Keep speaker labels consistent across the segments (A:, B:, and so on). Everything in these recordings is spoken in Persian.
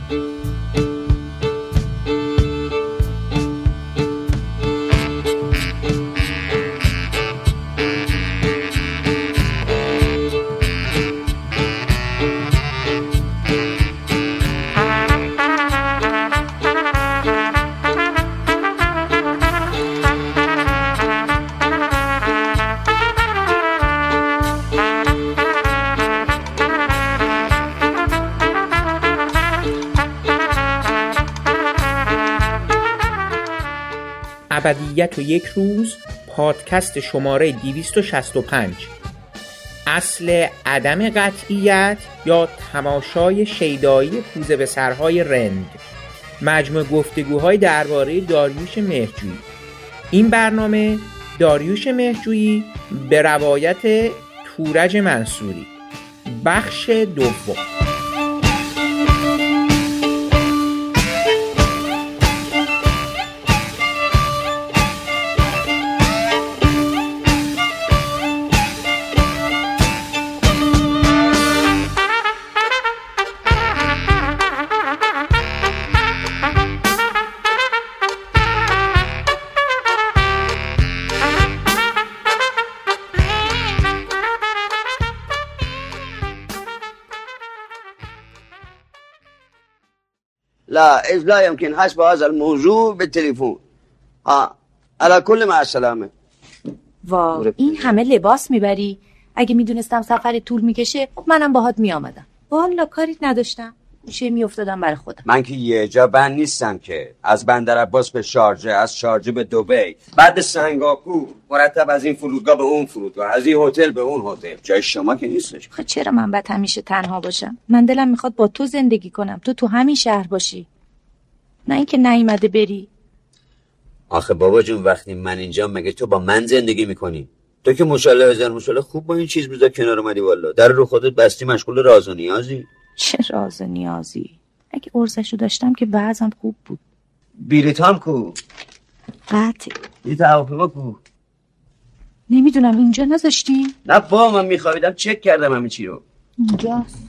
A: ابدیت و یک روز، پادکست شماره 265. اصل عدم قطعیت یا تماشای شیدایی کوزه به سرهای رند، مجموع گفتگوهای درباره داریوش مهرجویی. این برنامه داریوش مهرجویی به روایت تورج منصوری، بخش دوم.
B: لا إذ لا يمكن حسب هذا الموضوع بالتليفون. على كل مع السلامة.
C: واو، این همه لباس میبری؟ اگه میدونستم سفر طول میکشه منم باهات میامدم. والا کاریت نداشتم، میشه میافتادم برای خودم.
B: من که یه جا بند نیستم که، از بندر عباس به شارجه، از شارجه به دبی، بعد به سنگاپور، مرتب از این فرودگاه به اون فرودگاه، از این هتل به اون هتل. جای شما که نیستش.
C: خب چرا من باید همیشه تنها باشم؟ من دلم میخواد با تو زندگی کنم، تو همین شهر باشی، نه اینکه نیومده بری.
B: آخه بابا جون وقتی من اینجا مگه تو با من زندگی میکنی؟ تو که ماشاءالله هزار ماشاءالله خوب با این چیز بذار کنار اومدی. والا در رو خودت بستی، مشغول راز و نیازی.
C: چه راز و نیازی؟ اگه ارزشو داشتم که وضعم خوب بود.
B: بلیطام کو؟
C: قطع.
B: بلیط هواپیما کو؟
C: نمیدونم، اینجا نذاشتی؟
B: نه با من میخوابیدم چک کردم همین چی رو.
C: اینجاست.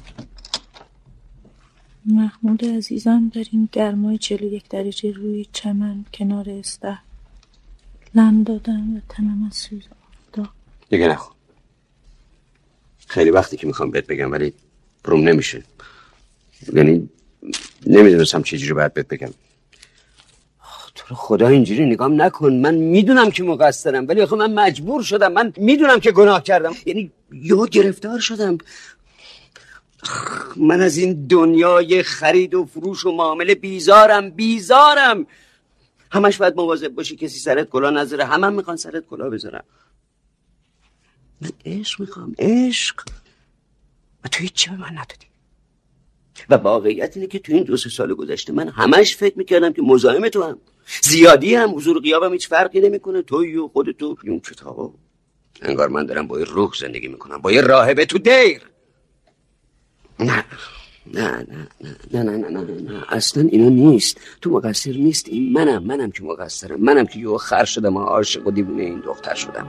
C: محمود عزیزم در این گرمای 41 درجه روی چمن کنار استخر لم دادم و تنم از سوز افتاد.
B: دیگه نخون. خیلی وقتی که میخوام بهت بگم ولی روم نمیشه. یعنی نمیدونستم چجوری باید بهت بگم. تو رو خدا اینجوری نگام نکن. من میدونم که مقصرم ولی آخه من مجبور شدم. من میدونم که گناه کردم. یعنی یهو گرفتار شدم. من از این دنیای خرید و فروش و معامله بیزارم. همش باید مواظب باشی کسی سرت کلاه نذاره. همه میخوان سرت کلاه بذارن. من عشق میخوام، عشق. و تو هیچی به من ندادی. و واقعیت اینه که تو این 2-3 سال گذشته من همش فکر میکردم که مزاحم تو هم، زیادی هم، حضور غیابم هیچ فرقی نمیکنه. تویی و خودتو اون کتابا. انگار من دارم با یه روح زندگی میکنم، با یه راهبه تو دیر. نه اصلا اینا نیست. تو مقصر نیست. این منم که مقصرم. منم که یهو خر شدم و عاشق و دیوونه این دختر شدم.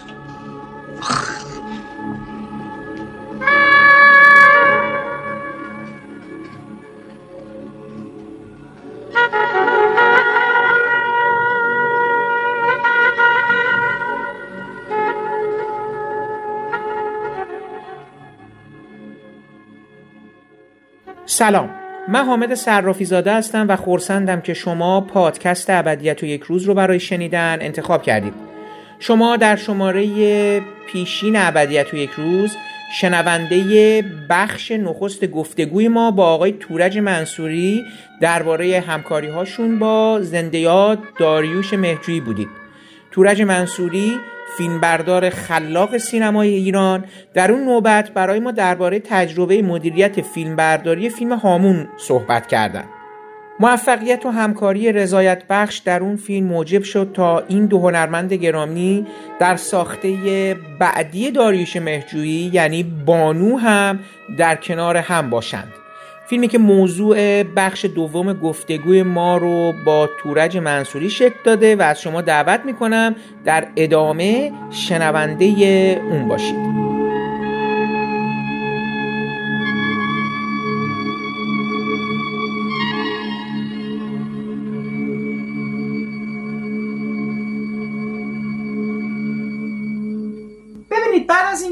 A: سلام، من حامد صرافی زاده هستم و خرسندم که شما پادکست ابدیت و یک روز رو برای شنیدن انتخاب کردید. شما در شماره پیشین ابدیت و یک روز شنونده بخش نخست گفتگوی ما با آقای تورج منصوری درباره همکاری هاشون با زنده‌یاد داریوش مهرجویی بودید. تورج منصوری فیلمبردار خلاق سینمای ایران در اون نوبت برای ما درباره تجربه مدیریت فیلمبرداری فیلم هامون صحبت کردن. موفقیت و همکاری رضایت بخش در اون فیلم موجب شد تا این دو هنرمند گرامی در ساخته بعدی داریوش مهرجویی یعنی بانو هم در کنار هم باشند. فیلمی که موضوع بخش دوم گفتگوی ما رو با تورج منصوری شکل داده و از شما دعوت میکنم در ادامه شنونده اون باشید.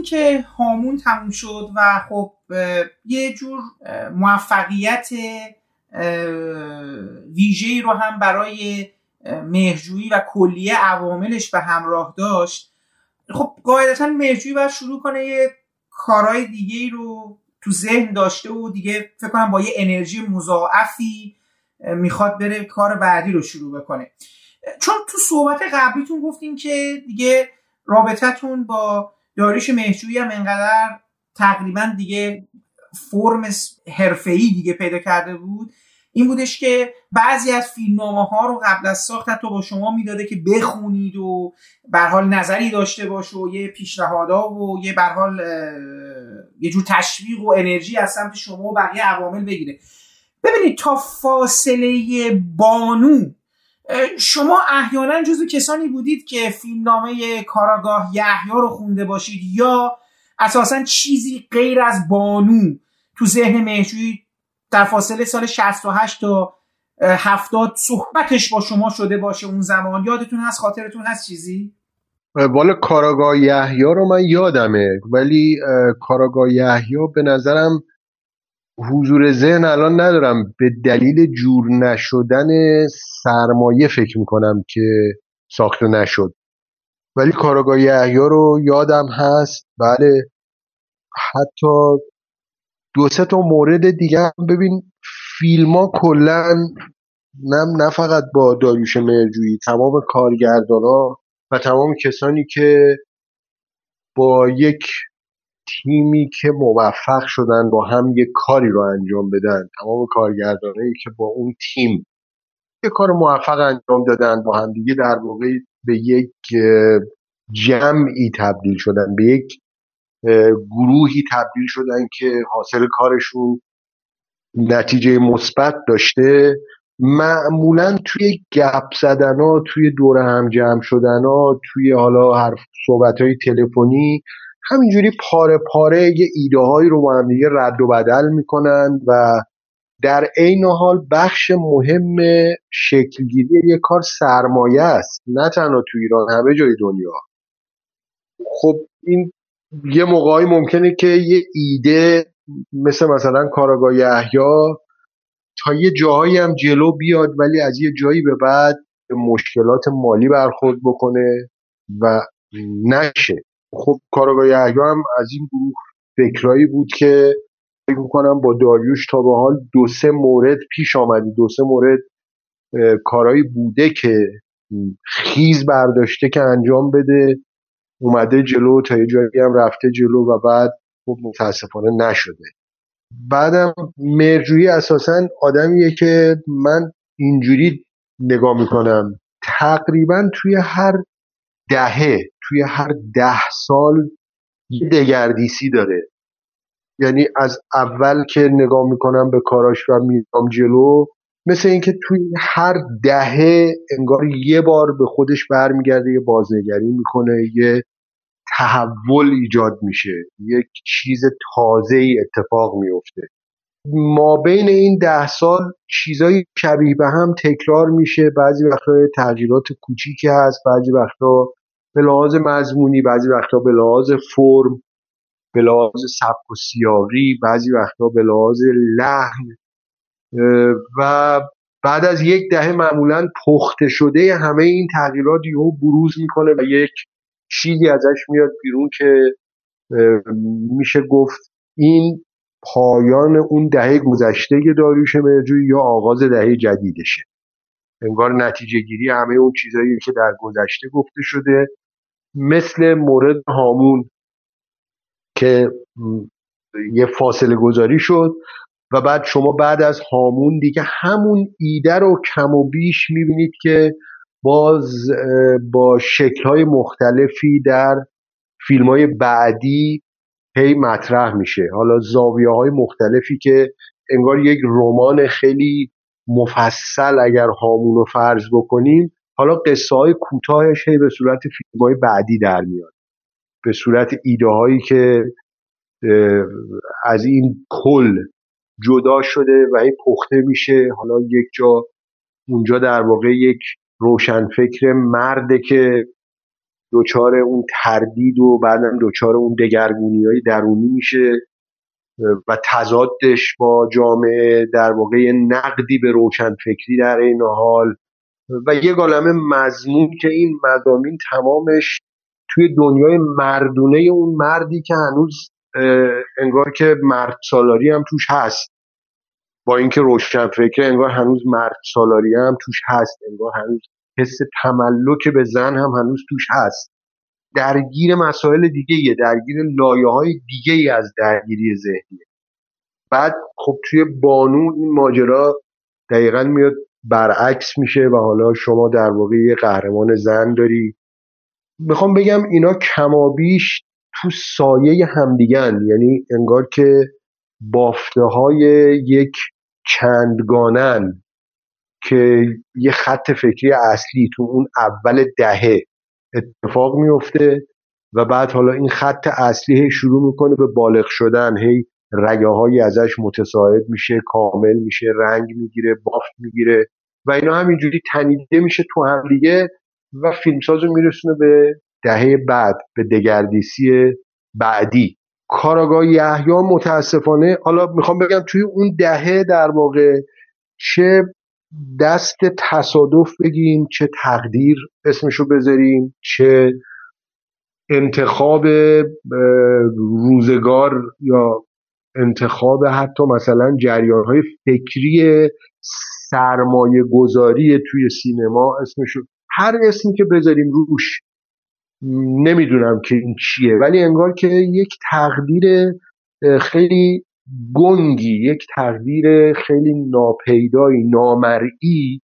A: که هامون تموم شد و خب یه جور موفقیت ویژه‌ای رو هم برای مهرجویی و کلیه عواملش به همراه داشت، خب قاعدتاً مهرجویی باید شروع کنه یه کارهای دیگه‌ای رو تو ذهن داشته و دیگه فکر کنم با یه انرژی مضاعفی میخواد بره کار بعدی رو شروع بکنه. چون تو صحبت قبلیتون گفتین که دیگه رابطتون با داریوش مهرجویی هم انقدر تقریبا دیگه فرم حرفه‌ای دیگه پیدا کرده بود، این بودش که بعضی از فیلمنامه‌ها رو قبل از ساخت حتی با شما میداده که بخونید و به هر حال نظری داشته باشه و یه پیشنهادها و یه به هر حال یه جور تشویق و انرژی از سمت شما و بقیه عوامل بگیره. ببینید تا فاصله بانو شما احیانا جزو کسانی بودید که فیلمنامه کاراگاه یحیی رو خونده باشید یا اساساً چیزی غیر از بانو تو ذهن مهرجویی در فاصله سال 68 تا 70 صحبتش با شما شده باشه؟ اون زمان یادتون هست؟ خاطرتون هست چیزی؟
D: والا کاراگاه یحیی رو من یادمه، ولی کاراگاه یحیی به نظرم حضور ذهن الان ندارم، به دلیل جور نشدن سرمایه فکر میکنم که ساخته نشد، ولی کاراگاه یحیی رو یادم هست. بله، حتی دو سه تا مورد دیگه هم ببین، فیلم ها کلن نه فقط با داریوش مهرجویی، تمام کارگردان ها و تمام کسانی که با یک تیمی که موفق شدن با هم یک کاری رو انجام بدن، تمام کارگردانایی که با اون تیم یک کار موفق انجام دادن، با هم دیگه در واقع به یک جمعی تبدیل شدن، به یک گروهی تبدیل شدن که حاصل کارشون نتیجه مثبت داشته. معمولا توی گپ زدن ها، توی دور هم جمع شدن ها، توی حالا حرف صحبت های تلفنی، همینجوری پاره پاره یه ایده هایی رو با هم دیگه رد و بدل میکنن و در عین حال بخش مهم شکلگیری یه کار سرمایه است، نه تنها تو ایران، همه جای دنیا. خب این یه موقعی ممکنه که یه ایده مثلا کاراگاه یحیی تا یه جاهایی هم جلو بیاد، ولی از یه جایی به بعد به مشکلات مالی برخورد بکنه و نشه. خب کاراگاه یحیی هم از این گروه فکرایی بود که فکر میکنم با داریوش تا به حال دو سه مورد پیش آمده، دو سه مورد کارایی بوده که خیز برداشته که انجام بده، اومده جلو، تا یه جایی هم رفته جلو و بعد خب متاسفانه نشده. بعدم مهرجویی اساساً آدمیه که من اینجوری نگاه میکنم، تقریبا توی هر دهه، توی هر 10 سال یه دگردیسی داره. یعنی از اول که نگاه میکنم به کاراش و میام جلو، مثل اینکه توی هر دهه انگار یه بار به خودش برمیگرده، یه بازنگری میکنه، یه تحول ایجاد میشه، یک چیز تازه‌ای اتفاق میفته. ما بین این 10 سال چیزای شبیه به هم تکرار میشه، بعضی وقتا تغییرات کوچیکی هست، بعضی وقتا به لحاظ مضمونی، بعضی وقتا به لحاظ فرم، به لحاظ سبک و سیاقی، بعضی وقتا به لحاظ لحن، و بعد از یک دهه معمولا پخته شده همه این تغییرات یهو بروز میکنه و یک چیزی ازش میاد بیرون که میشه گفت این پایان اون دهه گذشته داریوش مهرجویی یا آغاز دهه جدیدشه. انگار نتیجه گیری همه اون چیزایی که در گذشته گفته شده، مثل مورد هامون که یه فاصله گذاری شد و بعد شما بعد از هامون دیگه همون ایده رو کم و بیش میبینید که باز با شکل‌های مختلفی در فیلم‌های بعدی هی مطرح میشه. حالا زاویه‌های مختلفی که انگار یک رمان خیلی مفصل اگر هامون رو فرض بکنیم، حالا قصه‌های کوتاهش هی به صورت فیلم‌های بعدی در میاد، به صورت ایده‌هایی که از این کل جدا شده و هی پخته میشه. حالا یک جا اونجا در واقع یک روشنفکر مرده که دچار اون تردید و بعدم دچار اون دگرگونی‌های درونی میشه و تضادش با جامعه در واقع نقدی به روشنفکری در این حال و یه عالمه مضمون که این مضامین تمامش توی دنیای مردونه اون مردی که هنوز انگار که مرد سالاری هم توش هست، با اینکه روشنفکر انگار هنوز مرد سالاری هم توش هست، انگار هنوز حس تملک به زن هم هنوز توش هست، درگیر مسائل دیگه، درگیر لایه‌های دیگه از درگیری ذهنی. بعد خب توی بانو این ماجرا دقیقاً میاد برعکس میشه و حالا شما در واقع یه قهرمان زن داری. میخوام بگم اینا کمابیش تو سایه همدیگن، یعنی انگار که بافته های یک چندگانن که یه خط فکری اصلی تو اون اول دهه اتفاق میفته و بعد حالا این خط اصلی هی شروع میکنه به بالغ شدن، هی رگه هایی ازش متساعد میشه، کامل میشه، رنگ میگیره، بافت میگیره و اینا همینجوری تنیده میشه تو هم دیگه و فیلمسازو میرسونه به دهه بعد، به دگردیسی بعدی. کاراگاه یحیی متاسفانه، حالا میخوام بگم توی اون دهه در واقع چه دست تصادف بگیم، چه تقدیر اسمشو بذاریم، چه انتخاب روزگار یا انتخاب حتی مثلا جریان‌های فکری سرمایه گذاری توی سینما، اسمشو هر اسمی که بذاریم روش نمیدونم که این چیه، ولی انگار که یک تقدیر خیلی گنگی، یک تقدیر خیلی ناپیدایی، نامرئی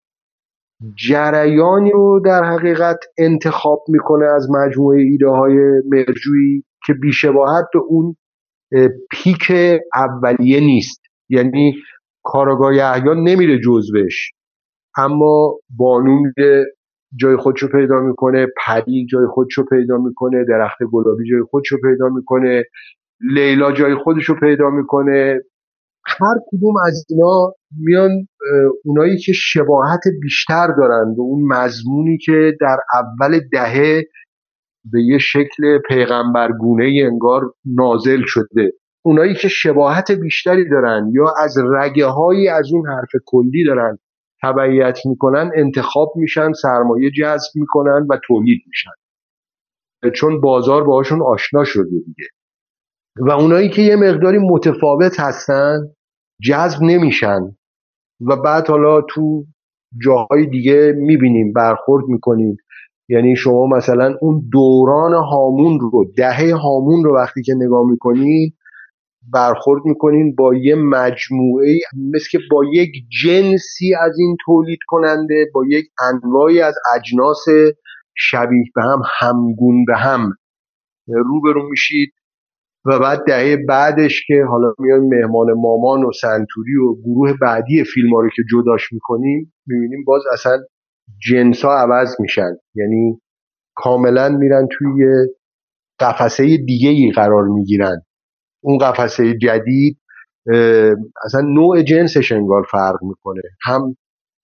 D: جریانی رو در حقیقت انتخاب میکنه از مجموعه ایده های مرجویی که بیشباهت به اون پیک اولیه نیست. یعنی کاراگاه یحیی نمیره جزوش، اما بانو میره جای خودشو پیدا میکنه، پری جای خودشو پیدا میکنه، درخت گلابی جای خودشو پیدا میکنه، لیلا جای خودشو پیدا میکنه. هر کدوم از اینا میان اونایی که شباهت بیشتر دارن به اون مضمونی که در اول دهه به یه شکل پیغمبرگونه انگار نازل شده، اونایی که شباهت بیشتری دارن یا از رگه هایی از اون حرف کلی دارن تبعیت میکنن، انتخاب میشن، سرمایه جذب میکنن و تولید میشن، چون بازار باهاشون آشنا شده دیگه. و اونایی که یه مقداری متفاوت هستن جذب نمیشن و بعد حالا تو جاهای دیگه میبینیم، برخورد میکنیم. یعنی شما مثلا اون دوران هامون رو، دهه هامون رو وقتی که نگاه میکنین، برخورد میکنین با یه مجموعه، مثل که با یک جنسی از این تولید کننده، با یک انواعی از اجناس شبیه به هم، همگون به هم روبرو میشید. و بعد دهه بعدش که حالا میان مهمان مامان و سنتوری و گروه بعدی فیلم ها رو که جداش میکنیم، میبینیم باز اصلا جنس ها عوض میشن، یعنی کاملا میرن توی قفسه دیگه ای قرار میگیرن. اون قفسه جدید اصلا نوع جنسش انگار فرق میکنه، هم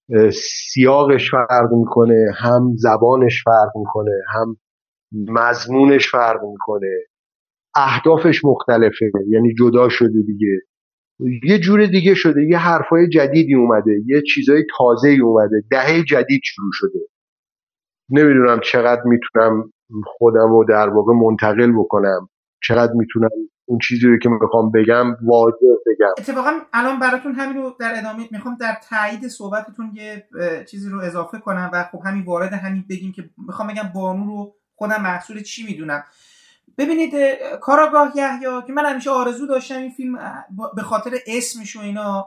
D: سیاقش فرق میکنه، هم زبانش فرق میکنه، هم مضمونش فرق میکنه، اهدافش مختلفه، یعنی جدا شده دیگه، یه جور دیگه شده، یه حرفای جدیدی اومده، یه چیزای تازه‌ای اومده، دهه جدید شروع شده. نمیدونم چقدر میتونم خودم رو در واقع منتقل بکنم، چقدر میتونم اون چیزی رو که میخوام بگم واضح بگم.
A: اتفاقا الان براتون همین رو در ادامه میخوام در تایید صحبتتون یه چیزی رو اضافه کنم و خب همین وارد همین بگیم که میخوام بگم بانو رو خودم محصول چی میدونم. ببینید کاراگاه یحیی که من همیشه آرزو داشتم این فیلم به خاطر اسمش و اینا،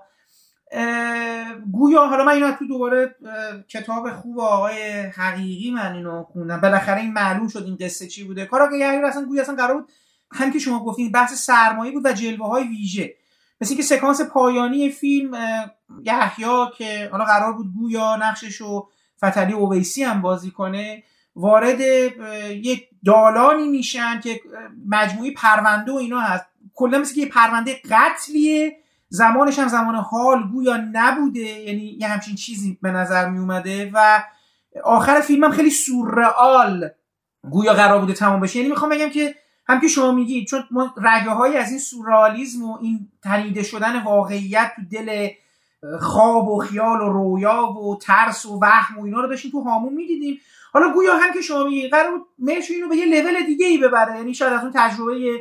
A: گویا حالا من اینو تو دوباره کتاب خوب آقای حقیقی من اینو خوندم، بالاخره این معلوم شد این قصه چی بوده. کاراگاه یحیی اصلا گویا اصلا قرار بود هم که شما گفتین بحث سرمایه بود و جلوه‌های ویژه، مثل اینکه سکانس پایانی فیلم یحیی که حالا قرار بود گویا نقششو فتحعلی اویسی هم بازی کنه، وارد یک دالانی میشن که مجموعی پرونده و اینا هست، کلا مثل که یه پرونده قتلیه، زمانش هم زمان حال گویا نبوده، یعنی یه همچین چیزی به نظر می اومده و آخر فیلم هم خیلی سورئال گویا قرار بوده تمام بشه. یعنی میخوام بگم که هم که شما میگید چون ما رگه‌هایی از این سورئالیسم و این تنیده شدن واقعیت تو دل خواب و خیال و رویا و ترس و وهم و اینا رو داشتیم تو هامون میدیدیم، حالا گویا هم که شما میگید قرار بود مرچی اینو به یه لول دیگه ای ببره، یعنی شاید از اون تجربه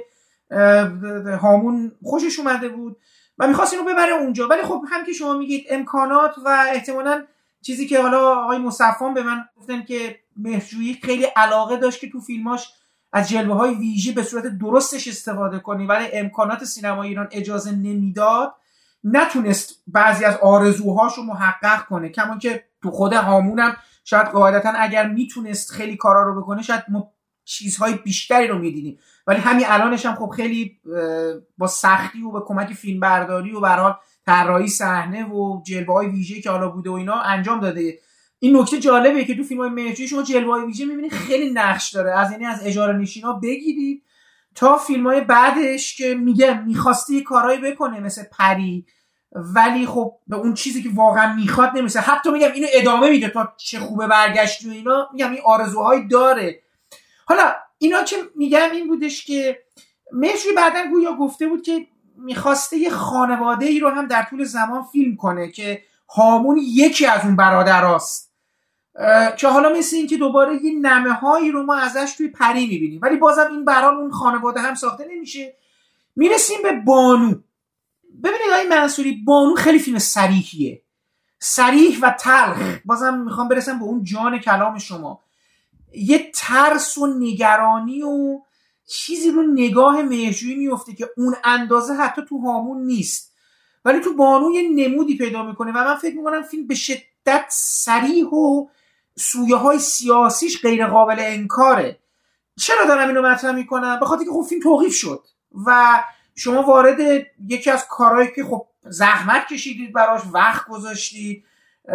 A: هامون خوشش اومده بود و میخواست اینو ببره اونجا، ولی خب هم که شما میگید امکانات و احتمالاً چیزی که حالا آقای مصفی به من گفتن که مهرجویی خیلی علاقه داشت که تو فیلماش از جلوه‌های ویژه به صورت درستش استفاده کنی، ولی امکانات سینمای ایران اجازه نمیداد، نتونست بعضی از آرزوهاشو محقق کنه. کمان که تو خود هامونم شاید قاعدتا اگر میتونست خیلی کارا رو بکنه شاید ما چیزهای بیشتری رو میدیدیم، ولی همین الانش هم خب خیلی با سختی و به کمک فیلمبرداری و به هر حال طراحی صحنه و جلوه‌های ویژه‌ای که حالا بوده و اینا انجام داده. این نکته جالبه که تو فیلم‌های مهرجویی شما جلوه‌های ویژه می‌بینید خیلی نقش داره، یعنی از اجاره نشینا بگیرید تا فیلم‌های بعدش که میگم می‌خواسته یه کارایی بکنه مثل پری، ولی خب به اون چیزی که واقعا میخواد نمیشه. حتی میگم اینو ادامه میده تا چه خوبه برگشت و اینا، میگم این آرزوهایی داره. حالا اینا که میگم این بودش که مهرجویی بعدن گویا گفته بود که میخواسته یه خانواده ای رو هم در طول زمان فیلم کنه که هامون یکی از اون برادراست، که حالا مثل این که دوباره یه نمه هایی رو ما ازش توی پری میبینیم، ولی بازم این برای اون خانواده هم ساخته نمیشه. میرسیم به بانو. ببینید آقای منصوری، بانو خیلی فیلم صریحیه، صریح و تلخ. بازم میخوام برسم به اون جان کلام شما، یه ترس و نگرانی و چیزی رو نگاه مهرجویی میفته که اون اندازه حتی تو هامون نیست، ولی تو بانو یه نمودی پیدا میکنه و من فکر میکنم فیلم به شدت صریح و سویه های سیاسیش غیر قابل انکاره. چرا دارم اینو مطرح میکنم؟ به خاطر که خب فیلم توقیف شد و شما وارد یکی از کارهایی که خب زحمت کشیدید براش، وقت گذاشتید،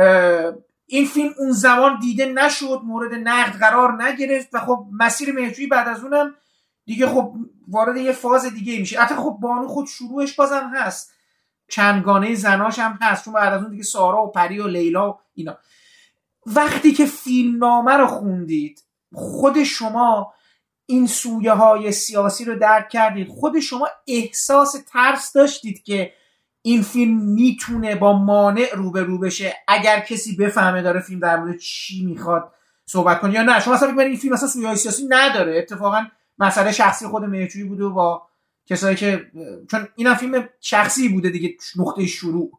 A: این فیلم اون زمان دیده نشد، مورد نقد قرار نگرفت و خب مسیر مهرجویی بعد از اونم دیگه خب وارد یه فاز دیگه میشه. البته خب بانو خود شروعش بازم هست، چندگانه زناش هم هست، چون بعد از اون دیگه سارا و پری و لیلا و اینا. وقتی که فیلمنامه رو خوندید خود شما این سویه های سیاسی رو درک کردید، خود شما احساس ترس داشتید که این فیلم میتونه با مانع روبرو بشه اگر کسی بفهمه داره فیلم در مورد چی میخواد صحبت کنه یا نه؟ شما اصلا این فیلم اصلا سویه های سیاسی نداره، اتفاقا مسئله شخصی خود مهرجویی بوده و با کسایی که چون اینم فیلم شخصی بوده دیگه، نقطه شروع.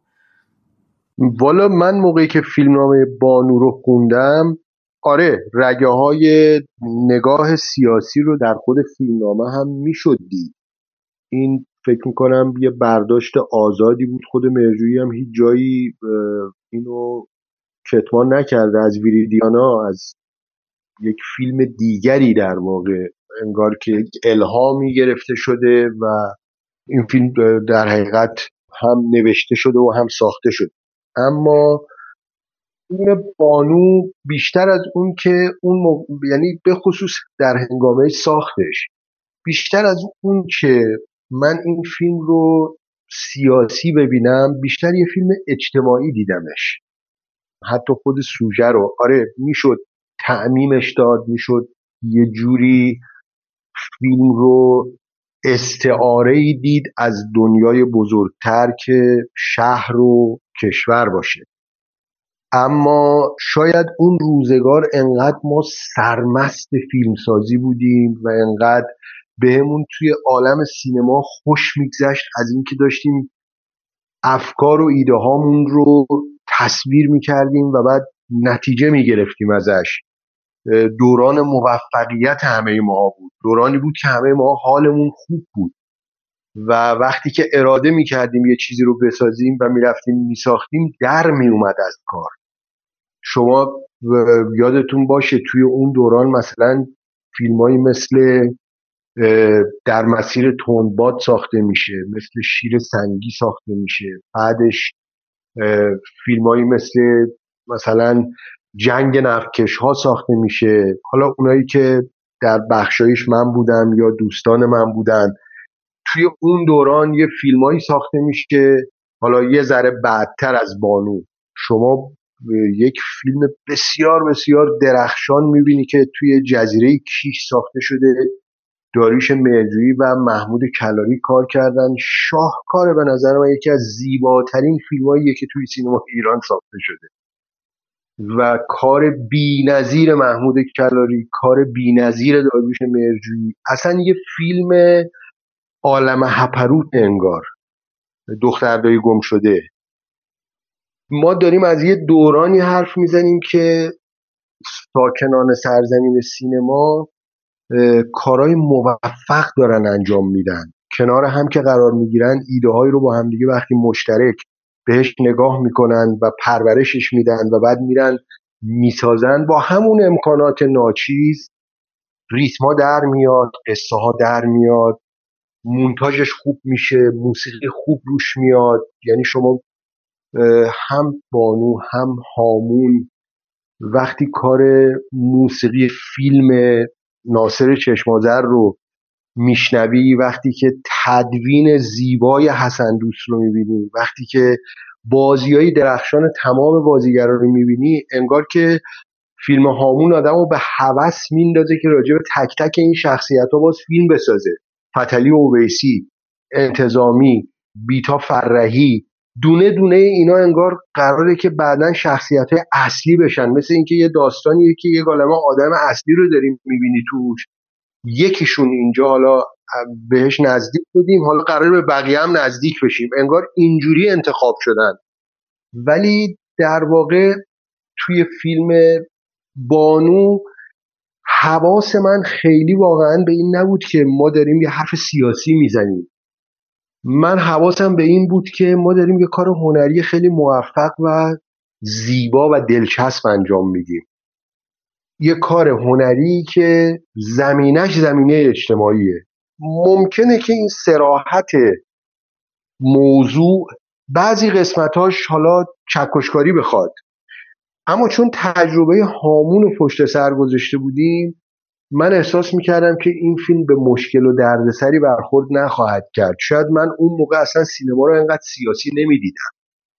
D: والا من موقعی که فیلمنامه بانو رو خوندم، آره رگه های نگاه سیاسی رو در خود فیلمنامه هم میشد دید. این فکر میکنم یه برداشت آزادی بود، خود مهرجویی هم هیچ جایی اینو کتمان نکرده از ویریدیانا، از یک فیلم دیگری در واقع انگار که الهامی گرفته شده و این فیلم در حقیقت هم نوشته شده و هم ساخته شده. اما این بانو بیشتر از اون که یعنی به خصوص در هنگامه ساختش، بیشتر از اون که من این فیلم رو سیاسی ببینم، بیشتر یه فیلم اجتماعی دیدمش. حتی خود سوژه رو آره میشد تعمیمش داد، میشد یه جوری فیلم رو استعاره‌ای دید از دنیای بزرگتر که شهر و کشور باشه. اما شاید اون روزگار انقدر ما سرمست فیلمسازی بودیم و انقدر بهمون توی عالم سینما خوش میگذشت از اینکه داشتیم افکار و ایده هامون رو تصویر میکردیم و بعد نتیجه میگرفتیم ازش. دوران موفقیت همه ما بود، دورانی بود که همه ما حالمون خوب بود و وقتی که اراده میکردیم یه چیزی رو بسازیم و میرفتیم میساختیم در میومد از کار. شما یادتون باشه توی اون دوران مثلا فیلمایی مثل در مسیر تندباد ساخته میشه، مثل شیر سنگی ساخته میشه، بعدش فیلمایی مثلا جنگ نفتکش ها ساخته میشه. حالا اونایی که در بخشایش من بودم یا دوستان من بودن، توی اون دوران یه فیلمایی ساخته میشه. حالا یه ذره بعدتر از بانو شما یک فیلم بسیار بسیار درخشان میبینی که توی جزیره کیش ساخته شده. داریوش مهرجویی و محمود کلاری کار کردن. شاهکار، به نظر من یکی از زیباترین فیلماییه که توی سینما ایران ساخته شده و کار بی‌نظیر محمود کلاری، کار بی‌نظیر داریوش مهرجویی. اصلا یه فیلم عالم هپروت انگار. دختردای گم شده. ما داریم از یه دورانی حرف میزنیم که ساکنان سرزمین سینما کارهای موفق دارن انجام میدن، کنار هم که قرار میگیرن ایده هایی رو با همدیگه وقتی مشترک بهش نگاه میکنن و پرورشش میدن و بعد میرن میسازن، با همون امکانات ناچیز ریتما در میاد، قصه ها در میاد، مونتاژش خوب میشه، موسیقی خوب روش میاد. یعنی شما هم بانو هم هامون وقتی کار موسیقی فیلم ناصر چشمازر رو میشنوی، وقتی که تدوین زیبای حسن دوست رو میبینی، وقتی که بازیای درخشان تمام بازیگرا رو میبینی، انگار که فیلم هامون آدم رو به هوس میندازه که راجع به تک تک این شخصیت ها باز فیلم بسازه. فتحعلی اویسی، انتظامی، بیتا فرحی، دونه دونه اینا انگار قراره که بعداً شخصیت‌های اصلی بشن. مثل اینکه یه داستانیه که یه عالمه آدم اصلی رو داریم میبینی توش، یکیشون اینجا حالا بهش نزدیک بودیم، حالا قراره به بقیه هم نزدیک بشیم. انگار اینجوری انتخاب شدن. ولی در واقع توی فیلم بانو حواس من خیلی واقعا به این نبود که ما داریم یه حرف سیاسی میزنیم. من حواسم به این بود که ما داریم یه کار هنری خیلی موفق و زیبا و دلچسب انجام میدیم. یه کار هنری که زمینش زمینه اجتماعیه. ممکنه که این صراحت موضوع بعضی قسمتاش حالا چکشکاری بخواد، اما چون تجربه هامون رو پشت سر گذاشته بودیم، من احساس میکردم که این فیلم به مشکل و دردسری برخورد نخواهد کرد. شاید من اون موقع اصلا سینما رو انقدر سیاسی نمیدیدم،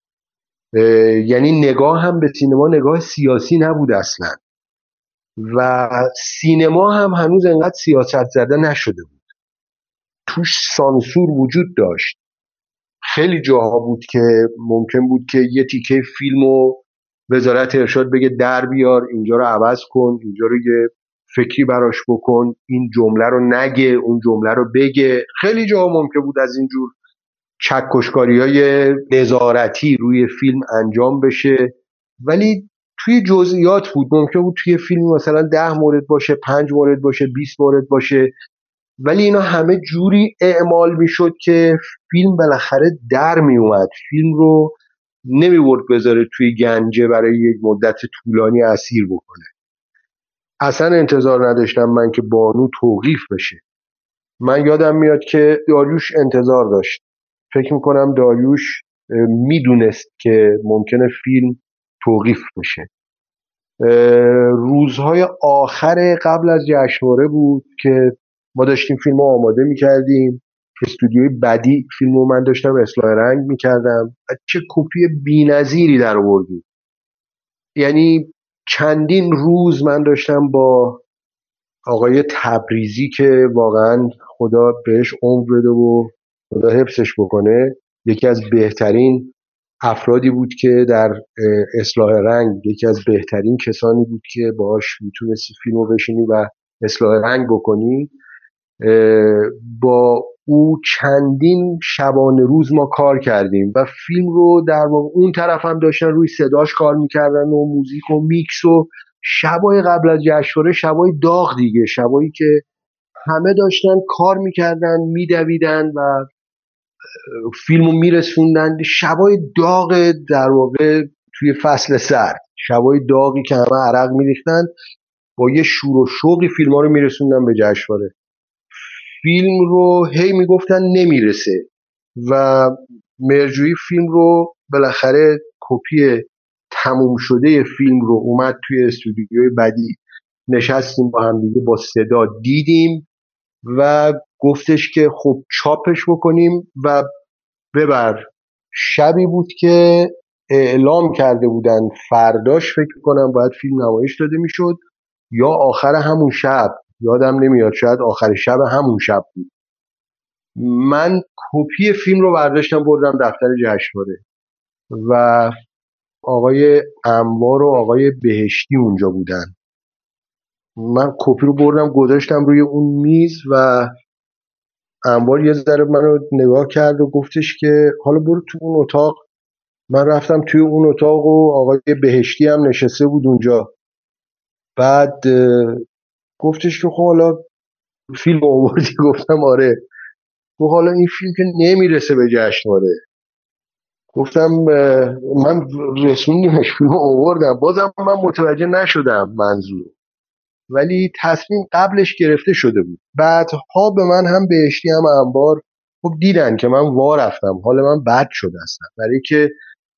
D: یعنی نگاه هم به سینما نگاه سیاسی نبود اصلا، و سینما هم هنوز انقدر سیاست زده نشده بود. توش سانسور وجود داشت. خیلی جاها بود که ممکن بود که یه تیکه فیلمو وزارت ارشاد بگه در بیار، اینجا رو عوض کن، اینجا رو یه فکری براش بکن، این جمله رو نگه، اون جمله رو بگه. خیلی جاها ممکن بود از اینجور چکشکاری‌های نظارتی روی فیلم انجام بشه، ولی توی جزئیات بود. ممکن بود توی فیلم مثلا 10 مورد باشه، 5 مورد باشه، 20 مورد باشه، ولی اینا همه جوری اعمال میشد که فیلم بالاخره در می اومد. فیلم رو نمیورد بذاره توی گنجه برای یک مدت طولانی اسیر بکنه. اصلا انتظار نداشتم من که بانو توقیف بشه. من یادم میاد که داریوش انتظار داشت. فکر میکنم داریوش میدونست که ممکنه فیلم توقیف بشه. روزهای آخر قبل از جشنواره بود که ما داشتیم فیلم رو آماده میکردیم. استودیوی بدی فیلم رو من داشتم اصلاح رنگ میکردم. چه کپی بی‌نظیری در آوردیم. یعنی چندین روز من داشتم با آقای تبریزی که واقعا خدا بهش عمر بده و خدا حفظش بکنه، یکی از بهترین افرادی بود که در اصلاح رنگ، یکی از بهترین کسانی بود که باهاش میتونستی فیلمو بشینی و اصلاح رنگ بکنی. با او چندین شبانه روز ما کار کردیم و فیلم رو در واقع اون طرف هم داشتن روی صداش کار میکردن و موزیک و میکس و شبای قبل از جشنواره، شبای داغ دیگه، شبایی که همه داشتن کار میکردن، میدویدن و فیلمو میرسوندن. شبای داغ در واقع توی فصل سرد، شبای داغی که همه عرق میریختن، با یه شور و شوقی فیلم‌ها رو میرسوندن به جشنواره. فیلم رو هی میگفتن نمیرسه و مرجویی فیلم رو بالاخره کپی تموم شده فیلم رو اومد توی استودیوی بدی، نشستیم با هم دیگه با صدا دیدیم و گفتش که خب چاپش بکنیم و ببر. شبی بود که اعلام کرده بودن فرداش فکر کنم باید فیلم نمایش داده میشد یا آخر همون شب، یادم نمیاد، شاید آخر شب همون شب بود. من کپی فیلم رو برداشتم بردم دفتر جشنواره و آقای انوار و آقای بهشتی اونجا بودن. من کپی رو بردم گذاشتم روی اون میز و انوار یه ذره منو نگاه کرد و گفتش که حالا برو تو اون اتاق. من رفتم توی اون اتاق و آقای بهشتی هم نشسته بود اونجا. بعد گفتش که خب حالا فیلم آوردی؟ گفتم آره. گفت حالا این فیلم که نمیرسه به جشنواره. گفتم من رسوندیمش، فیلم آوردم. بازم من متوجه نشدم منظور، ولی تصمیم قبلش گرفته شده بود. بعدها به من هم بهشتی هم انبار خب دیدن که من وا رفتم، حال من بد شد اصلا، برای که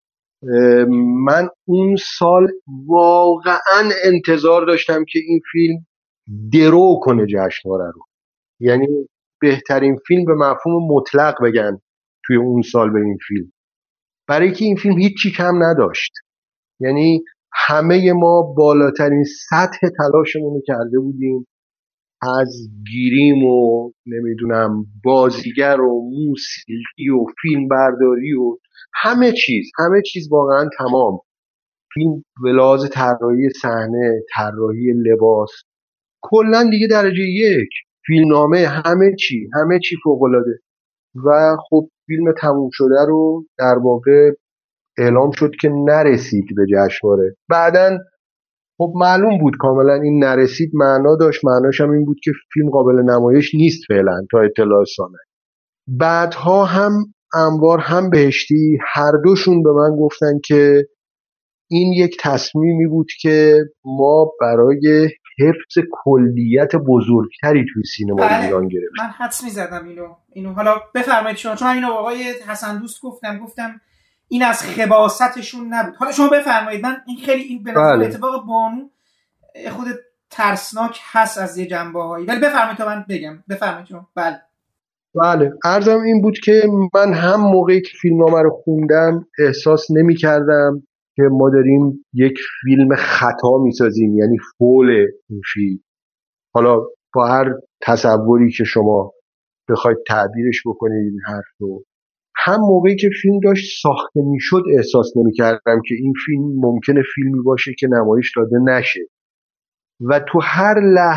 D: من اون سال واقعا انتظار داشتم که این فیلم درو کنه جشنواره رو، یعنی بهترین فیلم به مفهوم مطلق بگن توی اون سال به این فیلم، برای که این فیلم هیچی کم نداشت. یعنی همه ما بالاترین سطح تلاشمون رو کرده بودیم، از گیریم و نمیدونم بازیگر و موسیقی و فیلم برداری و همه چیز واقعا تمام. فیلم به لحاظ طراحی صحنه، طراحی لباس، کلا دیگه درجه یک، فیلمنامه، همه چی فوق العاده. و خب فیلم تموم شده رو در واقع اعلام شد که نرسید به جشنواره. بعدن خب معلوم بود کاملا این نرسید معنا داشت، معناش هم این بود که فیلم قابل نمایش نیست فعلا تا اطلاع ثانیه. بعدها هم انوار هم بهشتی هر دوشون به من گفتن که این یک تصمیمی بود که ما برای حفظ کلیت بزرگتری توی سینما ایران گرفتیم.
A: من حدس می‌زدم اینو حالا بفرمایید شما، چون اینو آقای حسن دوست گفتم این از خباستشون نبود. حالا شما بفرمایید. من این خیلی این به نظر اتفاق بانو خود ترسناک هست از یه جنبه‌هایی، ولی بفرمایید تا من بگم. بفرمایید شما.
D: بله عرضم این بود که من هم موقعی که فیلمنامه رو خوندم احساس نمی‌کردم که ما داریم یک فیلم خطا می‌سازیم، یعنی فول این فیلم، حالا با هر تصوری که شما بخواید تعبیرش بکنید این حرف رو. هم موقعی که فیلم داشت ساخته میشد احساس نمی‌کردم که این فیلم ممکنه فیلمی باشه که نمایش داده نشه، و تو هر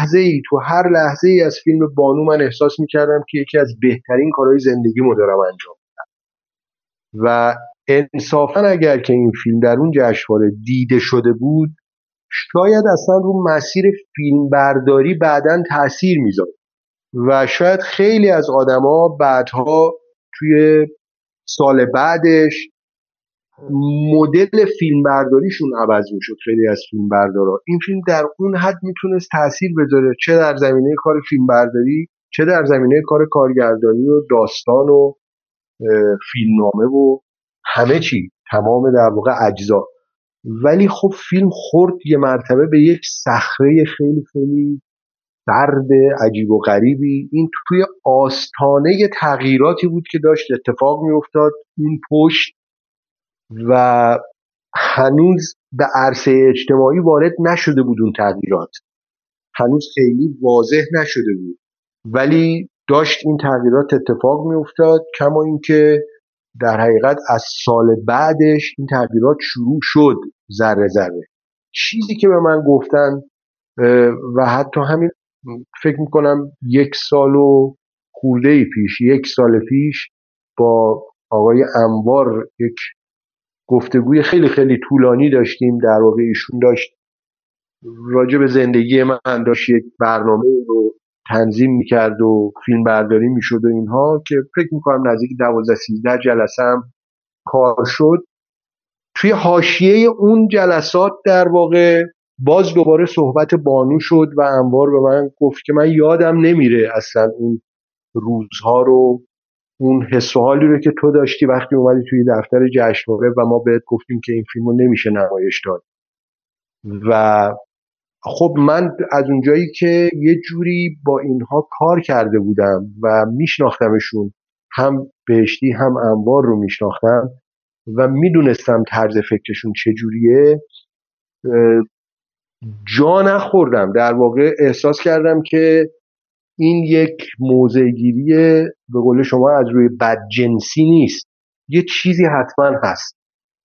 D: لحظه ای از فیلم بانو من احساس می‌کردم که یکی از بهترین کارهای زندگیمو دارم انجام میدم. و انصافا اگر که این فیلم در اون جشنواره دیده شده بود، شاید اصلا رو مسیر فیلم برداری بعداً تأثیر میذاشت و شاید خیلی از آدما بعدها توی سال بعدش مدل فیلم برداریشون عوض میشد. خیلی از فیلم بردارا این فیلم در اون حد میتونست تأثیر بذاره، چه در زمینه کار فیلم برداری، چه در زمینه کار کارگردانی و داستان و فیلمنامه و همه چی، تمام در واقع اجزا. ولی خب فیلم خورد یه مرتبه به یک صخره خیلی خیلی سرد عجیب و غریبی. این توی آستانه تغییراتی بود که داشت اتفاق میافتاد اون پشت و هنوز به عرصه اجتماعی وارد نشده بود، اون تغییرات هنوز خیلی واضح نشده بود، ولی داشت این تغییرات اتفاق میافتاد. کما اینکه در حقیقت از سال بعدش این تغییرات شروع شد ذره ذره. چیزی که به من گفتن و حتی همین فکر میکنم یک سال پیش با آقای انوار یک گفتگوی خیلی خیلی طولانی داشتیم. در واقع ایشون داشت راجع به زندگی من داشت یک برنامه رو تنظیم میکرد و فیلم برداری میشد و اینها، که فکر میکنم نزدیک 12-13 جلسه هم کار شد. توی حاشیه اون جلسات در واقع باز دوباره صحبت بانو شد و انوار به من گفت که من یادم نمیره اصلا اون روزها رو، اون حس و حالی رو که تو داشتی وقتی اومدی توی دفتر جشنواره و ما بهت گفتیم که این فیلمو نمیشه نمایش داد. و خب من از اونجایی که یه جوری با اینها کار کرده بودم و میشناختمشون، هم بهشتی هم انوار رو میشناختم، و میدونستم طرز فکرشون چجوریه، جا نخوردم. در واقع احساس کردم که این یک موضع‌گیری به قول شما از روی بدجنسی نیست، یه چیزی حتما هست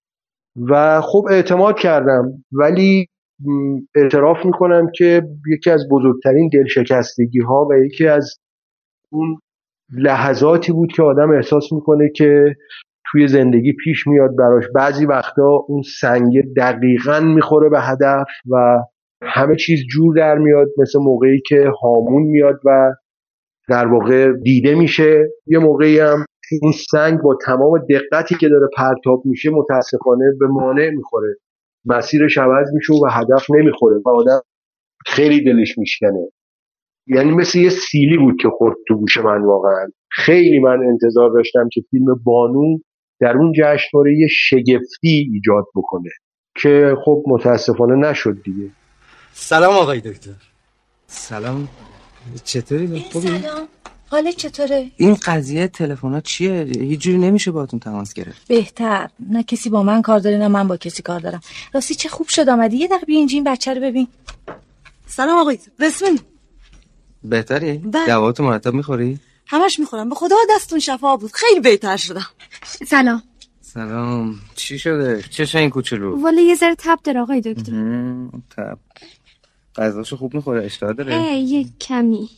D: و خب اعتماد کردم. ولی اعتراف میکنم که یکی از بزرگترین دلشکستگی ها و یکی از اون لحظاتی بود که آدم احساس میکنه که توی زندگی پیش میاد براش بعضی وقتا اون سنگ دقیقاً میخوره به هدف و همه چیز جور در میاد، مثل موقعی که هامون میاد و در واقع دیده میشه. یه موقعی هم اون سنگ با تمام دقتی که داره پرتاب میشه متاسفانه به مانع میخوره، مسیرش عوض میشه و هدف نمیخوره و آدم خیلی دلش میشکنه. یعنی مثل یه سیلی بود که خورد تو گوش من. واقعا خیلی من انتظار داشتم که فیلم بانو در اون جشنواره یه شگفتی ایجاد بکنه که خب متاسفانه نشد دیگه.
E: سلام آقای دکتر.
F: سلام، چطوری؟ خوبی؟
C: سلام، حالت چطوره؟
F: این قضیه تلفن‌ها چیه؟ هیچ جوری نمیشه باهاتون تماس گرفت.
C: بهتر، نه کسی با من کار داره نه من با کسی کار دارم. راستی چه خوب شد آمدی. یه دقیقه بیا اینجا این بچه رو ببین.
G: سلام آقای رسمین.
F: بهتری؟
G: بله.
F: دواتو مرتب میخوری؟
G: همش میخورم، به خدا دستون شفا بود، خیلی بهتر شدم.
H: سلام.
F: سلام، چی شده؟ چشه این کوچولو؟
H: والا یه ذره تب داره آقای دکتر.
F: تب. غذاشو خوب میخوره؟ اشتها داره؟
H: یه کمی.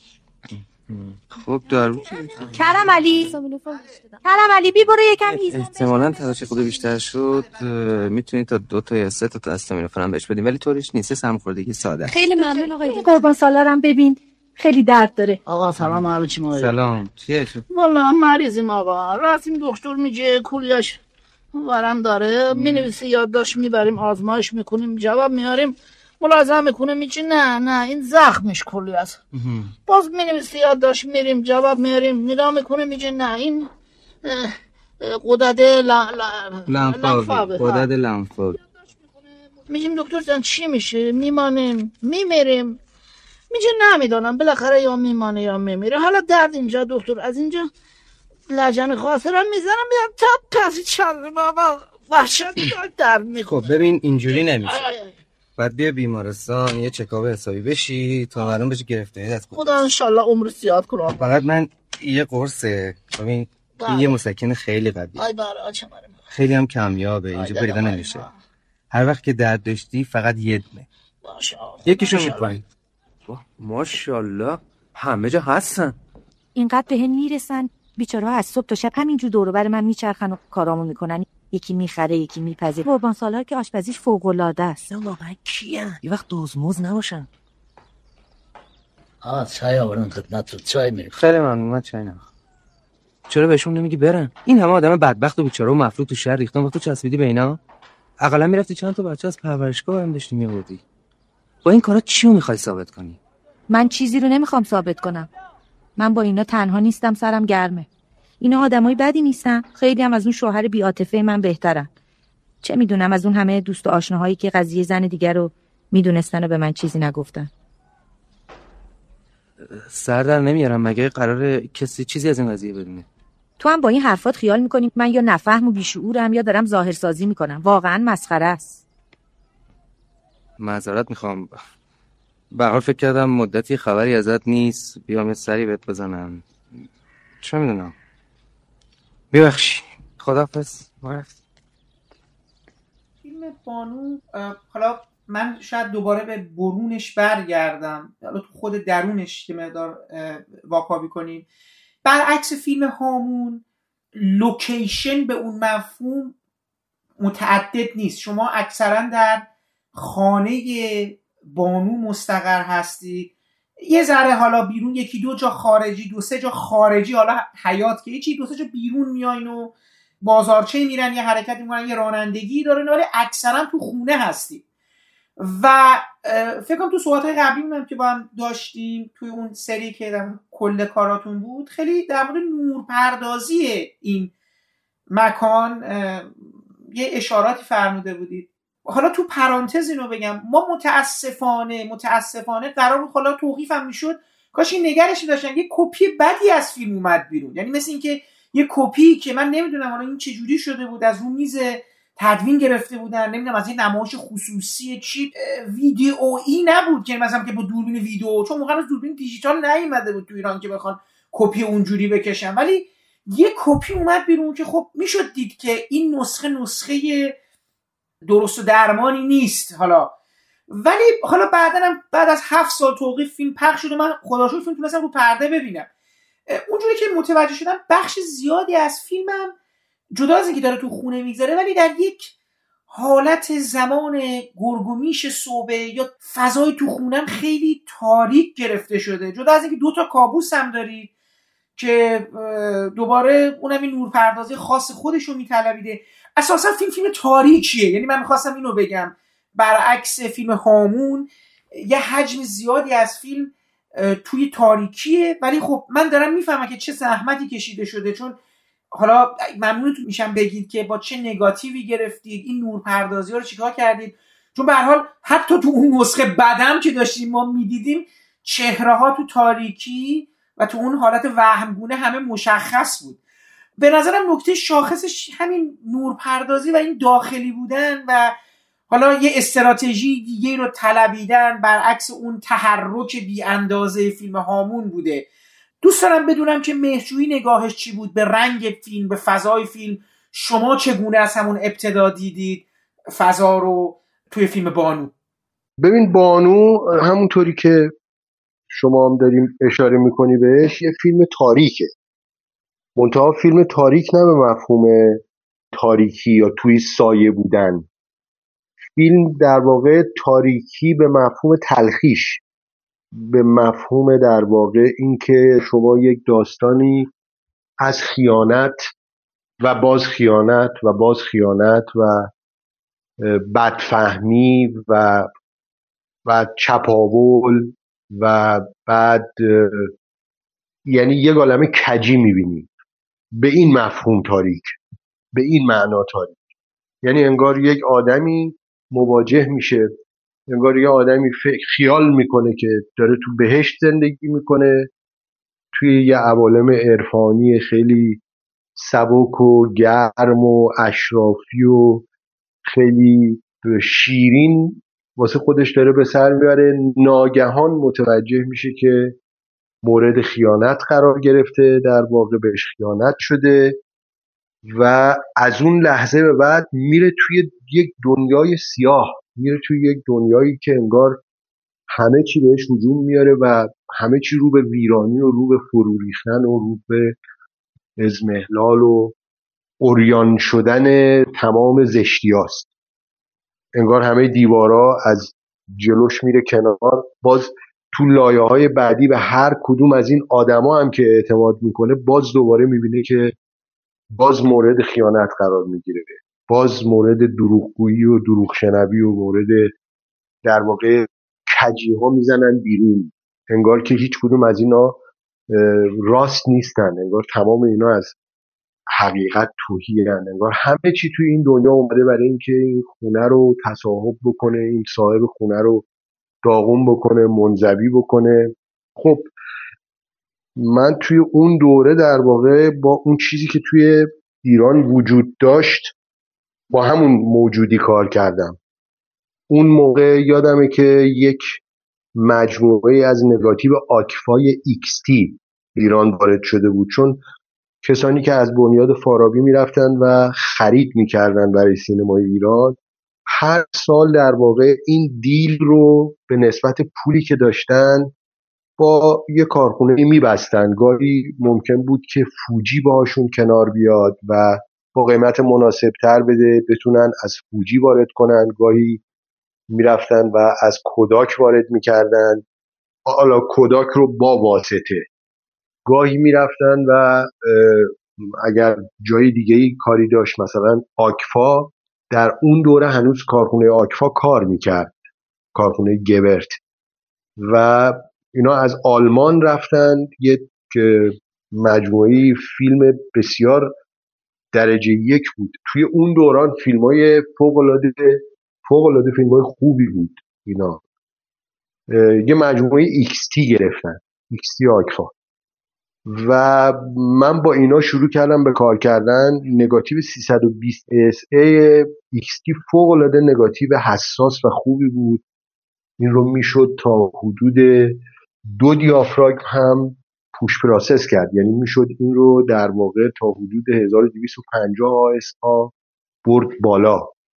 F: خب دارو
C: کرم علی بی برو یکم هیزم.
F: احتمالاً تراش خود بیشتر شد، میتونی تا 2 تا یا 3 تا استامینوفن بهش بدیم، ولی طوریش نیست، سرماخوردگی ساده.
H: خیلی ممنون آقای دکتر.
C: قربان سالارم ببین خیلی درد داره.
I: آقا سلام علیکم.
F: سلام، چیه شد؟
I: والا مریضیم آقا، رفتیم دکتر میگه کلیش ورم داره، مینویسه یادداشت میبریم آزمایش میکنیم جواب میاریم، ملاحظه میکنه میگه نه این زخمش کلی است. باز مینویسه یادداشت میریم جواب میاریم نگاه میکنه میگه نه این غدد لنفاوی.
F: غدد لنفاوی.
I: میگیم دکتر جان چی میشه؟ میمانیم میمیریم؟ میگه نمیدانم، بالاخره یا میمانه یا میمیره. حالا درد اینجا دکتر، از اینجا لجن خاصرم میزنم میدم تا پسی چند بابا وحشت درد میکنه.
F: خب ببین اینجوری نمیشه، بعد بیا بیمارستان یه چکاپ حسابی بشی تا معلوم بشه گرفتاری از
I: خدا انشالله عمر زیاد کنه.
F: فقط من یه قرصه، ببین یه مسکن خیلی قویه، خیلی هم کمیابه، اینجا پیدا نمیشه. هر وقت که درد داشتی فقط یه دونه یکیشو میکنی. ماشاءالله همه جا هستن.
C: اینقدر بهن میرسن بیچاره‌ها، از صبح تا شب همینجور دور و بر من میچرخن و کارامو میکنن. یکی میخره یکی میپزه. قربان سالار که آشپزیش فوق‌العاده است.
E: واقعا کیه؟ یه وقت دزموز نباشن.
I: چای آوردم خدمت رو، چای میریم.
F: خیلی ممنون، من چای نمیخوام. چرا بهشون نمیگی برن؟ این همه آدم بدبخت و بیچاره و مفلوک تو شهر ریختن و تو چسبیدی به اینا؟ اقلا میرفتی چند تا بچه از پرورشگاه برام داشتی میآوردی. با این کارا چیو میخوای ثابت کنی؟
C: من چیزی رو نمیخوام ثابت کنم. من با اینا تنها نیستم، سرم گرمه. اینا آدمای بدی نیستن، خیلی هم از اون شوهر بی‌عاطفه من بهترن. چه میدونم از اون همه دوست و آشناهایی که قضیه زن دیگر رو میدونستن و به من چیزی نگفتن.
F: سر در نمیارم، مگه قراره کسی چیزی از این قضیه بدونه؟
C: تو هم با این حرفات خیال میکنی من یا نفهم و بیشعورم یا دارم ظاهرسازی میکنم. واقعا مسخره است.
F: معذرت میخوام، به هر حال فکر کردم مدتی خبری ازت نیست، بیام یه سری بهت بزنم. چه میدونم. ببخشی. خداحافظ.
A: فیلم بانو، حالا من شاید دوباره به برونش برگردم، حالا تو خود درونش که مقدار واکاوی کنیم. برعکس فیلم هامون لوکیشن به اون مفهوم متعدد نیست. شما اکثرا در خانه بانو مستقر هستی، یه ذره حالا بیرون یکی دو جا خارجی، 2-3 جا خارجی، حالا حیات که یکی 2-3 جا بیرون میاین و بازارچه میرن، یه حرکت میکنن، یه رانندگی دارن، ولی اکثرا تو خونه هستی. و فکر کنم تو صحبت‌های قبلی هم که با هم داشتیم توی اون سری که در کل کاراتون بود، خیلی در مورد نورپردازی این مکان یه اشاراتی فرموده بودید. حالا تو پرانتز اینو بگم، ما متاسفانه قرار بود حالا توقیف هم میشد، کاش این نگرش داشتن، یه کپی بدی از فیلم اومد بیرون. یعنی مثل این که یه کپی که من نمیدونم الان این چه جوری شده بود از اون میز تدوین گرفته بودن، نمیدونم از این نمایش خصوصی چی ویدئویی نبود که مثلا که با دوربین ویدئو، چون موقع دوربین دیجیتال نیومده بود تو ایران که بخوان کپی اونجوری بکشن، ولی یه کپی اومد بیرون که خب میشد دید که این نسخه درست و درمانی نیست. ولی حالا بعد از 7 سال توقیف فیلم پخش شد و من خدا شکر فیلم تونستم رو پرده ببینم. اونجوری که متوجه شدم بخش زیادی از فیلمم جدا از اینکه داره تو خونه میگذره ولی در یک حالت زمان گرگومیش صبح یا فضای تو خونم خیلی تاریک گرفته شده، جدا از اینکه 2 تا کابوس هم دارید که دوباره اونم این نورپردازی خاص خودش رو میطلبیده. اساسا فیلم تاریکیه، یعنی من میخواستم اینو بگم برعکس فیلم هامون یه حجم زیادی از فیلم توی تاریکیه، ولی خب من دارم میفهمم که چه زحمتی کشیده شده، چون حالا ممنونتون میشم بگید که با چه نگاتیوی گرفتید این نورپردازی ها رو چیکار کردید، چون به هر حال حتی تو اون نسخه بدم که داشتیم ما میدیدیم چهره ها تو تاریکی و تو اون حالت وهمگونه همه مشخص بود. به نظرم نکته شاخصش همین نورپردازی و این داخلی بودن و حالا یه استراتژی دیگه رو طلبیدن برعکس اون تحرک بی اندازه فیلم هامون بوده. دوست دارم بدونم که مهرجویی نگاهش چی بود به رنگ فیلم، به فضای فیلم. شما چگونه از همون ابتدا دیدید فضا رو توی فیلم بانو؟
D: ببین بانو همونطوری که شما هم داریم اشاره میکنی بهش یه فیلم تاریکه، منتها فیلم تاریک نه به مفهوم تاریکی یا توی سایه بودن. فیلم در واقع تاریکی به مفهوم تلخیش، به مفهوم در واقع این که شما یک داستانی از خیانت و باز خیانت و باز خیانت و بدفهمی و چپاول و بعد یعنی یک عالمه کجی میبینی. به این مفهوم تاریک، به این معنا تاریک، یعنی انگار یک آدمی مواجه میشه، انگار یک آدمی خیال میکنه که داره تو بهشت زندگی میکنه، توی یه عوالم عرفانی خیلی سبک و گرم و اشرافی و خیلی شیرین واسه خودش داره به سر میبره. ناگهان متوجه میشه که مورد خیانت قرار گرفته، در واقع بهش خیانت شده و از اون لحظه به بعد میره توی یک دنیای سیاه، میره توی یک دنیایی که انگار همه چی بهش هجوم میاره و همه چی رو به ویرانی و رو به فرو ریختن و رو به اضمحلال و عریان شدن تمام زشتیاست. انگار همه دیوارا از جلوش میره کنار. باز تو لایه‌های بعدی به هر کدوم از این آدما هم که اعتماد میکنه باز دوباره میبینه که باز مورد خیانت قرار میگیره، باز مورد دروغگویی و دروغ شنوی و مورد در واقع کجی ها میزنن بیرون. انگار که هیچ کدوم از اینا راست نیستن، انگار تمام اینا از حقیقت توهیدن، انگار همه چی توی این دنیا اومده برای اینکه این خونه رو تصاحب بکنه، این صاحب خونه رو داغون بکنه، منزوی بکنه. خب من توی اون دوره در واقع با اون چیزی که توی ایران وجود داشت با همون موجودی کار کردم. اون موقع یادمه که یک مجموعه از نگاتیو آکفای XT ایران وارد شده بود، چون کسانی که از بنیاد فارابی میرفتن و خرید میکردن برای سینمای ایران هر سال در واقع این دیل رو به نسبت پولی که داشتن با یه کارخونه میبستن. گاهی ممکن بود که فوجی باهاشون کنار بیاد و با قیمت مناسب تر بده بتونن از فوجی وارد کنن، گاهی میرفتن و از کوداک وارد میکردن، حالا کوداک رو با واسطه، گاهی میرفتن و اگر جای دیگه ای کاری داشت، مثلا آکفا در اون دوره هنوز کارخونه آکفا کار میکرد، کارخونه گبرت، و اینا از آلمان رفتن یک مجموعه فیلم بسیار درجه یک بود. توی اون دوران فیلم‌های فوق‌العاده فیلم‌های خوبی بود. اینا یه مجموعه XT گرفتن، XT آکفا. و من با اینا شروع کردم به کار کردن. نگاتیو 320 ASA XT فوق‌العاده نگاتیو حساس و خوبی بود. این رو میشد تا حدود 2 دیافراگم هم پوش پراسس کرد، یعنی میشد این رو در واقع تا حدود 1250 ASA برد بالا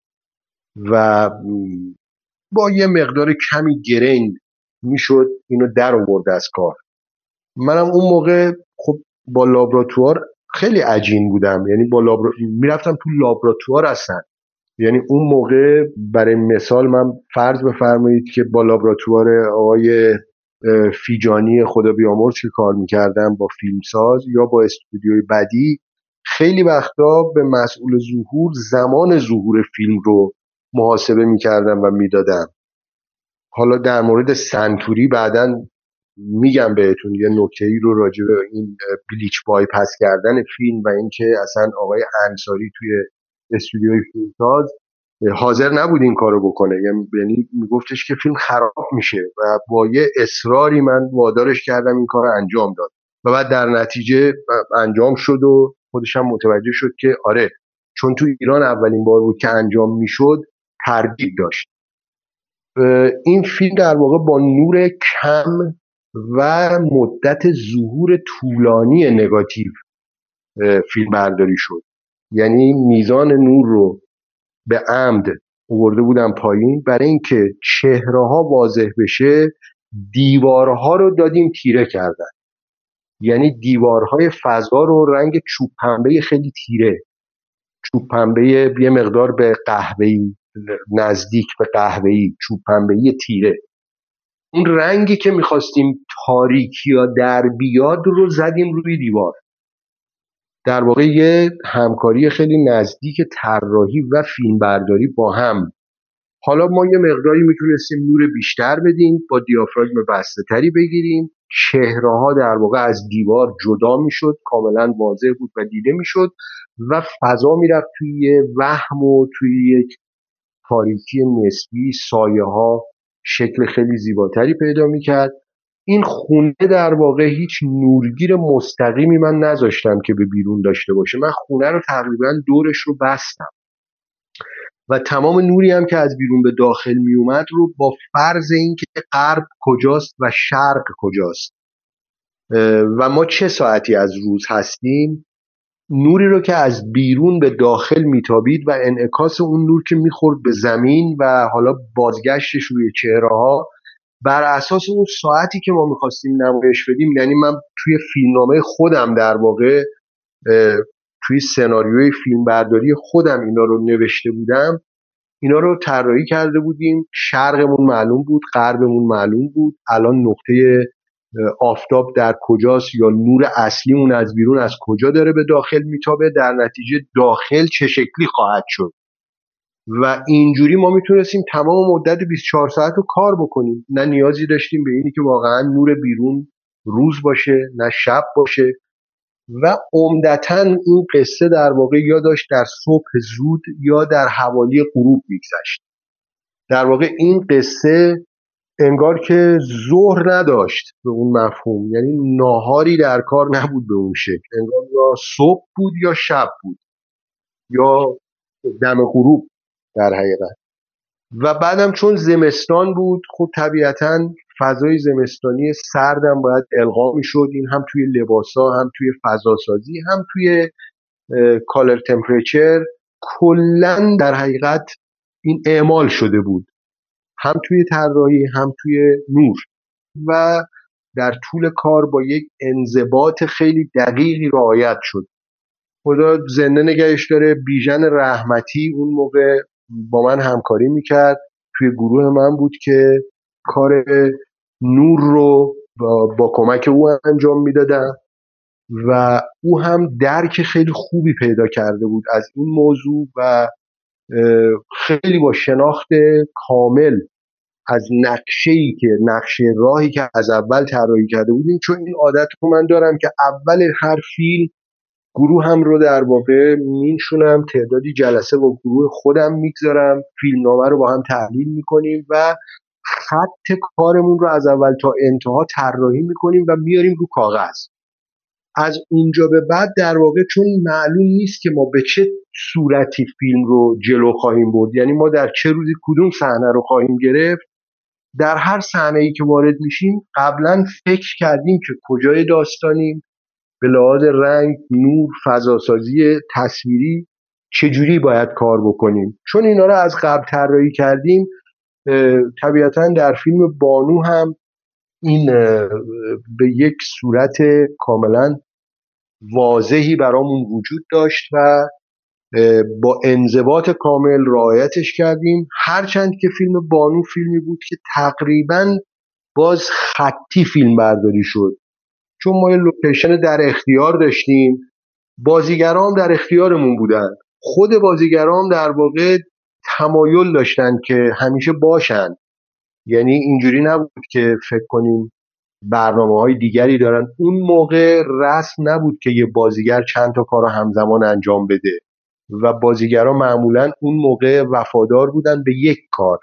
D: و با یه مقدار کمی گرین میشد اینو در آورد از کار. منم اون موقع خب با لابراتوار خیلی عجین بودم، یعنی با میرفتم تو لابراتوار هستن. یعنی اون موقع برای مثال من فرض بفرمایید که با لابراتوار آقای فیجانی خدا بیامرز که کار میکردم با فیلمساز یا با استودیوی بدی، خیلی وقتا به مسئول ظهور زمان ظهور فیلم رو محاسبه میکردم و میدادم. حالا در مورد سنتوری بعداً میگم بهتون یه نکته‌ای رو راجع به این بلیچ بایپاس کردن فیلم و اینکه اصلا آقای انصاری توی استودیوی فیلمساز حاضر نبود این کارو بکنه، یعنی میگفتش که فیلم خراب میشه و با یه اصراری من وادارش کردم این کارو انجام داد و بعد در نتیجه انجام شد و خودش هم متوجه شد که آره، چون تو ایران اولین بار بود که انجام میشد تردید داشت. این فیلم در واقع با نور کم و مدت ظهور طولانی نگاتیو فیلم برداری شد، یعنی میزان نور رو به عمد آورده بودن پایین برای اینکه چهره ها واضح بشه. دیوارها رو دادیم تیره کردن، یعنی دیوارهای فضا رو رنگ چوب پنبه خیلی تیره، چوب پنبه یه مقدار به قهوه‌ای، نزدیک به قهوه‌ای، چوب پنبه تیره، اون رنگی که میخواستیم تاریکی یا در بیاد رو زدیم روی دیوار. در واقع یه همکاری خیلی نزدیک طراحی و فیلمبرداری با هم. حالا ما یه مقداری میتونستیم نور بیشتر بدیم، با دیافراگم بسته تری بگیریم، چهره ها در واقع از دیوار جدا میشد، کاملا واضح بود و دیده میشد و فضا میرفت توی وهم و توی یک تاریکی نسبی، سایه ها شکل خیلی زیباتری پیدا میکرد. این خونه در واقع هیچ نورگیر مستقیمی من نذاشتم که به بیرون داشته باشه. من خونه رو تقریبا دورش رو بستم و تمام نوری هم که از بیرون به داخل می اومد رو با فرض اینکه غرب کجاست و شرق کجاست و ما چه ساعتی از روز هستیم، نوری رو که از بیرون به داخل میتابید و انعکاس اون نور که میخورد به زمین و حالا بازگشتش روی چهره ها بر اساس اون ساعتی که ما میخواستیم نمایش بدیم. یعنی من توی فیلمنامه خودم در واقع توی سناریوی فیلمبرداری خودم اینا رو نوشته بودم، اینا رو طراحی کرده بودیم. شرقمون معلوم بود، غربمون معلوم بود، الان نقطه آفتاب در کجاست یا نور اصلیمون از بیرون از کجا داره به داخل میتابه، در نتیجه داخل چه شکلی خواهد شد و اینجوری ما میتونستیم تمام مدت 24 ساعت رو کار بکنیم. نه نیازی داشتیم به اینی که واقعا نور بیرون روز باشه نه شب باشه و عمدتاً این قصه در واقع یا داشت در صبح زود یا در حوالی غروب میگذشت. در واقع این قصه انگار که ظهر نداشت به اون مفهوم، یعنی ناهاری در کار نبود به اون شکل، انگار یا صبح بود یا شب بود یا دم غروب در حقیقت. و بعدم چون زمستان بود، خب طبیعتاً فضای زمستانی سردم باید القا میشد. این هم توی لباسا، هم توی فضاسازی، هم توی کالر تمپریچر کلاً در حقیقت این اعمال شده بود، هم توی طراحی هم توی نور و در طول کار با یک انضباط خیلی دقیقی رعایت شد. خدا زنده نگهش داره، بیژن رحمتی اون موقع با من همکاری میکرد، توی گروه من بود که کار نور رو با کمک او انجام میدادم و او هم درک خیلی خوبی پیدا کرده بود از این موضوع و خیلی با شناخت کامل از نقشه راهی که از اول طراحی کرده بودیم. چون این عادت رو من دارم که اول هر فیلم گروه هم رو در واقع میشونم، تعدادی جلسه با گروه خودم میگذارم، فیلمنامه رو با هم تحلیل میکنیم و خط کارمون رو از اول تا انتها طراحی میکنیم و میاریم رو کاغذ. از اونجا به بعد در واقع چون معلوم نیست که ما به چه صورتی فیلم رو جلو خواهیم برد، یعنی ما در چه روزی کدوم صحنه رو خواهیم گرفت، در هر صحنه‌ای که وارد میشیم قبلا فکر کردیم که کجای داستانیم، به لحاظ رنگ، نور، فضاسازی تصویری چجوری باید کار بکنیم. چون اینا رو از قبل طراحی کردیم، طبیعتا در فیلم بانو هم این به یک صورت کاملا واضحی برامون وجود داشت و با انضباط کامل رعایتش کردیم. هرچند که فیلم بانو فیلمی بود که تقریبا باز خطی فیلم برداری شد، چون ما یه لوکیشن در اختیار داشتیم، بازیگرام در اختیارمون بودن، خود بازیگرام در واقع تمایل داشتن که همیشه باشن، یعنی اینجوری نبود که فکر کنیم برنامه‌های دیگری دارن. اون موقع رسم نبود که یه بازیگر چند تا کار همزمان انجام بده و بازیگرا معمولا اون موقع وفادار بودن به یک کار.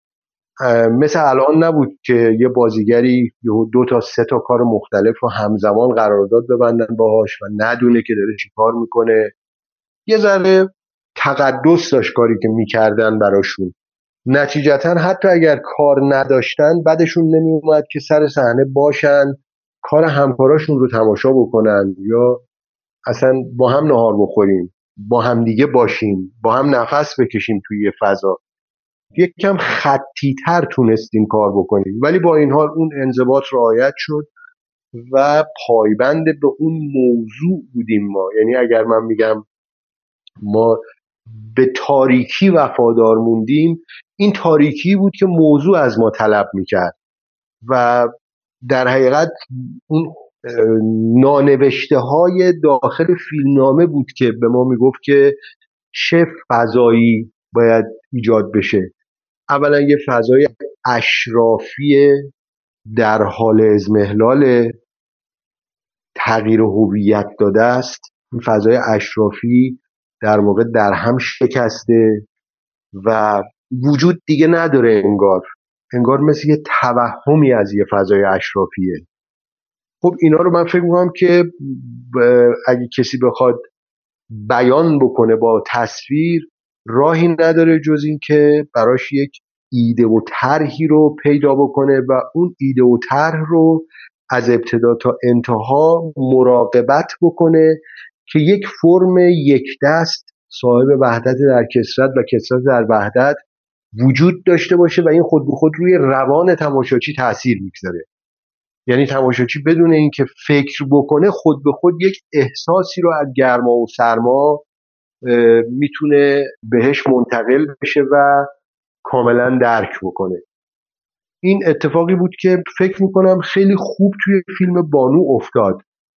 D: مثل الان نبود که یه بازیگری 2 تا 3 تا کار مختلف رو همزمان قرارداد ببندن باهاش و ندونه که داره چی کار میکنه. یه ذره تقدس داشت کاری که میکردن براشون. نتیجتا حتی اگر کار نداشتن بعدشون نمیومد که سر صحنه باشن، کار همکاراشون رو تماشا بکنن یا اصلا با هم نهار بخوریم، با هم دیگه باشیم، با هم نفس بکشیم توی یه فضا. یک کم خطی تر تونستیم کار بکنیم، ولی با این حال اون انضباط رعایت شد و پایبند به اون موضوع بودیم ما. یعنی اگر من میگم ما به تاریکی وفادار موندیم، این تاریکی بود که موضوع از ما طلب میکرد و در حقیقت اون نانوشته های داخل فیلمنامه بود که به ما میگفت که چه فضایی باید ایجاد بشه. اولا یه فضای اشرافی در حال اضمحلال، تغییر هویت داده است. این فضای اشرافی در واقع در هم شکسته و وجود دیگه نداره، انگار مثل یه توهمی از یه فضای اشرافیه. خب اینا رو من فکر میکنم که اگه کسی بخواد بیان بکنه با تصویر، راهی نداره جز این که براش یک ایده و طرحی رو پیدا بکنه و اون ایده و طرح رو از ابتدا تا انتها مراقبت بکنه که یک فرم یک دست صاحب وحدت در کثرت و کثرت در وحدت وجود داشته باشه و این خود به خود روی روان تماشاچی تأثیر میگذاره. یعنی تماشاچی بدون اینکه فکر بکنه خود به خود یک احساسی رو از گرما و سرما میتونه بهش منتقل بشه و کاملا درک بکنه. این اتفاقی بود که فکر میکنم خیلی خوب توی فیلم بانو افتاد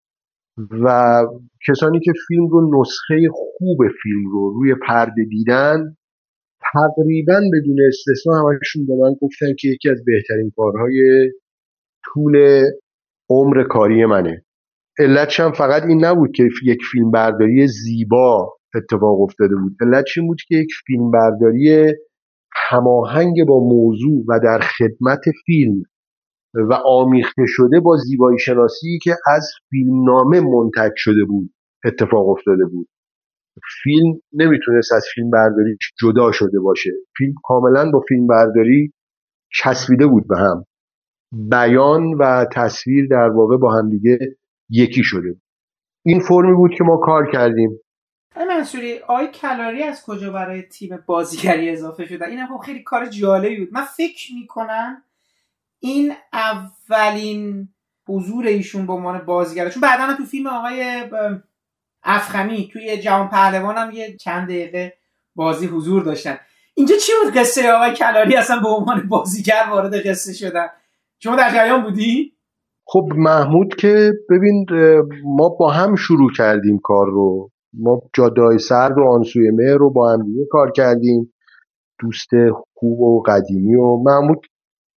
D: و کسانی که فیلم رو، نسخه خوب فیلم رو روی پرده دیدن، تقریبا بدون استثنا همشون به من گفتن که یکی از بهترین کارهای طول عمر کاری منه. علتش هم فقط این نبود که یک فیلم برداری زیبا اتفاق افتاده بود، علتش این بود که یک فیلم برداری هماهنگ با موضوع و در خدمت فیلم و آمیخته شده با زیبایی شناسی که از فیلمنامه منتج شده بود اتفاق افتاده بود. فیلم نمیتونست از فیلم برداری جدا شده باشه. فیلم کاملا با فیلم برداری چسبیده بود به هم. بیان و تصویر در واقع با هم دیگه یکی شده بود. این فرمی بود که ما کار کردیم.
A: منصوری، آقای کلاری از کجا برای تیم بازیگری اضافه شدن؟ این هم خیلی کار جالبی بود. من فکر میکنم این اولین حضور ایشون به عنوان بازیگر، چون بعداً تو فیلم آقای افخمی توی جوان پهلوان هم یه چند دقیقه بازی حضور داشتن. اینجا چی بود قصه آقای کلاری اصلا به عنوان بازیگر وارد قصه شدن؟ شما در جریان بودی؟
D: خب محمود که ببین، ما با هم شروع کردیم کار رو. ما جاده‌های سرد و آنسوی مهر رو با هم دیگه کار کردیم، دوست خوب و قدیمی. و محمود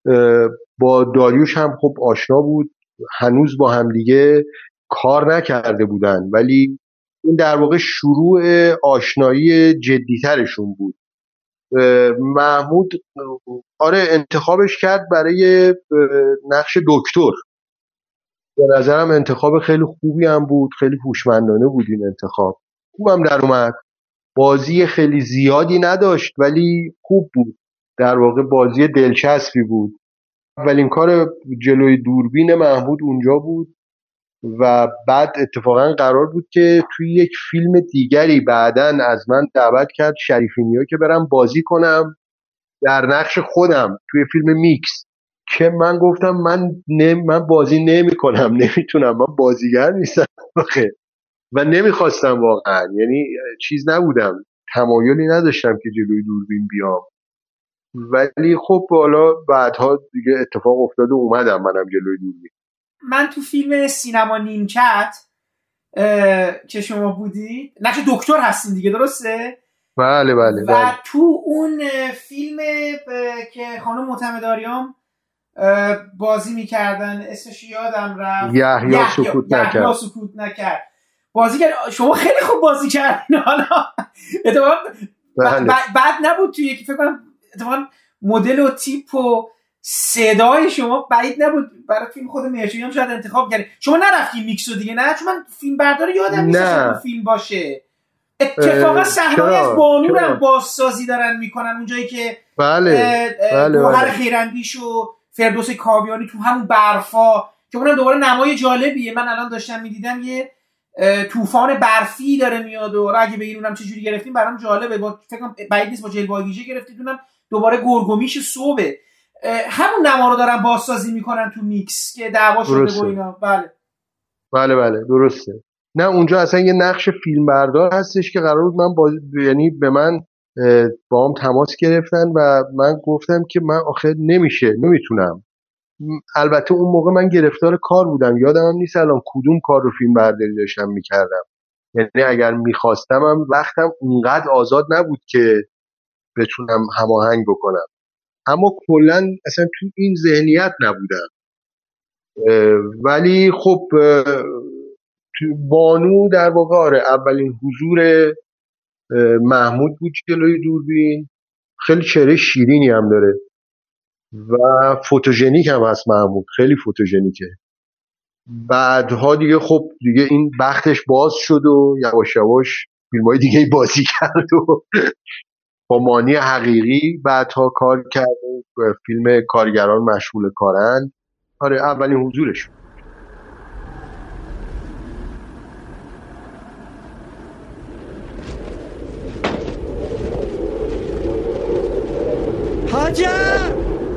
D: با داریوش هم خب آشنا بود، هنوز با هم دیگه کار نکرده بودن، ولی این در واقع شروع آشنایی جدیترشون بود. محمود انتخابش کرد برای نقش دکتر. به نظرم انتخاب خیلی خوبی هم بود، خیلی هوشمندانه بود این انتخاب، خوبم در اومد. بازی خیلی زیادی نداشت ولی خوب بود، در واقع بازی دلچسبی بود. اولین کار جلوی دوربین محمود اونجا بود و بعد اتفاقا قرار بود که توی یک فیلم دیگری بعدن از من دعوت کرد شریفینیا که برم بازی کنم در نقش خودم توی فیلم میکس، که من گفتم من بازی نمی کنم، نمیتونم، من بازیگر نیستم و نمیخواستم واقعا، یعنی چیز نبودم، تمایلی نداشتم که جلوی دوربین بیام. ولی خب حالا بعدها دیگه اتفاق افتاد و اومدم منم جلوی دوربین.
A: من تو فیلم سینما نیمکت که شما بودید نقش دکتر هستین دیگه، درسته؟
D: بله بله.
A: و تو اون فیلم که خانم معتمداریام بازی میکردن، اسمش یادم رفت،
D: یحیی سکوت نکرد
A: بازی کرد. شما خیلی خوب بازی کردین. حالا اتفاقا بعد نبود توی یکی، فکر کنم اتفاقا مدل و تیپ و صدای شما بعید نبود برای فیلم خود مرچوی هم شاید انتخاب کردین. شما نرفتین میکسو دیگه؟ نه چون من فیلم بردار یادم نیست اون فیلم باشه. اتفاقا صحنه‌ای از بانو هم بازسازی دارن میکنن اونجایی که گوهر خیراندیش و فردوس کاویانی تو همون برفا، که اونم دوباره نمای جالبیه. من الان داشتم میدیدم یه طوفان برفی داره میاد و اگه بگین اونم چه جوری گرفتیم برام جالبه. فکر کنم بعید نیست با جلوه ویژه گرفتید، اونم دوباره گرگومیش صبح همون نما رو دارن بازسازی میکنن تو میکس که دعوا شده و اینا.
D: بله درسته. نه اونجا اصلا یه نقش فیلمبردار هستش که قرار بود من یعنی به من با هم تماس گرفتن و من گفتم که من آخر نمیتونم. البته اون موقع من گرفتار کار بودم، یادم هم نیست الان کدوم کار رو فیلم برداری داشتم میکردم، یعنی اگر میخواستم هم وقتم اونقدر آزاد نبود که بتونم هماهنگ بکنم، اما کلا اصلا تو این ذهنیت نبودم. ولی خب بانو در واقع اولین حضور محمود بود جلوی دوربین. خیلی چهره شیرینی هم داره و فوتوژنیک هم هست محمود، خیلی فوتوژنیکه. بعدها دیگه خب دیگه این بختش باز شد و یواش یواش فیلم‌های دیگه بازی کرد و با مانی حقیقی بعدها کار کرد، فیلم کارگران مشغول کارند. آره اولین حضورش.
E: حاجر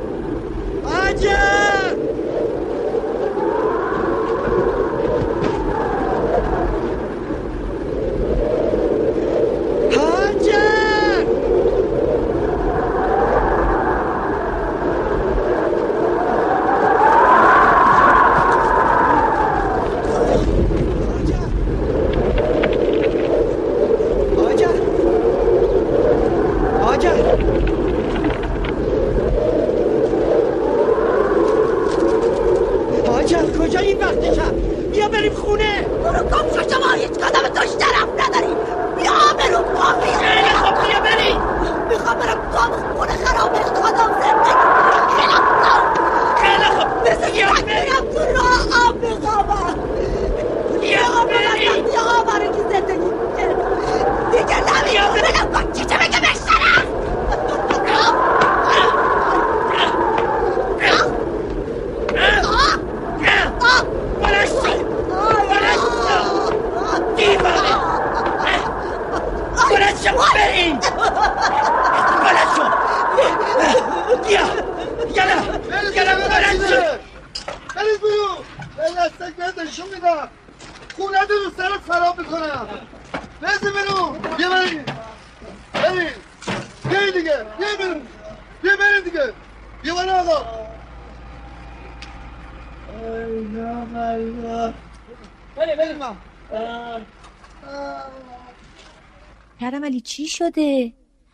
C: کرم علی چی شده؟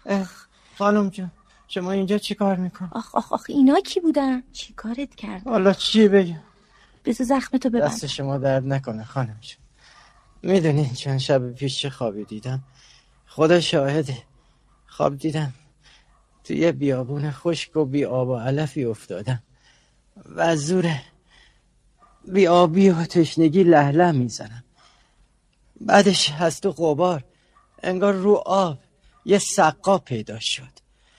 F: خانم جان شما اینجا چی کار میکن؟
C: آخ اینا کی بودن؟ چی کارت کرد؟
F: والا چی بگم؟
C: بذار زخمتو ببند.
F: دست شما درد نکنه خانم جان. میدونی چند شب پیش چه خوابی دیدم؟ خدا شاهده. خواب دیدم توی یه بیابون خشک و بی آب و علفی افتادم و
E: بی آبی و تشنگی لهله میزنم. بعدش از تو غبار انگار رو آب یه سقا پیدا شد.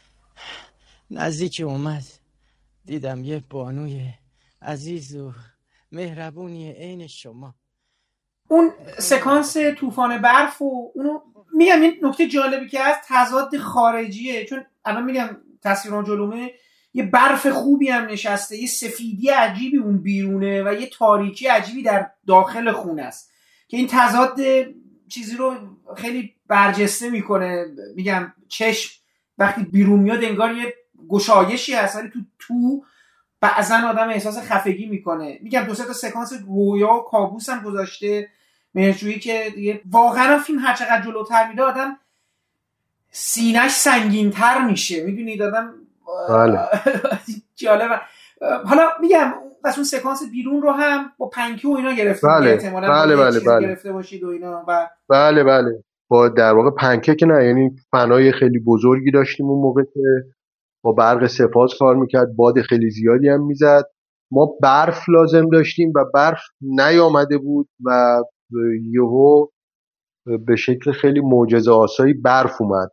E: نزدیک اومد دیدم یه بانوی عزیز و مهربونی عین شما.
A: اون سکانس طوفان برف و اونو میگم این نکته جالبی که از تضاد خارجیه، چون الان میگم تصویران جلومه یه برف خوبی هم نشسته، یه سفیدی عجیبی اون بیرونه و یه تاریکی عجیبی در داخل خونه است که این تضاد چیزی رو خیلی برجسته میکنه. میگم چشم وقتی بیرون میاد انگار یه گشایشی هست، ولی تو بعضا آدم احساس خفگی میکنه. میگم 2-3 تا سکانس رویا و کابوس هم گذاشته مهرجویی که دیگه واقعا فیلم هر چقدر جلوتر میره آدم سینه‌اش سنگین‌تر میشه. میدونید آدم
D: بله.
A: جالبه. حالا میگم بس اون سکانس بیرون رو هم با پنکه و اینا گرفته.
D: بله.
A: بله. گرفته باشید و اینا و
D: بله با در واقع پنکه که نه، یعنی فنای خیلی بزرگی داشتیم اون موقع که با برق سه‌فاز کار میکرد، باد خیلی زیادی هم میزد. ما برف لازم داشتیم و برف نیامده بود و یهو به شکل خیلی معجزه‌آسایی برف اومد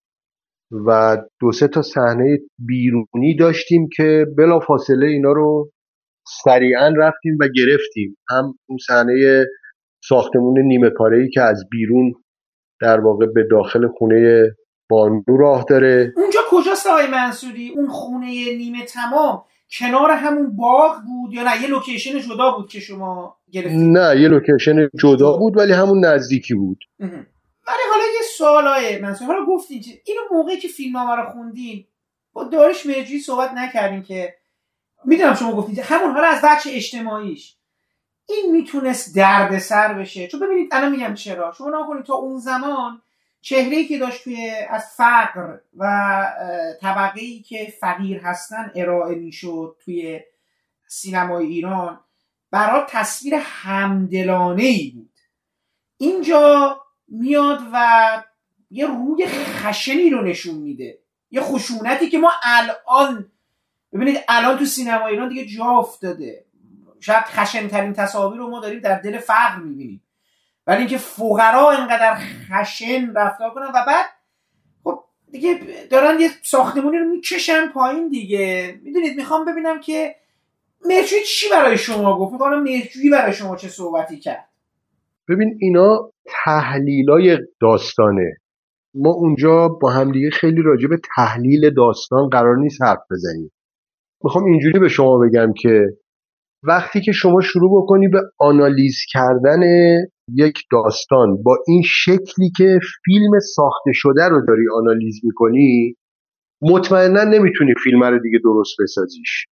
D: و 2-3 تا صحنه بیرونی داشتیم که بلافاصله اینا رو سریعا رفتیم و گرفتیم. هم اون صحنه ساختمون نیمه کاره‌ای که از بیرون در واقع به داخل خونه بانو راه داره.
A: اونجا کجاست آقای منصوری؟ اون خونه نیمه تمام کنار همون باغ بود یا نه یه لوکیشن جدا بود که شما گرفتید؟
D: نه یه لوکیشن جدا بود ولی همون نزدیکی بود.
A: ولی حالا یه سوال آقای منصوری، حالا گفتین اینو موقعی که فیلمنامه رو خوندین با داریوش مهرجویی صحبت نکردین که میدونم شما گفتید همون حالا از بچه اجتماعیش این میتونست دردسر بشه؟ چون ببینید الان میگم چرا. شما نکنید تا اون زمان چهره‌ای که داشت توی از فقر و طبقه‌ای که فقیر هستن ارائه میشد توی سینمای ایران برای تصویر همدلانه‌ای بود. اینجا میاد و یه روی خشنی رو نشون میده، یه خشونتی که ما الان ببینید الان تو سینمای ایران دیگه جا افتاده. شاید خشن‌ترین تصاویر رو ما داریم در دل فقر میبینیم، ولی اینکه فقرا اینقدر خشن رفتار کنن و بعد خب دیگه دارن یه ساختمونی رو میکشن پایین دیگه. میدونید میخوام ببینم که مهرجویی چی برای شما گفت، میخوام مهرجویی برای شما چه صحبتی کرد.
D: ببین اینا تحلیلای داستانه، ما اونجا با همدیگه خیلی راجع به تحلیل داستان قرار نیست حرف بزنیم. میخوام اینجوری به شما بگم که وقتی که شما شروع بکنی به آنالیز کردن یک داستان با این شکلی که فیلم ساخته شده رو داری آنالیز میکنی، مطمئنا نمیتونی فیلم رو دیگه درست بسازیش،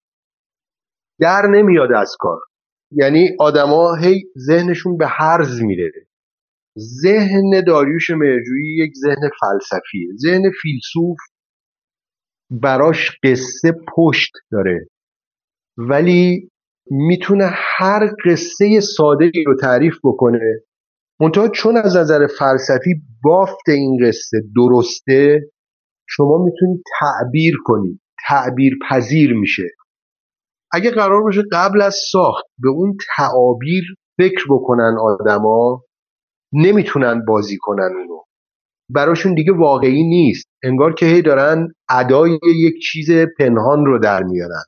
D: در نمیاد از کار. یعنی آدما هی ذهنشون به هرز میره. ذهن داریوش مهرجویی یک ذهن فلسفیه، ذهن فیلسوف، براش قصه پشت داره ولی میتونه هر قصه ساده‌ای رو تعریف بکنه، منتها چون از نظر فلسفی بافت این قصه درسته شما میتونید تعبیر کنید، تعبیر پذیر میشه. اگه قرار باشه قبل از ساخت به اون تعابیر فکر بکنن آدما، نمیتونن بازی کنن اونو، براشون دیگه واقعی نیست، انگار که هی دارن ادای یک چیز پنهان رو در میارن،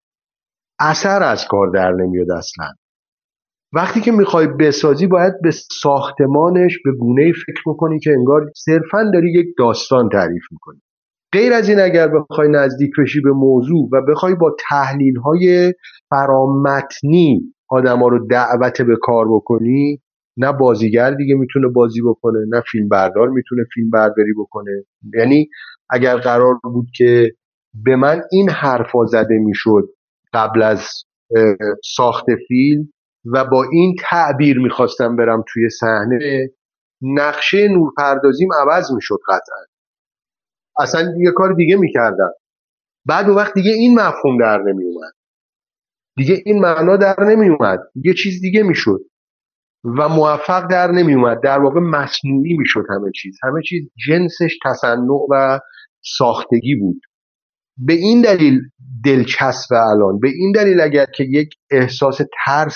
D: اثر از کار در نمیاد اصلا. وقتی که میخوای بسازی باید به ساختمانش به گونه‌ای فکر بکنی که انگار صرفاً داری یک داستان تعریف میکنی. غیر از این اگر بخوای نزدیک بشی به موضوع و بخوای با تحلیل‌های فرامتنی آدما رو دعوت به کار بکنی، نه بازیگر دیگه میتونه بازی بکنه، نه فیلمبردار میتونه فیلم برداری بکنه. یعنی اگر قرار بود که به من این حرفا زده میشد قبل از ساخت فیلم و با این تعبیر میخواستم برم توی صحنه، نقشه نورپردازیم عوض میشد قطعا، اصلا یه کار دیگه میکردم. بعد اون وقت دیگه این مفهوم در نمیومد، دیگه این معنا در نمیومد، یه چیز دیگه میشد و موفق در نمیومد. در واقع مصنوعی میشد همه چیز جنسش تصنع و ساختگی بود. به این دلیل دلچسب الان، به این دلیل اگر که یک احساس ترس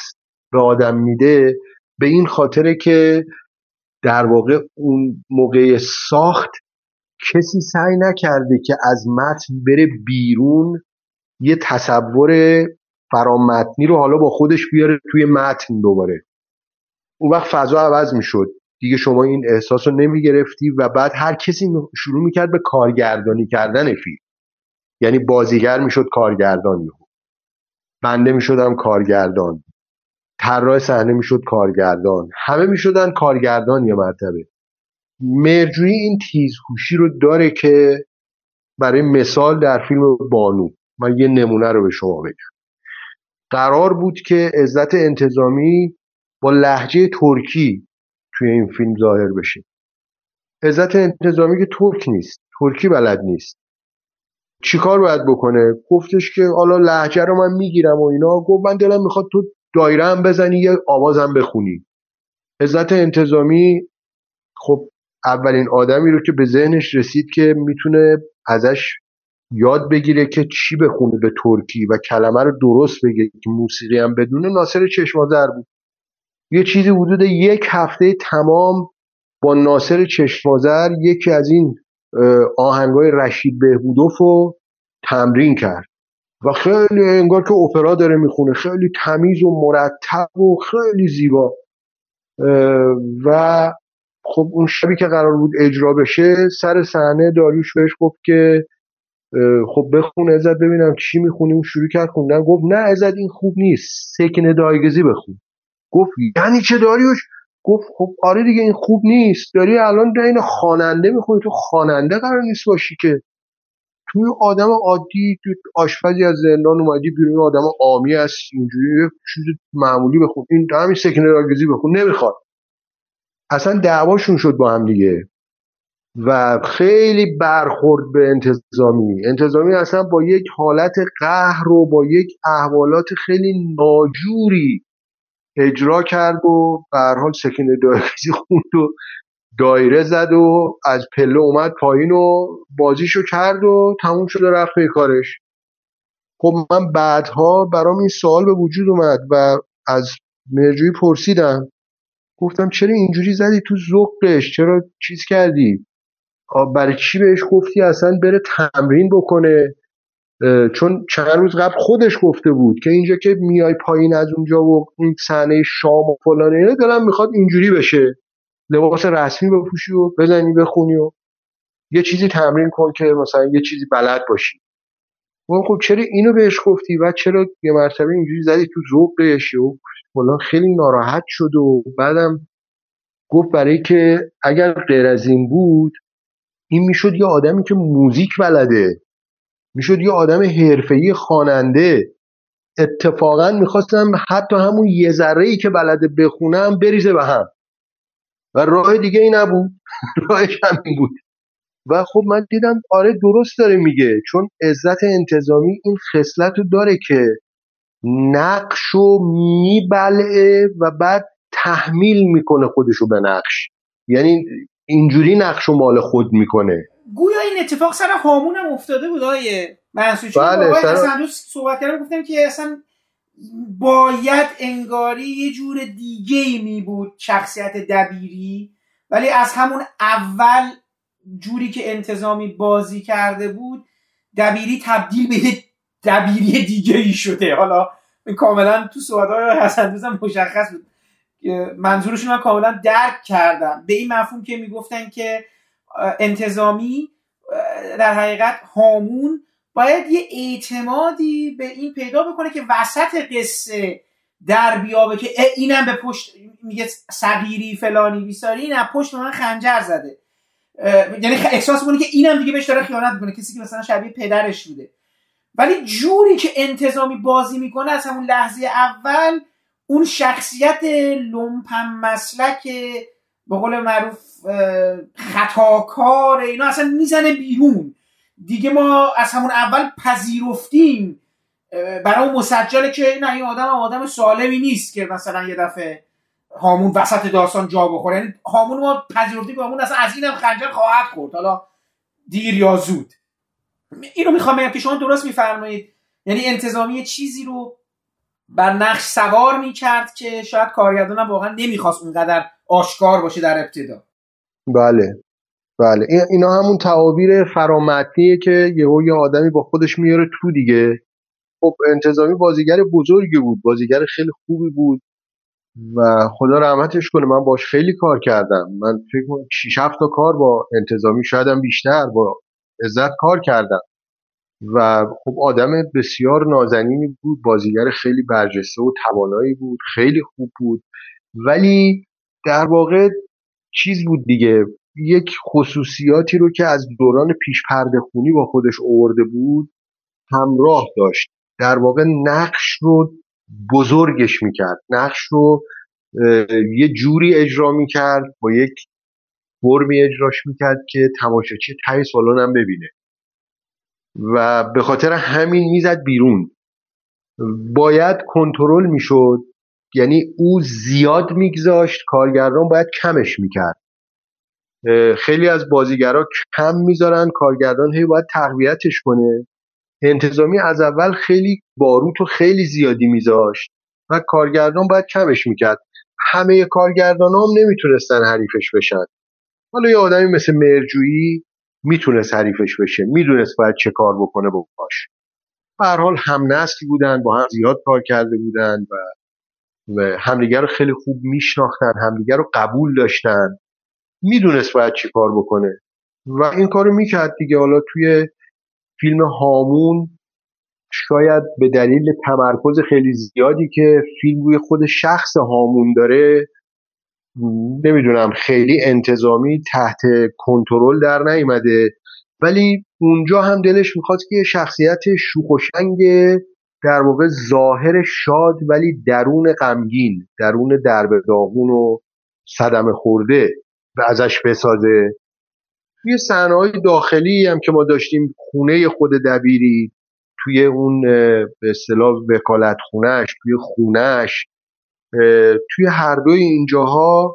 D: به آدم میده به این خاطره که در واقع اون موقع ساخت کسی سعی نکرده که از متن بره بیرون یه تصور فرامتنی رو حالا با خودش بیاره توی متن دوباره. اون وقت فضا عوض میشد دیگه، شما این احساس رو نمیگرفتی و بعد هر کسی شروع میکرد به کارگردانی کردن فیلم. یعنی بازیگر میشد کارگردان، بنده میشدم کارگردان، طراح صحنه میشد کارگردان، همه میشدن کارگردان یه مرتبه. مرجویی این تیزهوشی رو داره که برای مثال در فیلم بانو، من یه نمونه رو به شما بگم. قرار بود که عزت انتظامی با لهجه ترکی توی این فیلم ظاهر بشه. عزت انتظامی که ترک نیست، ترکی بلد نیست، چیکار باید بکنه؟ گفتش که حالا لهجه رو من میگیرم و اینا. گفت من دلم میخواد تو دایره هم بزنی یه آوازم بخونی. عزت انتظامی خب اولین آدمی رو که به ذهنش رسید که میتونه ازش یاد بگیره که چی بخونه به ترکی و کلمه رو درست بگه که موسیقی هم بدونه، ناصر چشم‌آذر بود. یه چیزی حدود 1 هفته تمام با ناصر چشم‌آذر یکی از این آهنگای رشید بهبودوف رو تمرین کرد و خیلی انگار که اپرا داره میخونه، خیلی تمیز و مرتب و خیلی زیبا. و خب اون شبی که قرار بود اجرا بشه سر صحنه داریوش بهش گفت که خب بخون عزت ببینم چی میخونی. اون شروع کرد خوندن. گفت نه عزت این خوب نیست، سکن دایگزی بخون. گفت یعنی چه داریوش؟ گفت خب آره دیگه این خوب نیست، داری الان این خواننده میخونی، تو خواننده قرار نیست باشی که، توی آدم عادی، تو آشپزی از زندان اومدی بیرون، آدم عامی هست، اینجوری یه چیز معمولی بخون، این همین سکن دایگزی بخون. نمیخواد. اصلا دعواشون شد با هم دیگه و خیلی برخورد به انتظامی اصلا با یک حالت قهر و با یک احوالات خیلی ناجوری اجرا کرد و به هر حال سکن دایگزی خوند و دایره زد و از پله اومد پایین و بازیشو کرد و تموم شد و رفت به کارش. خب من بعدها برام این سوال به وجود اومد و از مرجویی پرسیدم، گفتم چرا اینجوری زدی تو ذوقش، چرا چیز کردی، برای چی بهش گفتی اصلا بره تمرین بکنه؟ چون چند روز قبل خودش گفته بود که اینجا که میای پایین از اونجا و این صحنه شام و فلان اینا دلم میخواد اینجوری بشه، لباس رسمی بپوشی و بزنی بخونی و یه چیزی تمرین کن که مثلا یه چیزی بلد باشی. خب چرا اینو بهش گفتی و چرا یه مرتبه اینجوری زدی تو ذوقش و فلان؟ خیلی ناراحت شد و بعدم گفت برای که اگر غیر از این بود این میشد یه آدمی که موزیک بلده، میشد یه آدم حرفه‌ای خواننده. اتفاقا میخواستم حتی همون یه ذره‌ای که بلده بخونم بریزه به هم و راه دیگه ای نبود. راهش همین بود. و خب من دیدم آره درست داره میگه، چون عزت انتظامی این خصلت رو داره که نقشو میبلعه و بعد تحمیل میکنه خودشو به نقش، یعنی اینجوری نقشو مال خود میکنه.
A: گویا این اتفاق سر هامون هم افتاده بود آیه منصور، چون
D: بله،
A: آقای حسن دوست صحبت کردن گفتن که اصلا باید انگاری یه جور دیگه‌ای می بود شخصیت دبیری، ولی از همون اول جوری که انتظامی بازی کرده بود دبیری تبدیل به دبیری دیگه‌ای شده. حالا کاملا تو صحبت‌های حسن دوست هم مشخص بود، منظورشون من کاملا درک کردم، به این مفهوم که میگفتن که انتظامی در حقیقت هامون باید یه اعتمادی به این پیدا بکنه که وسط قصه در بیابه که اینم به پشت میگه صغیری فلانی بیساری، اینم پشت من خنجر زده، یعنی احساس کنه که اینم دیگه بهش داره خیانت میکنه، کسی که مثلا شبیه پدرش بوده. ولی جوری که انتظامی بازی میکنه از همون لحظه اول اون شخصیت لومپن مسلک به قول معروف خطاکار اینا اصلا میزنه بیرون دیگه. ما از همون اول پذیرفتیم، برای مسجله که نه این آدم سالمی نیست که مثلا یه دفعه هامون وسط داستان جا بخوره. یعنی هامون ما پذیرفتیم که هامون اصلا از اینم خنجر خواهد خورد، حالا دیر یا زود. اینو میخوام بگم که شما درست میفرمایید، یعنی انتظامی چیزی رو بر نقش سوار میکرد که شاید کارگردانم واقعا نمیخواست اونقدر آشکار باشه در ابتدا.
D: بله اینا همون تعابیر فرامتنیه که یه آدمی با خودش میاره تو دیگه. خب انتظامی بازیگر بزرگی بود، بازیگر خیلی خوبی بود و خدا رحمتش کنه. من باش خیلی کار کردم. من فکر کنم 6-7 تا کار با انتظامی، شاید هم بیشتر، با عزت کار کردم و خب آدم بسیار نازنینی بود، بازیگر خیلی برجسته و توانایی بود، خیلی خوب بود. ولی در واقع چیز بود دیگه، یک خصوصیاتی رو که از دوران پیش پرده خونی با خودش آورده بود همراه داشت. در واقع نقش رو بزرگش میکرد، نقش رو یه جوری اجرا میکرد، با یک فرمی اجراش میکرد که تماشاچی ته سالن هم ببینه و به خاطر همین میزد بیرون. باید کنترل میشد، یعنی او زیاد میگذاشت، کارگردان باید کمش میکرد. خیلی از بازیگرا کم میذارن، کارگردان هی باید تقویتش کنه. انتظامی از اول خیلی باروت و خیلی زیادی میذاشت و کارگردان باید کمش میکرد. همه کارگردان هم نمیتونستن حریفش بشن. حالا یه آدمی مثل مهرجویی میتونست حریفش بشه، میدونست باید چه کار بکنه باش. به هر حال هم نسل بودن، با هم زیاد کار کرده بودن و همدیگر رو خیلی خوب میشناختن، همدیگر رو قبول داشتن، میدونست باید چی کار بکنه و این کارو میکرد دیگه. حالا توی فیلم هامون شاید به دلیل تمرکز خیلی زیادی که فیلم روی خود شخص هامون داره، نمیدونم خیلی انتظامی تحت کنترل در نیامده، ولی اونجا هم دلش میخواست که یه شخصیت شوخ و شنگ، در واقع ظاهر شاد ولی درون غمگین، درون درب داغون و صدمه خورده و ازش بسازه. توی صحنه‌های داخلی هم که ما داشتیم، خونه خود دبیری، توی اون به اصطلاح وکالت خونش، توی خونش، توی هر دوی اینجاها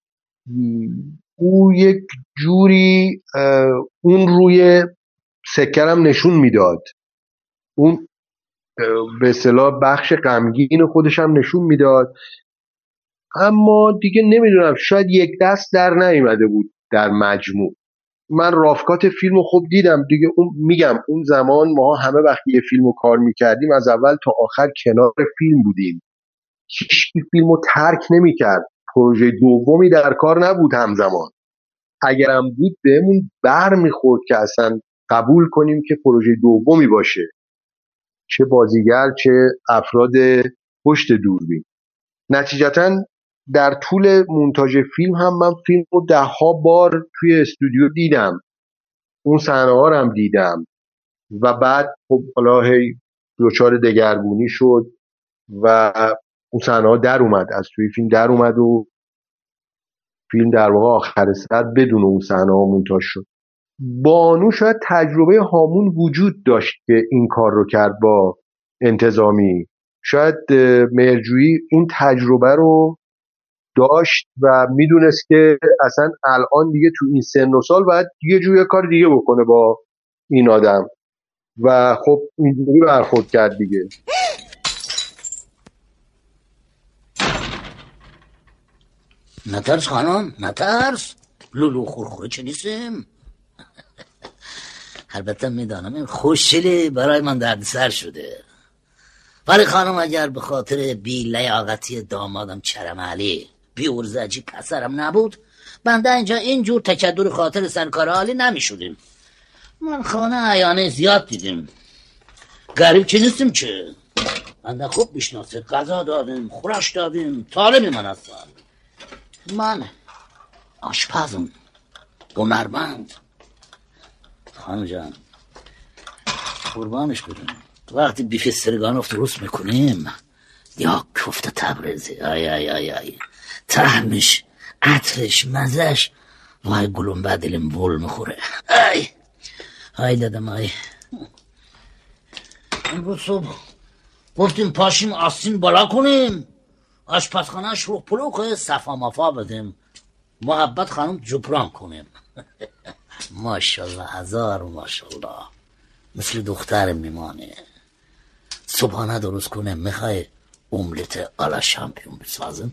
D: او یک جوری اون روی سکرم نشون میداد، اون به اصطلاح بخش غمگین خودش هم نشون میداد. اما دیگه نمیدونم، شاید یک دست در نیامده بود در مجموع. من رافکات فیلمو خوب دیدم دیگه. اون زمان ما همه وقتی یه فیلمو کار میکردیم از اول تا آخر کنار فیلم بودیم، هیچ فیلمو ترک نمیکرد. پروژه دومی در کار نبود همزمان. اگرم بود بهمون بر میخورد که اصلا قبول کنیم که پروژه دومی باشه، چه بازیگر چه افراد پشت دوربین. نتیجتاً در طول مونتاژ فیلم هم من فیلم رو 10 بار توی استودیو دیدم، اون صحنه ها رو هم دیدم و بعد خب حالا هی دچار دگرگونی شد و اون صحنه ها در اومد، از توی فیلم در اومد و فیلم در واقع آخر سر بدون اون صحنه ها مونتاژ شد. بانو شاید تجربه هامون وجود داشت که این کار رو کرد با انتظامی، شاید مهرجویی اون تجربه رو داشت و میدونست که اصلا الان دیگه تو این سن و سال باید یه جوری کار دیگه بکنه با این آدم و خب اینجوری برخورد کرد دیگه.
I: نترس خانم، نترس. لولو خورخوره چه نیستیم. البته میدانم این خوشچلی برای من دردسر شده، ولی خانم اگر به خاطر بی لیاقتی دامادم چرم علی بی ارزجی پسرم نبود، بنده اینجا اینجور تکدر خاطر سرکار عالی نمیشودیم. من خانه عیانه زیاد دیدیم، غریب چی نیستیم چه. بنده خوب میشناسه، غذا دادیم، خورش دادیم، طالبی من هستم. من آشپزم، هنرمند. خانم جان قربانش بدونیم، وقتی بیف استرگانوف درست میکنیم یا کفته تبریزی، آی آی آی آی، طعمش، عطرش، مزش، وای گلوم بعد دلم بول میخوره. آی آی دادم آی. امروز صبح گفتیم پاشیم آستین بالا کنیم، آشپزخانه شروع پلوخه صفا مفا بدیم، محبت خانم جبران کنیم. ماشالله، هزار ماشالله، مثل دختر میمانه. صبحانه درست کنه، میخوای املت آلا شامپیون بسازن،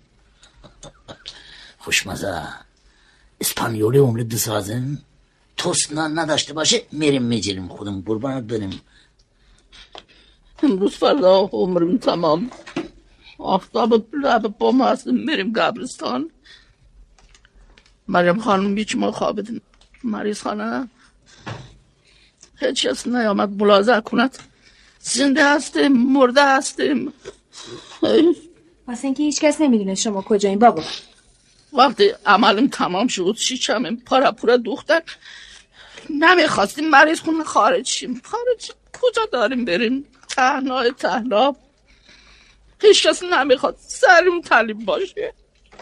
I: خوشمزه اسپانیولی املت بسازن، توست نان نداشته باشه میریم میجریم خودم قربانت بریم. امروز فردا عمرم تمام، آفتاب لب بام هستم، میریم قبرستان. مریم خانم بیچ ما خوابیدن، مریض خانه هیچ کس نیامد ملاحظه کند زنده هستیم مرده هستیم.
H: واسه اینکه هیچ کس نمیدونه شما کجایین بابا.
I: وقتی عملم تمام شد شیچم پارا پورا دوختن، نمیخواستیم مریض خونه خارج شیم. خارج کجا داریم بریم؟ تهنا هیچ کس نمیخواد سریم تعلیم باشه.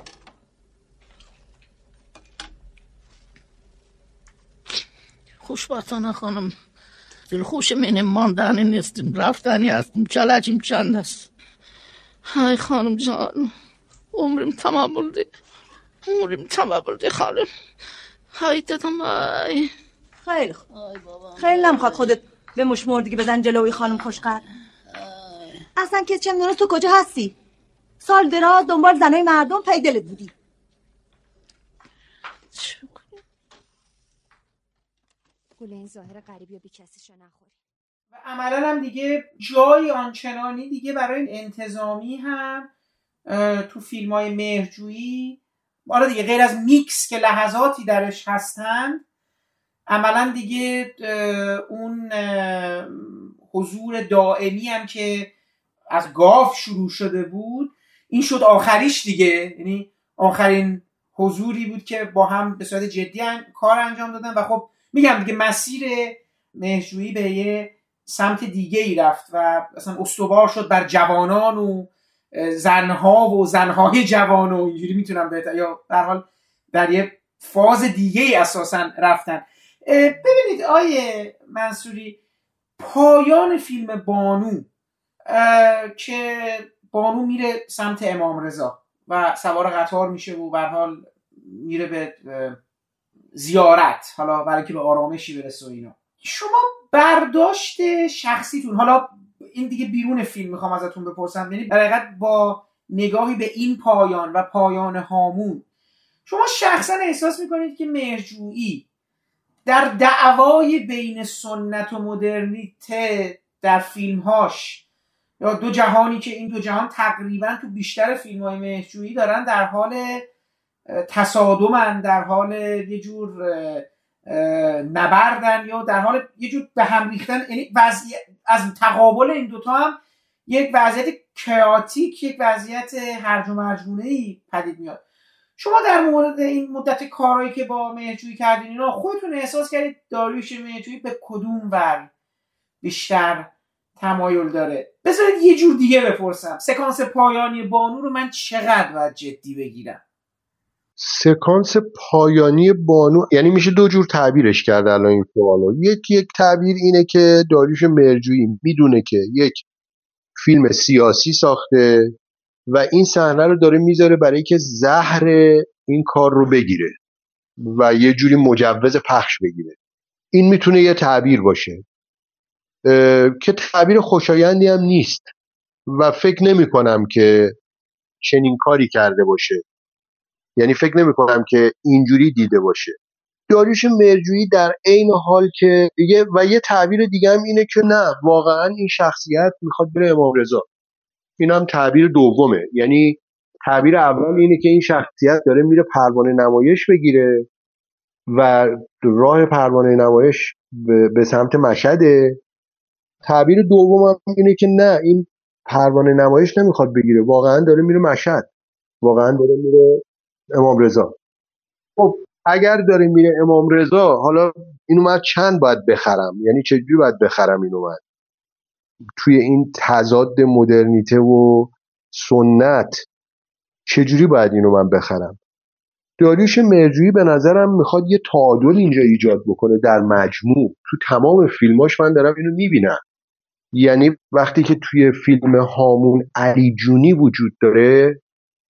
I: خوشبختانه خانم دلخوش منه ماندنی نیستیم، رفتنی هستیم، چلچیم چند است. های خانم جان عمرم تمام بلده خانم. های دادم های.
C: خیلی خوب، خیلی نمیخواد خودت به مشمردگی بزن جلوی خانم خوشقدر. اصلا که چه میدونه تو کجا هستی؟ سال دراز دنبال زنای مردم پی دلت بودی.
H: گله این ظاهر غریبی و بی کسیشو نخوری.
A: و عملا هم دیگه جای آنچنانی دیگه برای انتظامی هم تو فیلم های مهرجویی، آره دیگه، غیر از میکس که لحظاتی درش هستن، عملا دیگه اون حضور دائمی هم که از گاف شروع شده بود این شد آخریش دیگه. یعنی آخرین حضوری بود که با هم به صورت جدی کار انجام دادن و خب میگم دیگه مسیر مهرجویی به یه سمت دیگه ای رفت و اصلا استوار شد بر جوانان و زنها و زنهای جوان و اینجوری میتونم بهتر، یا در حال در یه فاز دیگه ای اساسا رفتن. ببینید آیه منصوری، پایان فیلم بانو که بانو میره سمت امام رضا و سوار قطار میشه و به هر حال میره به زیارت، حالا برای که به آرامشی برسه و اینا، شما برداشت شخصیتون، حالا این دیگه بیرون فیلم میخوام ازتون بپرسم، یعنی در حقیقت با نگاهی به این پایان و پایان هامون، شما شخصا احساس میکنید که مهرجویی در دعوای بین سنت و مدرنیته در فیلمهاش، یا دو جهانی که این دو جهان تقریبا تو بیشتر فیلم‌های مهرجویی دارن در حال تصادمن، در حال یه جور نبردن یا در حال یه جور به هم ریختن، یعنی از تقابل این دوتا هم یک وضعیت کیاتیک، یک وضعیت هرج و مرجونه‌ای پدید میاد. شما در مورد این مدت کارهایی که با مهرجویی کردین اینا خودتون احساس کردید داریوش مهرجویی به کدوم ور بیشتر تمایل داره؟ بذارید یه جور دیگه بپرسم، سکانس پایانی بانو رو من چقدر باید جدی بگیرم؟
D: سکانس پایانی بانو یعنی میشه دو جور تعبیرش کرد الان این سوالو. یک تعبیر اینه که داریوش مهرجویی میدونه که یک فیلم سیاسی ساخته و این صحنه رو داره میذاره برای که زهر این کار رو بگیره و یه جوری مجوز پخش بگیره. این میتونه یه تعبیر باشه که تعبیر خوشایندی هم نیست و فکر نمی کنم که چنین کاری کرده باشه، یعنی فکر نمی کنم که اینجوری دیده باشه. داریوش مهرجویی در عین حال که یه تعبیر دیگه هم اینه که نه واقعا این شخصیت میخواد بره امام رضا. این هم تعبیر دومه. یعنی تعبیر اول اینه که این شخصیت داره میره پروانه نمایش بگیره و راه پروانه نمایش به سمت مشهده. تعبیر دوم هم اینه که نه این پروانه نمایش نمیخواد بگیره، واقعا داره میره مشهد، واقعا داره میره امام رضا. خب اگر داره میره امام رضا، حالا اینو من چند باید بخرم؟ یعنی چجوری باید بخرم اینو من توی این تضاد مدرنیته و سنت؟ چجوری باید اینو من بخرم؟ داریوش مهرجویی به نظرم میخواد یه تعادل اینجا ایجاد بکنه در مجموع. تو تمام فیلماش من دارم اینو میبینم. یعنی وقتی که توی فیلم هامون علی جونی وجود داره،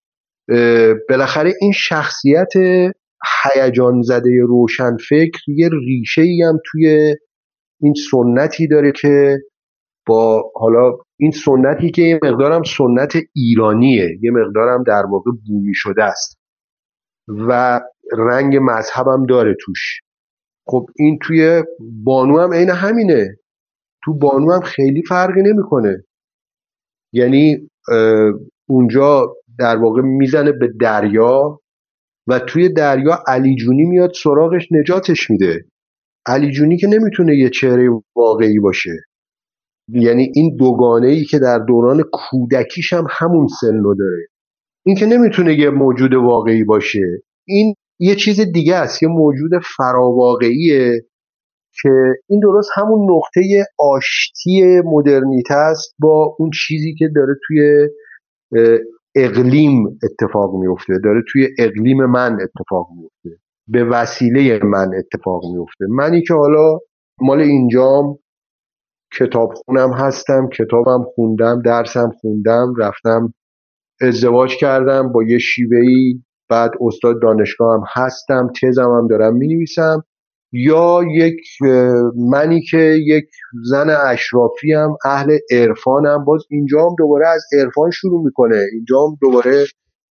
D: بالاخره این شخصیت هیجان زده روشنفکر یه ریشه ای هم توی این سنتی داره که با حالا این سنتی که یه مقدارم سنت ایرانیه، یه مقدارم در واقع بومی شده است و رنگ مذهبم داره توش. خب این توی بانو هم عین همینه، تو بانو هم خیلی فرقی نمیکنه. یعنی اونجا در واقع میزنه به دریا و توی دریا علی جونی میاد سراغش، نجاتش میده. علی جونی که نمیتونه یه چهره واقعی باشه، یعنی این دوگانه‌ای که در دوران کودکیش هم همون سنو داره، این که نمیتونه یه موجود واقعی باشه. این یه چیز دیگه است، یه موجود فراواقعیه که این درست همون نقطه آشتی مدرنیته است با اون چیزی که داره توی اقلیم اتفاق میفته، داره توی اقلیم من اتفاق میفته، به وسیله من اتفاق میفته. منی که حالا مال اینجام، کتاب خونم هستم، کتابم خوندم، درسم خوندم، رفتم ازدواج کردم با یه شیوهی، بعد استاد دانشگاه هم هستم، تزم هم دارم می نویسم، یا یک منی که یک زن اشرافی هم، اهل عرفانم، باز اینجا هم دوباره از عرفان شروع میکنه. اینجا هم دوباره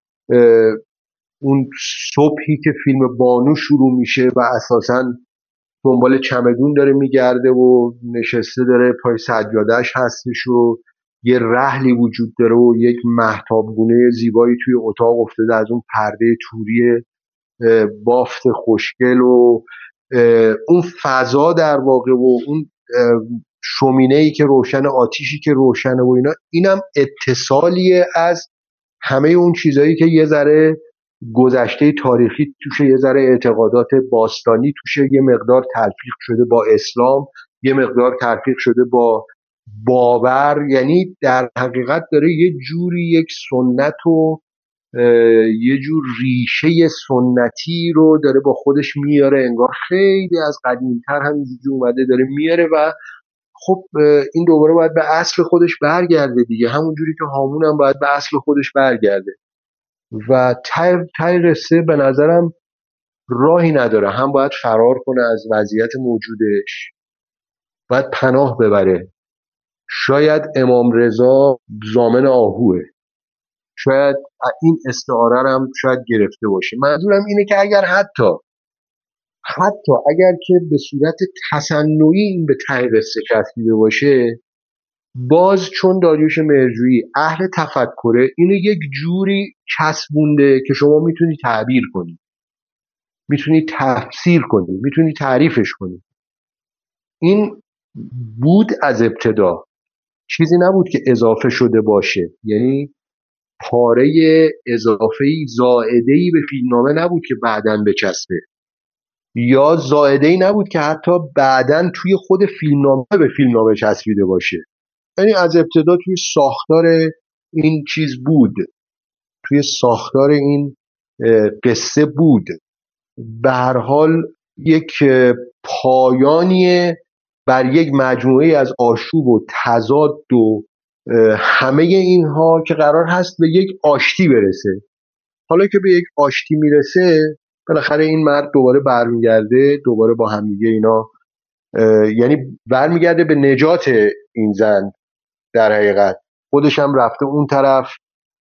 D: اون صبحی که فیلم بانو شروع میشه و اساساً دنبال چمدون داره میگرده و نشسته داره پای سجادهش هستش و یه رحلی وجود داره و یک مهتابگونه زیبایی توی اتاق افتاده از اون پرده توری بافت خوشگل و اون فضا در واقع و اون شومینه‌ای که روشن، آتیشی که روشنه و اینا، اینم اتصالیه از همه اون چیزایی که یه ذره گذشته تاریخی توشه، یه ذره اعتقادات باستانی توشه، یه مقدار تلفیق شده با اسلام، یه مقدار تلفیق شده با باور. یعنی در حقیقت داره یه جوری یک سنت و یه جور ریشه سنتی رو داره با خودش میاره، انگار خیلی از قدیمتر همینجوری اومده داره میاره و خب این دوباره باید به اصل خودش برگرده دیگه، همون جوری که هامون هم باید به اصل خودش برگرده و ته قصه به نظرم راهی نداره. هم باید فرار کنه از وضعیت موجودش، باید پناه ببره. شاید امام رضا ضامن آهوه، شاید این استعاره هم شاید گرفته باشه. منظورم اینه که اگر حتی اگر که به صورت تصنعی این به ته قصه چسبیده باشه، باز چون داریوش مهرجویی اهل تفکره، اینو یک جوری چسبونده که شما میتونی تعبیر کنی، میتونی تفسیر کنی، میتونی تعریفش کنی. این بود از ابتدا، چیزی نبود که اضافه شده باشه. یعنی پاره اضافه‌ای، زائده‌ای به فیلمنامه نبود که بعداً بچسبه، یا زائده‌ای نبود که حتی بعداً توی خود فیلمنامه به فیلمنامه چسبیده باشه. یعنی از ابتدا توی ساختار این چیز بود، توی ساختار این قصه بود. به هر حال یک پایانیه بر یک مجموعه از آشوب و تضاد و همه اینها که قرار هست به یک آشتی برسه. حالا که به یک آشتی میرسه، بالاخره این مرد دوباره برمیگرده، دوباره با همدیگه اینا، یعنی برمیگرده به نجات این زن. در حقیقت خودش هم رفته اون طرف،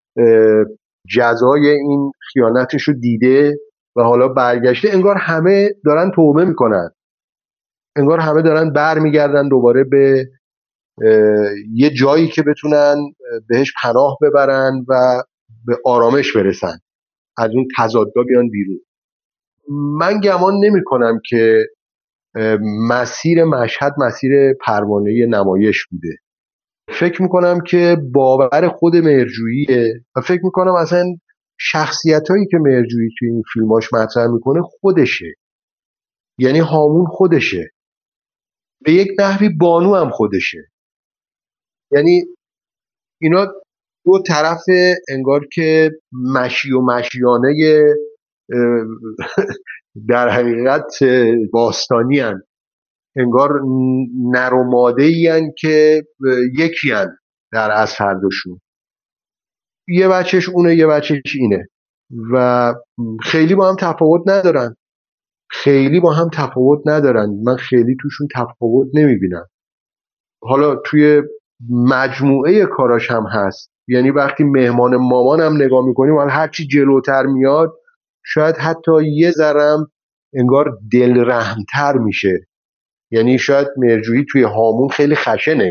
D: جزای این خیانتش رو دیده و حالا برگشته. انگار همه دارن توبه میکنن، انگار همه دارن برمیگردن دوباره به یه جایی که بتونن بهش پناه ببرن و به آرامش برسن، از اون تضادها بیان بیرون. من گمان نمی کنم که مسیر مشهد مسیر پروانه نمایش بوده. فکر میکنم که باور خود مهرجوییه و فکر میکنم اصلا شخصیت هایی که مهرجویی توی این فیلماش مطرح میکنه خودشه. یعنی هامون خودشه، به یک نحوی بانو هم خودشه. یعنی اینا دو طرف انگار که مشی و مشیانه در حقیقت باستانی هن. انگار نر و ماده ای هن که یکی هن در از هر دوشون. یه بچهش اونه، یه بچهش اینه و خیلی با هم تفاوت ندارن. من خیلی توشون تفاوت نمیبینم. حالا توی مجموعه کاراش هم هست. یعنی وقتی مهمان مامان هم نگاه میکنیم حالا هرچی جلوتر میاد شاید حتی یه ذرم انگار دلرحمتر میشه. یعنی شاید مهرجویی توی هامون خیلی خشنه،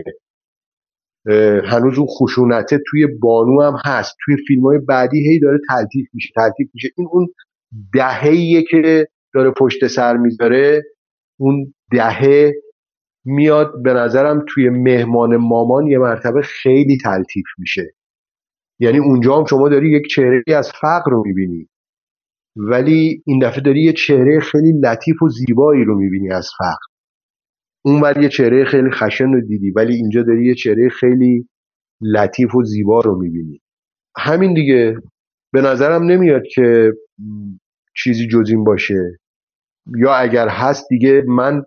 D: هنوز اون خشونته توی بانو هم هست، توی فیلم‌های بعدی هی داره تلطیف میشه. این اون دهه‌ایه که داره پشت سر میذاره، اون دهه میاد به نظرم توی مهمان مامان یه مرتبه خیلی تلطیف میشه. یعنی اونجا هم شما داری یک چهره‌ای از فقر رو میبینی، ولی این دفعه داری یه چهره خیلی لطیف و زیبایی رو میبینی از فقر. اونور یه چهره خیلی خشن رو دیدی، ولی اینجا داری یه چهره خیلی لطیف و زیبا رو میبینی. همین دیگه. به نظرم نمیاد که چیزی جز این باشه، یا اگر هست دیگه من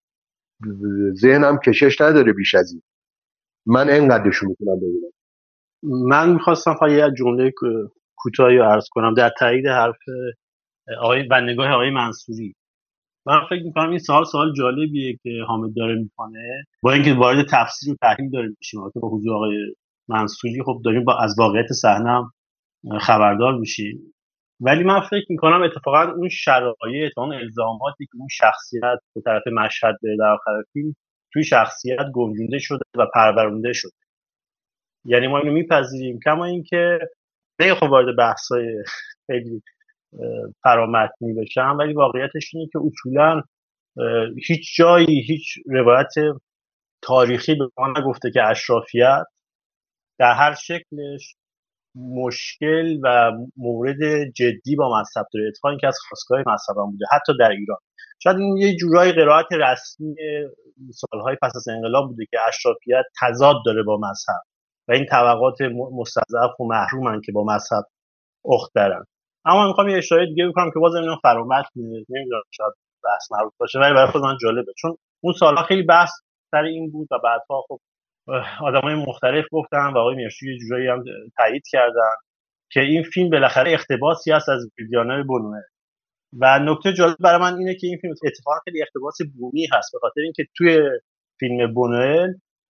D: ذهنم کشش نداره بیش از این. من اینقدرشو میتونم ببینم.
J: من میخواستم فقط یه جمله کوتاهی رو عرض کنم در تایید حرف آقای و نگاه آقای منصوری. من فکر میکنم این سوال جالبیه که حامد داره میکنه، با اینکه وارد تفسیر و تحلیل داره میشیم البته با حضور آقای منصوری خب داریم از واقعیت صحنه هم خبردار میشیم، ولی من فکر میکنم اتفاقا اون شرایط، اون الزاماتی که اون شخصیت به طرف مشهد در آخر فیلم توی شخصیت گنجونده شده و پرورونده شده. یعنی ما اینو میپذیریم، کما اینکه نمیخوام وارد بحث‌های خیلی فرامتنی بشم، ولی واقعیتش اینه که اصولا هیچ جایی هیچ روایت تاریخی به ما نگفته که اشرافیت در هر شکلش مشکل و مورد جدی با مذهب داره. اتفاقا این که از خواستگاه مذهب هم بوده حتی در ایران. شاید این یه جورای قرائت رسمی سالهای پس از انقلاب بوده که اشرافیت تضاد داره با مذهب و این طبقات مستضعف و محرومن که با مذهب اخت دارن. اما میخوام یه اشاره دیگه بکنم که بازم اینو فرامت نمیدونم شاید بحث مربوط باشه، ولی برای خود من جالبه، چون اون سالها خیلی بحث سر این بود و بعدها خب آدمای مختلف گفتن و آقای میرشوی یه جورایی هم تایید کردن که این فیلم بالاخره اقتباسی است از ویدیانای بونوئل. و نکته جالب برای من اینه که این فیلم اتفاقا خیلی اقتباس بومی هست، به خاطر اینکه توی فیلم بونوئل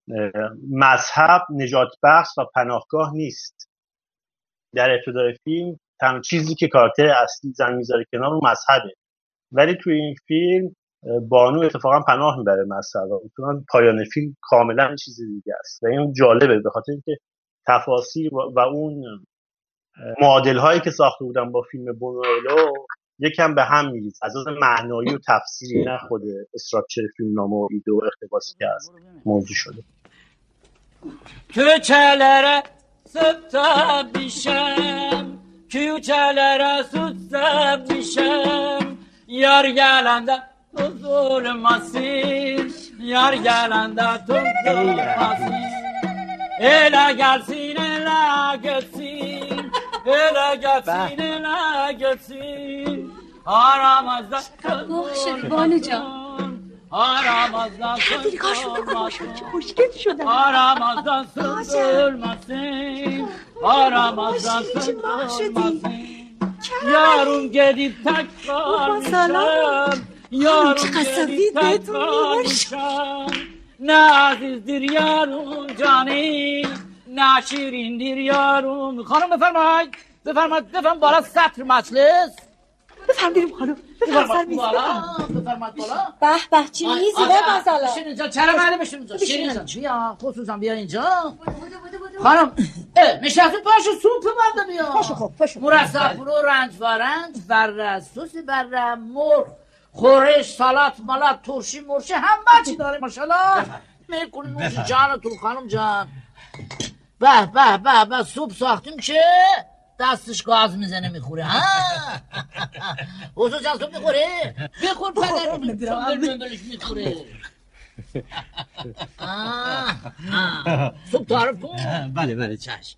J: مذهب نجات بخش و پناهگاه نیست. در ابتدای فیلم تنها چیزی که کاراکتر اصلی زن میذاره کنار اون مذهبه، ولی توی این فیلم بانو اتفاقا پناه میبره مذهب و مثلا پایان فیلم کاملا چیز دیگه است و این جالبه به خاطر اینکه تفاسیر و اون معادل هایی که ساخته بودن با فیلم بونوئلو یکم به هم میریزه از لحاظ معنایی و تفسیری، نه خود استراکچر فیلمنامه و ایده و اقتباسی که از موضوع شده.
K: Köçelere sıtmışım, köçelere sıtmışım, yar gelende tutulmasın, yar gelende tutulmasın. Ele gelsin, ele gitsin, ele gelsin, ele gitsin, aramızda tutulmasın. Aramazdan sızılmasın, aramazdan sızılmasın, aramazdan sızılmasın. Yarın gedip tekrarmışım, yarın gedip tekrarmışım. Ne azizdir yarın canı, ne şirindir yarın. Hanım befرمایید، بفرمایید بالا سطر مجلس.
G: بفرمایید خانم، بفرمایید
K: بالا.
G: به به چی میزی به مثلا
K: بشین اینجا، چرا معلوم بشین اینجا؟ بشین بیا، خصوصا بیا اینجا. خانم نشستی پاشو سوپ بنده بیا.
G: پاشو
K: مرصع فرو رنج بره سوس بره مرغ خورش سالات مالات ترشی مرشی همه چی داره ماشاءالله. میکنی نوش جانتون خانم جان. به سوپ ساختیم که دستش گاز میزنه میخوره. ها حضور جان سوپ میخوره؟ بخور پدر بندرش میخوره. سوپ تعریف کن.
E: بله چشم.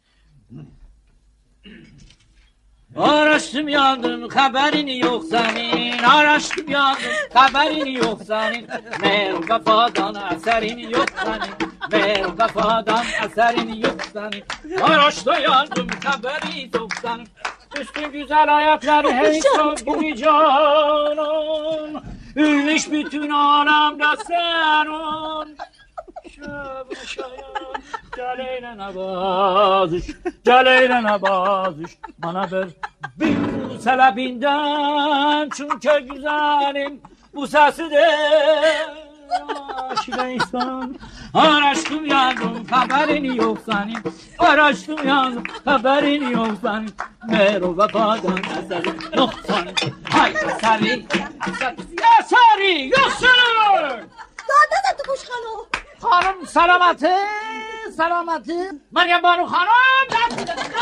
K: Araştım yandım haberini yok senin. Araştım yandım haberini yok senin. Meğer kafadan eserini yok senin. Meğer kafadan eserini yok senin. Araştım yandım haberi yok senin. Üstün güzel ayakları hey çok gibi canım. Ülmüş bütün alemde senin. Cələylə nəvaziş bana ver bir sələbindən çünkü güzelim bu səsidir aşkıysan araştım yandım haberini yok senin araştım yandım haberini yok senin mero vefadan eserim yok senin hay sari ya sari yoksun
G: داده تو گوش خانو
K: خانم سلامتی سلامتی مریم بانو خانم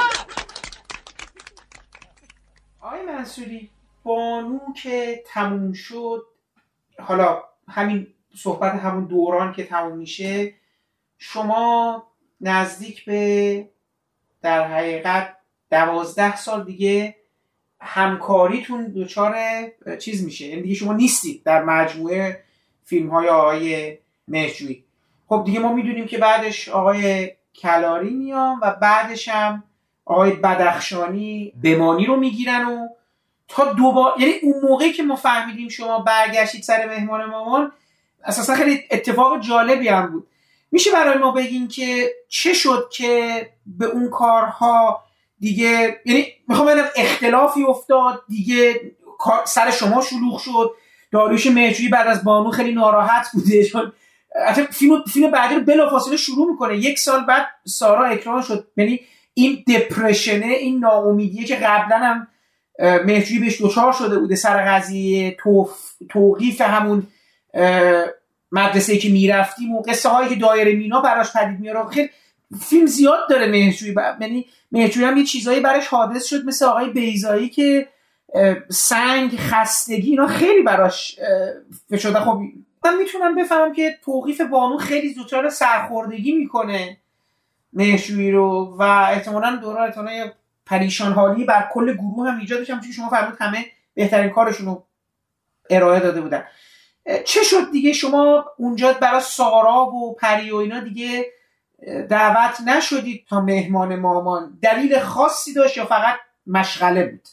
A: آقای منصوری بانو که تموم شد، حالا همین صحبت همون دوران که تموم میشه، شما نزدیک به در حقیقت 12 سال دیگه همکاریتون دچار چیز میشه، یعنی دیگه شما نیستید در مجموعه فیلم های آقای مهرجویی. خب دیگه ما میدونیم که بعدش آقای کلاری میان و بعدش هم آقای بدخشانی بمانی رو میگیرن و تا دوباره، یعنی اون موقعی که ما فهمیدیم شما برگشتید سر مهمان مامان، اساسا خیلی اتفاق جالبی هم بود. میشه برای ما بگین که چه شد که به اون کارها دیگه، یعنی میخوام بگم اختلافی افتاد دیگه، سر شما شلوغ شد، داریوش مهرجویی بعد از بانو خیلی ناراحت بوده چون فیلم بعدی رو بلافاصله شروع میکنه، 1 سال بعد سارا اکران شد. یعنی این دپرشنه، این ناامیدیه که قبلا هم مهرجویی بهش دچار شده بوده سر قضیه توقیف همون مدرسه‌ای که میرفتیم و قصه هایی که دایره مینا براش پدید میاره، خیلی فیلم زیاد داره مهرجویی. یعنی مهرجویی هم یه چیزایی براش حادث شد مثل آقای بیضایی که سنگ، خستگی، اینا خیلی براش شده. خب من میتونم بفهمم که توقیف بانو خیلی دچار سرخوردگی میکنه مهرجویی رو و احتمالاً دوران پریشان حالی بر کل گروه هم ایجاد بشه، چون شما فرمود همه بهترین کارشون رو ارائه داده بودن. چه شد دیگه شما اونجا برای سارا و پری و اینا دیگه دعوت نشدید تا مهمان مامان؟ دلیل خاصی داشت یا فقط مشغله بود؟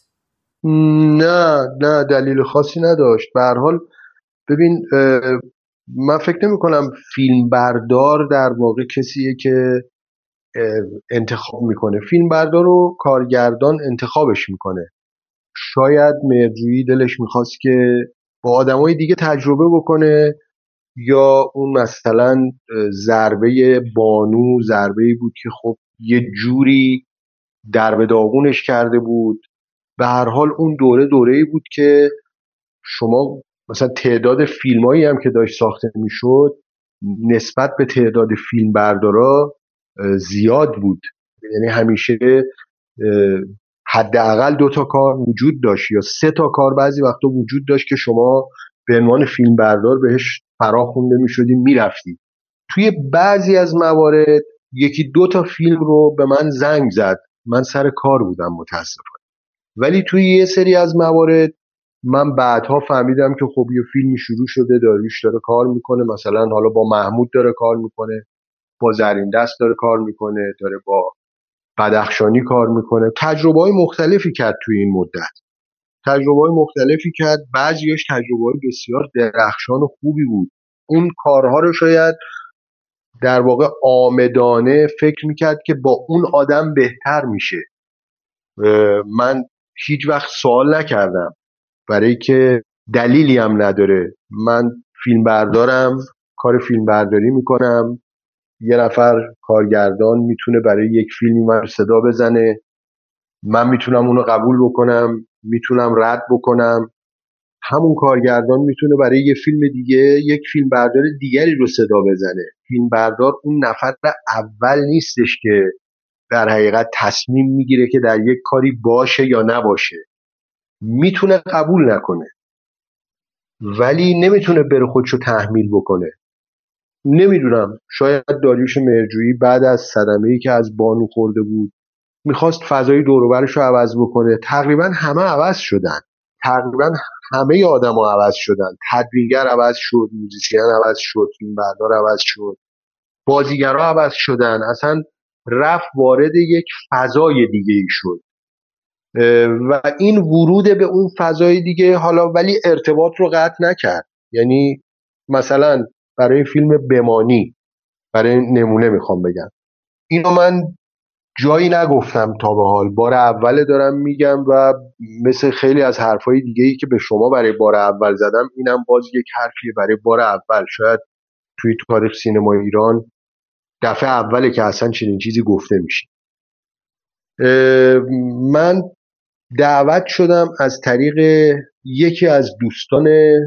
D: نه دلیل خاصی نداشت. به هر حال ببین، من فکر نمی کنم فیلم بردار در واقع کسیه که انتخاب میکنه. فیلم بردار رو کارگردان انتخابش میکنه. شاید مهرجویی دلش میخواست که با آدمای دیگه تجربه بکنه، یا اون مثلا ضربه بانو ضربه‌ای بود که خب یه جوری در به داغونش کرده بود. به هر حال اون دوره‌ای بود که شما مثلا تعداد فیلمایی هم که داشت ساخته میشد نسبت به تعداد فیلم بردارا زیاد بود. یعنی همیشه حداقل 2 تا کار وجود داشت یا 3 تا کار بعضی وقتا وجود داشت که شما به عنوان فیلم بردار بهش فراخونده میشدیم میرفتید. توی بعضی از موارد 1-2 تا فیلم رو به من زنگ زد، من سر کار بودم متاسفانه. ولی توی یه سری از موارد من بعدها فهمیدم که خب یه فیلمی شروع شده، داریوش داره کار میکنه، مثلا حالا با محمود داره کار میکنه، با زرین دست داره کار میکنه، داره با بدخشانی کار میکنه. تجربه‌های مختلفی کرد توی این مدت، تجربه‌های مختلفی کرد. بعضیاش تجربه‌های بسیار درخشان و خوبی بود. اون کارها رو شاید در واقع عامدانه فکر میکرد که با اون آدم بهتر میشه. من هیچ وقت سوال نکردم، برای که دلیلی هم نداره. من فیلم بردارم، کار فیلم برداری میکنم. یه نفر کارگردان میتونه برای یک فیلمی من صدا بزنه، من میتونم اونو قبول بکنم، میتونم رد بکنم. همون کارگردان میتونه برای یه فیلم دیگه یک فیلم بردار دیگری رو صدا بزنه. فیلم بردار اون نفر اول نیستش که در حقیقت تصمیم میگیره که در یک کاری باشه یا نباشه. میتونه قبول نکنه ولی نمیتونه بره خودشو تحمیل بکنه. نمیدونم، شاید داریوش مهرجویی بعد از صدمه‌ای که از بانو خورده بود میخواست فضای دور و برش رو عوض بکنه. تقریبا همه عوض شدن، تقریبا همه آدم‌ها عوض شدن. تدوینگر عوض شد، موزیسین عوض شد، فیلمبردار عوض شد، بازیگرا عوض شدن. اصلا رفت وارد یک فضای دیگه ای شد و این ورود به اون فضای دیگه حالا ولی ارتباط رو قطع نکرد. یعنی مثلا برای فیلم بمانی برای نمونه میخوام بگم. اینو من جایی نگفتم تا به حال، بار اول دارم میگم و مثل خیلی از حرفای دیگه‌ای که به شما برای بار اول زدم، اینم باز یک حرفیه برای بار اول. شاید توی تاریخ سینما ایران دفعه اوله که اصلا چنین چیزی گفته میشه. من دعوت شدم از طریق یکی از دوستان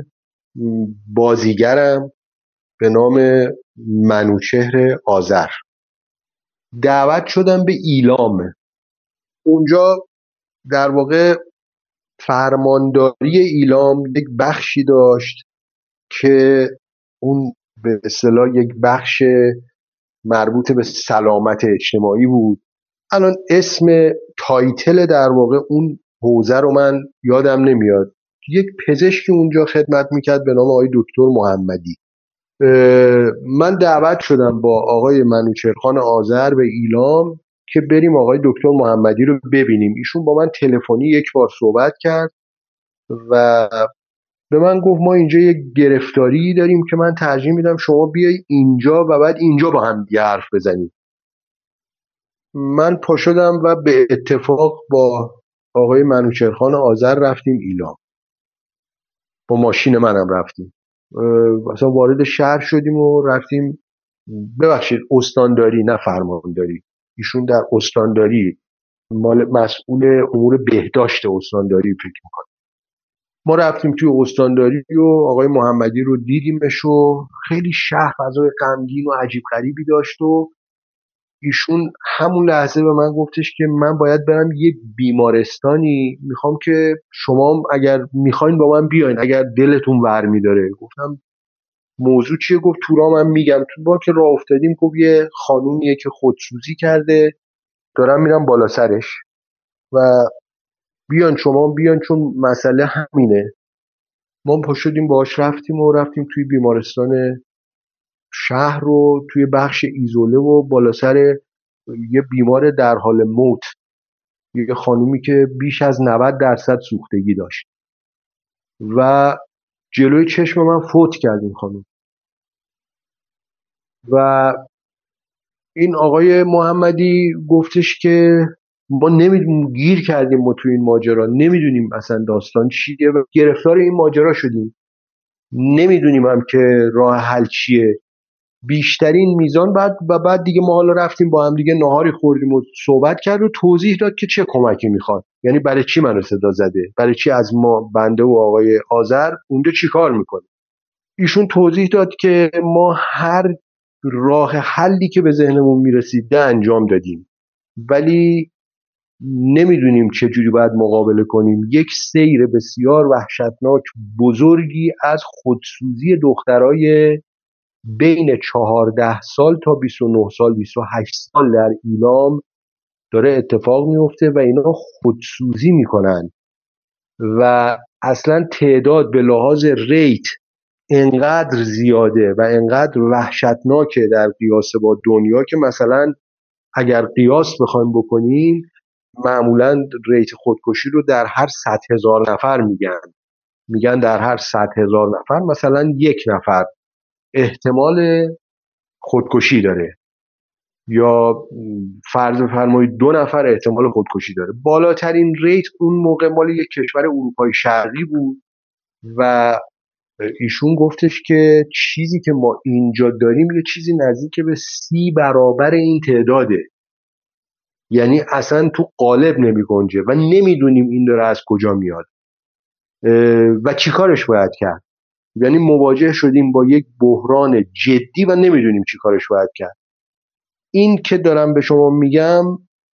D: بازیگرم به نام منوچهر آذر، دعوت شدم به ایلام. اونجا در واقع فرمانداری ایلام یک بخشی داشت که اون به اصطلاح یک بخش مربوط به سلامت اجتماعی بود. الان اسم تایتل در واقع اون حوزه رو من یادم نمیاد. یک پزشکی اونجا خدمت میکرد به نام آقای دکتر محمدی. من دعوت شدم با آقای منوچهرخان آذر به ایلام که بریم آقای دکتر محمدی رو ببینیم. ایشون با من تلفنی یک بار صحبت کرد و به من گفت ما اینجا یک گرفتاری داریم که من ترجیح میدم شما بیای اینجا و بعد اینجا با هم دیگه حرف بزنیم. من پا شدم و به اتفاق با آقای منوچهرخان آذر رفتیم ایلام. با ماشین منم رفتیم. مثلا وارد شهر شدیم و رفتیم، ببخشید استانداری نه فرمانداری، ایشون در استانداری مال مسئول امور بهداشت استانداری فکر میکنه. ما رفتیم توی استانداری و آقای محمدی رو دیدیمش و خیلی شهر فضای غمگین و عجیب غریبی داشت و ایشون همون لحظه به من گفتش که من باید برم یه بیمارستانی، میخوام که شما اگر میخواین با من بیاین اگر دلتون برمیداره. گفتم موضوع چیه؟ گفت تو راه من میگم. تو با که راه افتادیم گفت یه خانومیه که خودسوزی کرده، دارم میرم بالا سرش و بیان شما بیان چون مسئله همینه. ما پا شدیم باهاش رفتیم توی بیمارستان شهر رو توی بخش ایزوله و بالا سر یه بیمار در حال موت، یه خانومی که بیش از 90% سوختگی داشت و جلوی چشم من فوت کرد این خانوم. و این آقای محمدی گفتش که ما نمیدونیم، گیر کردیم ما تو این ماجرا، نمیدونیم اصلا داستان چیه و گرفتار این ماجرا شدیم، نمیدونیم هم که راه حل چیه. بیشترین میزان بعد دیگه ما حالا رفتیم با هم دیگه ناهاری خوردیم و صحبت کرد و توضیح داد که چه کمکی میخواد، یعنی برای چی منو صدا زده، برای چی از ما بنده و آقای آذر اونجا چی کار میکنه. ایشون توضیح داد که ما هر راه حلی که به ذهنمون میرسید انجام دادیم ولی نمیدونیم چه جوری باید مقابله کنیم. یک سیر بسیار وحشتناک بزرگی از خودسوزی دخترای بین 14 سال تا 29 سال 28 سال در ایلام داره اتفاق میفته و اینا خودسوزی میکنن و اصلا تعداد به لحاظ ریت انقدر زیاده و انقدر وحشتناکه در قیاس با دنیا که مثلا اگر قیاس بخوایم بکنیم معمولا ریت خودکشی رو در هر 100,000 نفر میگن در هر 100,000 نفر مثلا 1 نفر احتمال خودکشی داره یا فرض بفرمایید 2 نفر احتمال خودکشی داره. بالاترین ریت اون موقع مال یک کشور اروپای شرقی بود و ایشون گفتش که چیزی که ما اینجا داریم یه چیزی نزدیک به 30 برابر این تعداده، یعنی اصلا تو قالب نمی گنجه و نمیدونیم این داره از کجا میاد و چی کارش باید کرد. یعنی مواجه شدیم با یک بحران جدی و نمیدونیم چی کارش باید کرد. این که دارم به شما میگم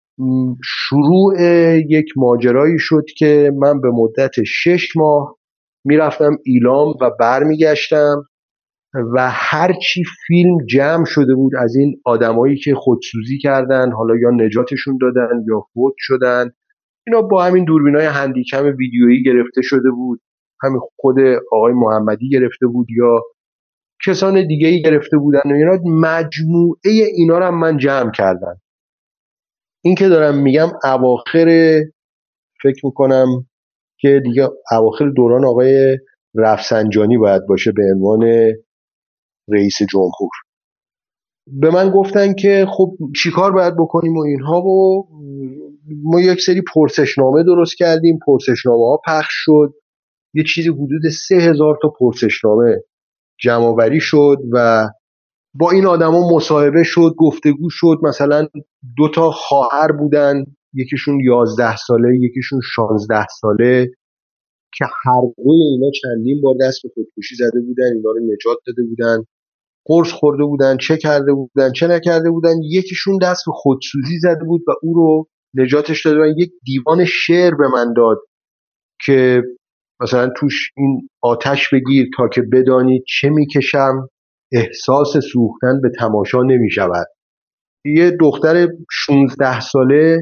D: شروع یک ماجرایی شد که من به مدت 6 ماه میرفتم ایلام و برمیگشتم و هرچی فیلم جمع شده بود از این آدمایی که خودسوزی کردن، حالا یا نجاتشون دادن یا فوت شدن، اینا با همین دوربینای هندیکم ویدیویی گرفته شده بود، همین خود آقای محمدی گرفته بود یا کسان دیگه‌ای گرفته بودن و اینا، مجموعه اینا رو من جمع کردم. این که دارم میگم اواخر فکر میکنم که دیگه اواخر دوران آقای رفسنجانی باید باشه به عنوان رئیس جمهور. به من گفتن که خب چیکار باید بکنیم و اینها، و ما یک سری پرسشنامه درست کردیم. پرسشنامه ها پخش شد، یه چیزی حدود 3000 تا پرسشنامه جمع‌آوری شد و با این آدما مصاحبه شد، گفتگو شد. مثلا 2 تا خواهر بودن، یکیشون 11 ساله یکیشون 16 ساله، که هر دوی اینا چندین بار دست به خودکشی زده بودن، اینا رو نجات داده بودن، قرص خورده بودن، چه کرده بودن چه نکرده بودن. یکیشون دست به خودسوزی زده بود و او رو نجاتش داده بودن. یک دیوان شعر به من داد که مثلا توش این آتش بگیر تا که بدانی چه میکشم، احساس سوختن به تماشا نمیشود. یه دختر 16 ساله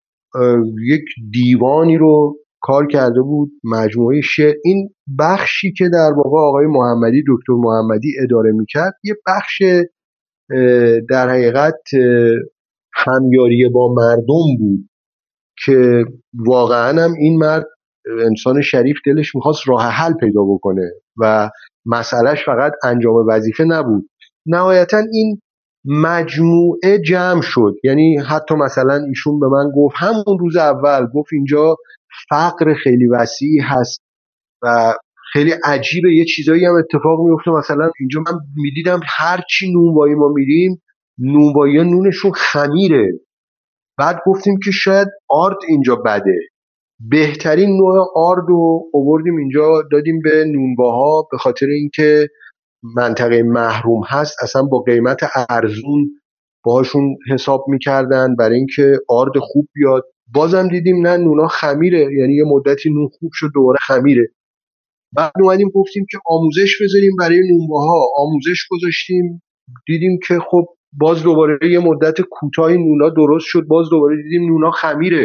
D: یک دیوانی رو کار کرده بود، مجموعه شعر. این بخشی که در واقع آقای محمدی، دکتر محمدی اداره میکرد، یه بخش در حقیقت همیاری با مردم بود که واقعا هم این مرد انسان شریف دلش میخواست راه حل پیدا بکنه و مسئلهش فقط انجام وظیفه نبود. نهایتا این مجموعه جمع شد. یعنی حتی مثلا ایشون به من گفت همون روز اول، گفت اینجا فقر خیلی وسیعی هست و خیلی عجیبه، یه چیزایی هم اتفاق میفته. مثلا اینجا من میدیدم هرچی نونوایی ما میریم، نونوایی ها نونشون خمیره. بعد گفتیم که شاید آرد اینجا بده، بهترین نوع آرد رو آوردیم اینجا دادیم به نونواها، به خاطر اینکه منطقه محروم هست، اصلا با قیمت ارزون باهاشون حساب میکردن برای اینکه آرد خوب بیاد. بازم دیدیم نه، نونا خمیره. یعنی یه مدتی نون خوب شد دوباره خمیره. بعد اومدیم گفتیم که آموزش بذاریم برای نونواها، آموزش گذاشتیم، دیدیم که خب باز دوباره یه مدت کوتاهی نونا درست شد، باز دوباره دیدیم نونا خمیره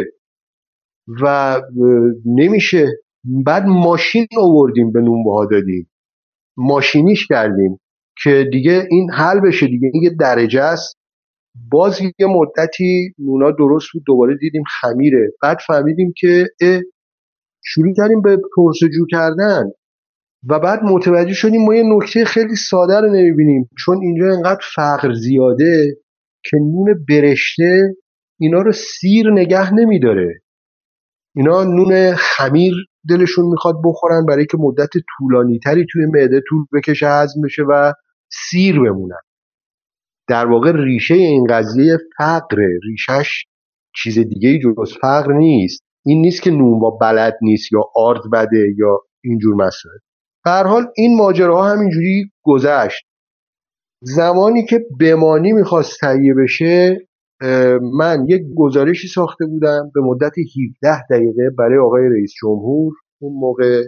D: و نمیشه. بعد ماشین آوردیم به نونواها دادیم، ماشینیش کردیم که دیگه این حل بشه، دیگه این یه درجه است. باز یه مدتی نونا درست بود، دوباره دیدیم خمیره. بعد فهمیدیم که شروع کردیم به پرسجو کردن و بعد متوجه شدیم ما یه نکته خیلی ساده رو نمیبینیم، چون اینجا انقدر فقر زیاده که نون برشته اینا رو سیر نگه نمیداره. اینا نون خمیر دلشون میخواد بخورن برای که مدت طولانی تری توی معده طول بکشه، هضم بشه و سیر بمونن. در واقع ریشه این قضیه فقره، ریشش چیز دیگه جز فقر نیست. این نیست که نونوا بلد نیست یا آرد بده یا اینجور مسائل. به هر حال این ماجراها همینجوری گذشت. زمانی که بمانی میخواست تهیه بشه، من یک گزارشی ساخته بودم به مدت 17 دقیقه برای آقای رئیس جمهور اون موقع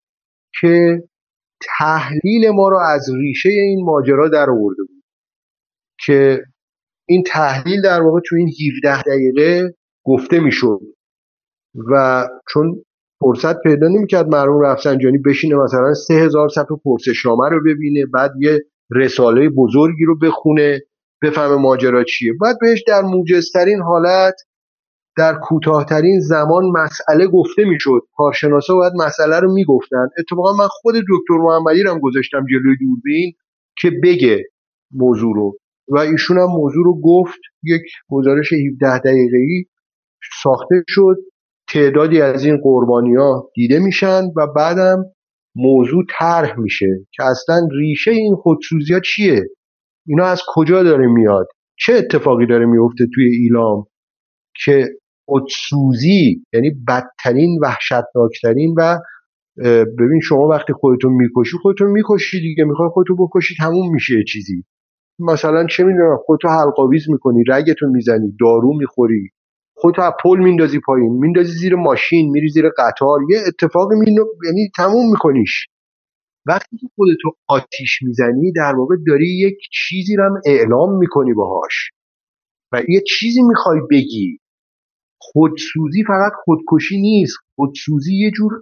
D: که تحلیل ما رو از ریشه این ماجرا در آورده بود، که این تحلیل در واقع تو این 17 دقیقه گفته میشد و چون فرصت پیدا نمیکرد مرحوم رفسنجانی بشینه مثلا 3000 صفحه پرسشنامه رو ببینه، بعد یه رساله بزرگی رو بخونه بفهمه ماجرا چیه، بعد بهش در موجزترین حالت در کوتاهترین زمان مسئله گفته میشد. کارشناسا باید مسئله رو میگفتن. اتفاقا من خود دکتر محمدی رو هم گذاشتم جلوی دوربین که بگه موضوع رو و ایشون هم موضوع رو گفت. یک گزارش 17 دقیقه‌ای ساخته شد، تعدادی از این قربانی‌ها دیده میشن و بعدم موضوع طرح میشه که اصلا ریشه این خودسوزی‌ها چیه، اینا از کجا داره میاد، چه اتفاقی داره میفته توی ایلام که خودسوزی یعنی بدترین وحشتناکترین. و ببین شما وقتی خودتون میکشی دیگه، میخوای خودتو بکشی تموم میشه چیزی. مثلا چه میدونم خودتو حلق‌آویز میکنی، رگتو میزنی، دارو میخوری، خودتو از پل میندازی پایین، میندازی زیر ماشین، میری زیر قطار، یه اتفاقی یعنی تموم میکنیش. وقتی که خودتو آتیش میزنی در واقع داری یک چیزی رو هم اعلام میکنی باهاش و یه چیزی میخوای بگی. خودسوزی فقط خودکشی نیست، خودسوزی یه جور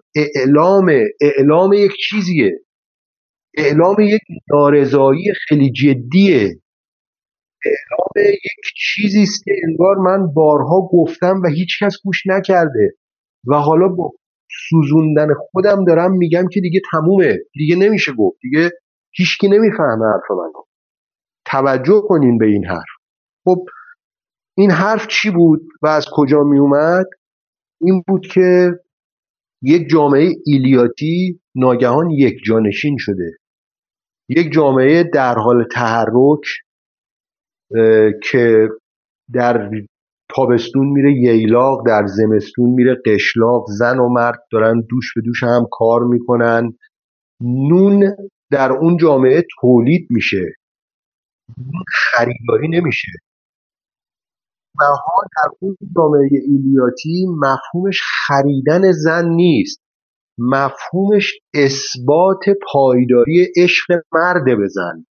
D: اعلام یک چیزیه، اعلام یک نارضایی خیلی جدیه، اعلام یک چیزیست که انگار من بارها گفتم و هیچ کس گوش نکرده و حالا با سوزوندن خودم دارم میگم که دیگه تمومه، دیگه نمیشه گفت، دیگه هیچکی نمیفهمه حرف منو. توجه کنین به این حرف. خب این حرف چی بود و از کجا می اومد؟ این بود که یک جامعه ایلیاتی ناگهان یک جانشین شده، یک جامعه در حال تحرک که در تابستون میره ییلاق، در زمستون میره قشلاق، زن و مرد دارن دوش به دوش هم کار میکنن، نون در اون جامعه تولید میشه، خریداری نمیشه. بها در اون جامعه ایلیاتی مفهومش خریدن زن نیست، مفهومش اثبات پایداری عشق مرد به زن.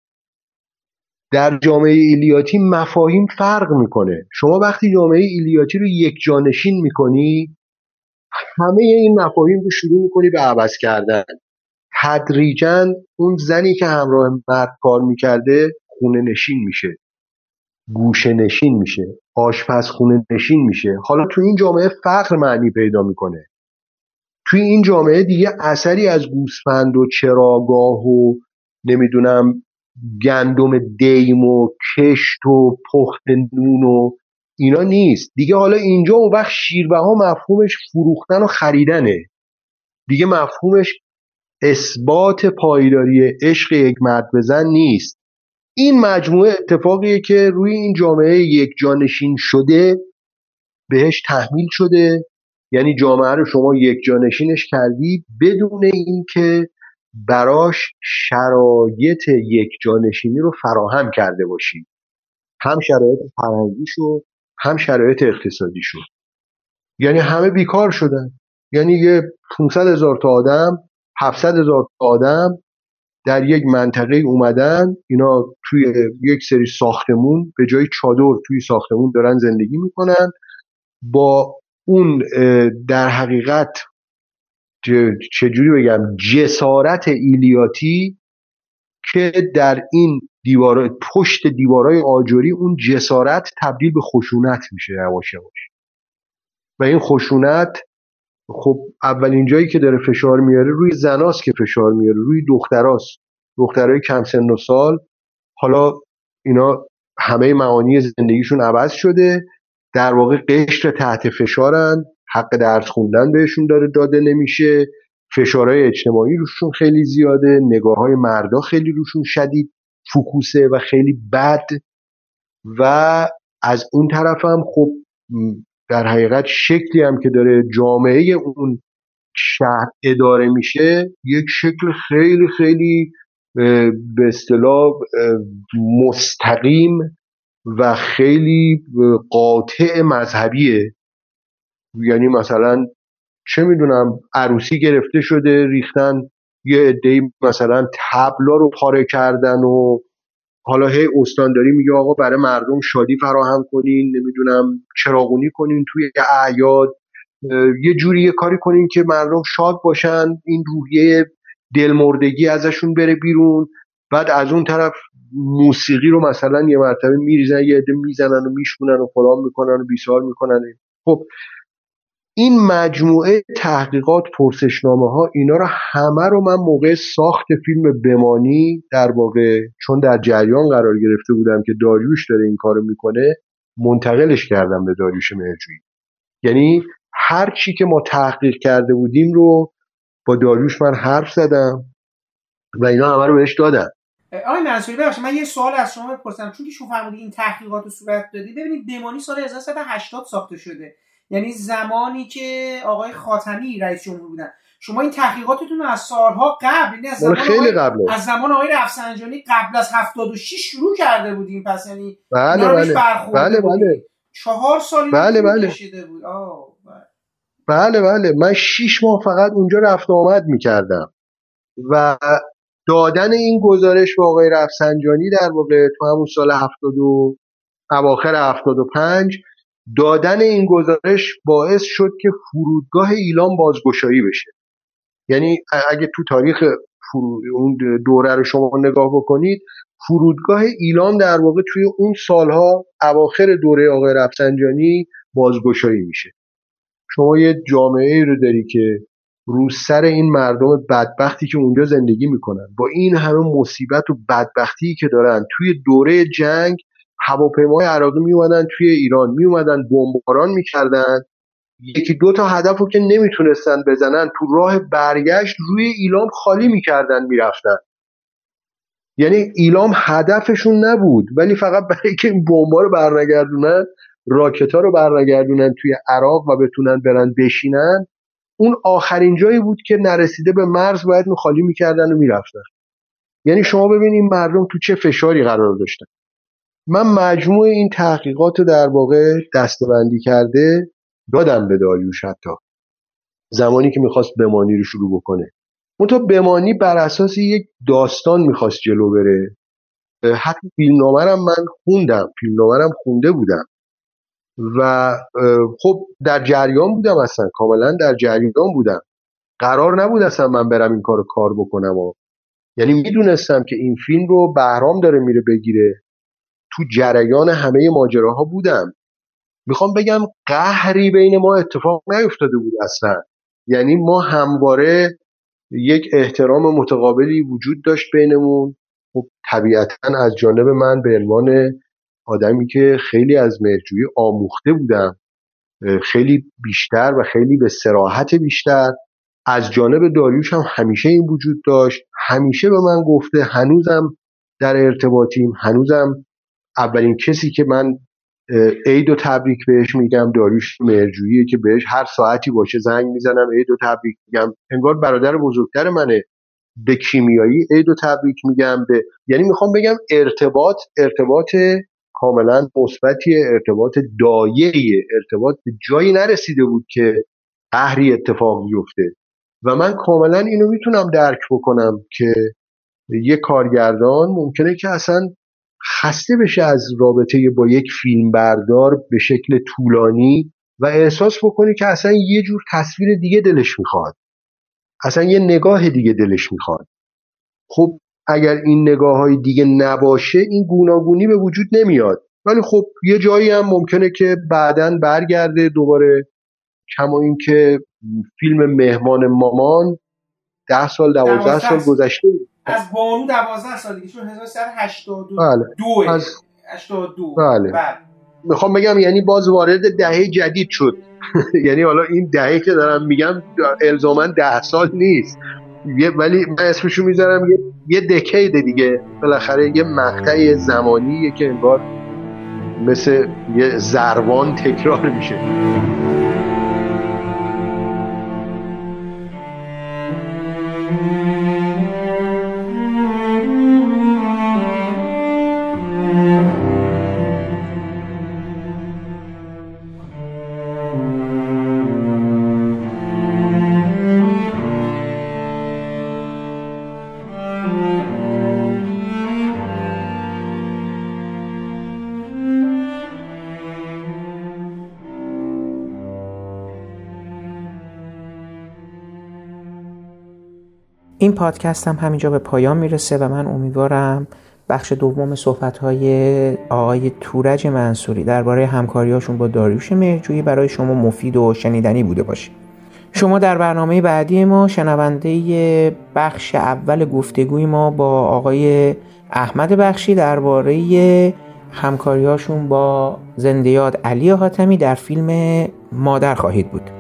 D: در جامعه ایلیاتی مفاهیم فرق میکنه. شما وقتی جامعه ایلیاتی رو یک جانشین میکنی، همه این مفاهیم رو شروع میکنی به عوض کردن. تدریجاً اون زنی که همراه مرد کار میکرده خونه نشین میشه، گوشه نشین میشه، آشپزخونه نشین میشه. حالا تو این جامعه فقر معنی پیدا میکنه. توی این جامعه دیگه اثری از گوسفند و چراگاه و نمیدونم گندم دیم و کشت و پخت نون و اینا نیست دیگه. حالا اینجا اون وقت شیربها مفهومش فروختن و خریدنه دیگه، مفهومش اثبات پایداری عشق یک مرد به زن نیست. این مجموعه اتفاقیه که روی این جامعه یک جانشین شده بهش تحمیل شده. یعنی جامعه رو شما یک جانشینش کردی بدون اینکه براش شرایط یک جانشینی رو فراهم کرده باشی، هم شرایط فرهنگیشو هم شرایط اقتصادیشو. یعنی همه بیکار شدن. یعنی یه 500,000 تا آدم، 700,000 تا آدم در یک منطقه اومدن، اینا توی یک سری ساختمون به جای چادر توی ساختمون دارن زندگی میکنن، با اون در حقیقت چجوری بگم جسارت ایلیاتی که در این پشت دیوارای آجری اون جسارت تبدیل به خشونت میشه یواش یواش. و این خشونت خب اولین جایی که داره فشار میاره روی زناست که فشار میاره، روی دختراست، دخترای کم سن و سال. حالا اینا همه معانی زندگیشون عوض شده، در واقع قشر تحت فشارن، حق درس خوندن بهشون داده نمیشه، فشارهای اجتماعی روشون خیلی زیاده، نگاه‌های مردا خیلی روشون شدید فوکوسه و خیلی بد. و از اون طرف هم خب در حقیقت شکلی هم که داره جامعه اون شهر اداره میشه یک شکل خیلی خیلی به اصطلاح مستقیم و خیلی قاطع مذهبیه. یعنی مثلا چه میدونم عروسی گرفته شده، ریختن یه عده‌ای مثلا طبلا رو پاره کردن و حالا هی استانداری میگه آقا برای مردم شادی فراهم کنین، نمیدونم چراغونی کنین توی اعیاد، یه جوری یه کاری کنین که مردم شاد باشن، این روحیه دلمردگی ازشون بره بیرون. بعد از اون طرف موسیقی رو مثلا یه مرتبه میریزن، یه عده میزنن و میشونن و فلان میکنن و بیسار میکنن. خب این مجموعه تحقیقات، پرسشنامه ها، اینا رو همه رو من موقع ساخت فیلم بمانی در واقع چون در جریان قرار گرفته بودم که داریوش داره این کارو میکنه، منتقلش کردم به داریوش مهرجویی. یعنی هر چی که ما تحقیق کرده بودیم رو با داریوش من حرف زدم و اینا همه رو بهش دادم.
A: آقای منصوری ببخشید من یه سوال از شما بپرسم، چون که شما فرمودید این تحقیقات رو صورت دادید. ببینید بمانی سال 1380 ساخته شده، یعنی زمانی که آقای خاتمی رئیس جمهور بودن. شما این تحقیقاتتون رو از سالها قبل، یعنی از زمان آقای رفسنجانی قبل از 76 شروع کرده بودیم. پس یعنی
D: بله
A: 4 سال کشیده بود.
D: بله من 6 ماه فقط اونجا رفت و آمد میکردم و دادن این گزارش به آقای رفسنجانی در واقع تو همون سال 72 اواخر 75 دادن این گزارش باعث شد که فرودگاه ایلام بازگشایی بشه. یعنی اگه تو تاریخ اون دوره رو شما نگاه بکنید، فرودگاه ایلام در واقع توی اون سالها اواخر دوره آقای رفسنجانی بازگشایی میشه. شما یه جامعه رو داری که رو سر این مردم بدبختی که اونجا زندگی میکنن. با این همه مصیبت و بدبختی که دارن، توی دوره جنگ هواپیمای عراقی میومدن توی ایران، میومدن بمباران میکردن، یکی دو تا هدف رو که نمیتونستن بزنن تو راه برگشت روی ایلام خالی میکردن میرفتن. یعنی ایلام هدفشون نبود، ولی فقط برای که این بمبا رو برنگردونن، راکتا رو برنگردونن توی عراق و بتونن برن بشینن، اون آخرین جایی بود که نرسیده به مرز باید خالی میکردن و میرفتن. یعنی شما ببینید مردم تو چه فشاری قرار داشتن. من مجموع این تحقیقات رو در واقع دسته‌بندی کرده دادم به داریوش، حتی زمانی که میخواست بمانی رو شروع بکنه. منتها بمانی بر اساس یک داستان میخواست جلو بره. حتی فیلمنامه‌ام من خوندم، فیلمنامه‌ام خونده بودم و خب در جریان بودم، اصلا کاملا در جریان بودم. قرار نبود اصلا من برم این کارو کار بکنم یعنی میدونستم که این فیلم رو بهرام داره میره بگیره، تو جریان همه ماجراها بودم. میخوام بگم قهری بین ما اتفاق نیفتاده بود اصلا. یعنی ما همواره یک احترام متقابلی وجود داشت بینمون. خب طبیعتا از جانب من به عنوان آدمی که خیلی از مهرجویی آموخته بودم، خیلی بیشتر و خیلی به صراحت بیشتر، از جانب داریوش هم همیشه این وجود داشت. همیشه به من گفته، هنوزم در ارتباطیم، هنوزم اولین کسی که من عید و تبریک بهش میگم داریوش مهرجوییه که بهش هر ساعتی باشه زنگ میزنم، عید و تبریک میگم. انگار برادر بزرگتر منه. به کیمیایی عید و تبریک میگم. یعنی میخوام بگم ارتباط کاملا مثبتیه، ارتباط دایریه، ارتباط به جایی نرسیده بود که قهری اتفاق بیفته. و من کاملا اینو میتونم درک بکنم که یه کارگردان ممکنه که اصلا خسته بشه از رابطه با یک فیلم بردار به شکل طولانی و احساس بکنه که اصلا یه جور تصویر دیگه دلش میخواد، اصلا یه نگاه دیگه دلش میخواد. خب اگر این نگاه‌های دیگه نباشه این گوناگونی به وجود نمیاد. ولی خب یه جایی هم ممکنه که بعداً برگرده دوباره. کما این که فیلم مهمان مامان 10 سال 12 سال گذشته
A: از بانو 12 سال دیگه، چون 1382.
D: بله.
A: از 82.
D: بله. میخوام بگم یعنی باز وارد دهه جدید شد. یعنی حالا این دهه که دارم میگم الزاماً 10 سال نیست، ولی من اسمشو میذارم یه دکیده دیگه. بالاخره یه مقطع زمانیه که انگار مثل یه زروان تکرار میشه.
A: این پادکست هم همینجا به پایان میرسه و من امیدوارم بخش دوم صحبت‌های آقای تورج منصوری درباره همکاری‌هاشون با داریوش مهرجویی برای شما مفید و شنیدنی بوده باشه. شما در برنامه بعدی ما شنونده بخش اول گفتگوی ما با آقای احمد بخشی درباره همکاری‌هاشون با زنده‌یاد علی حاتمی در فیلم مادر خواهید بود.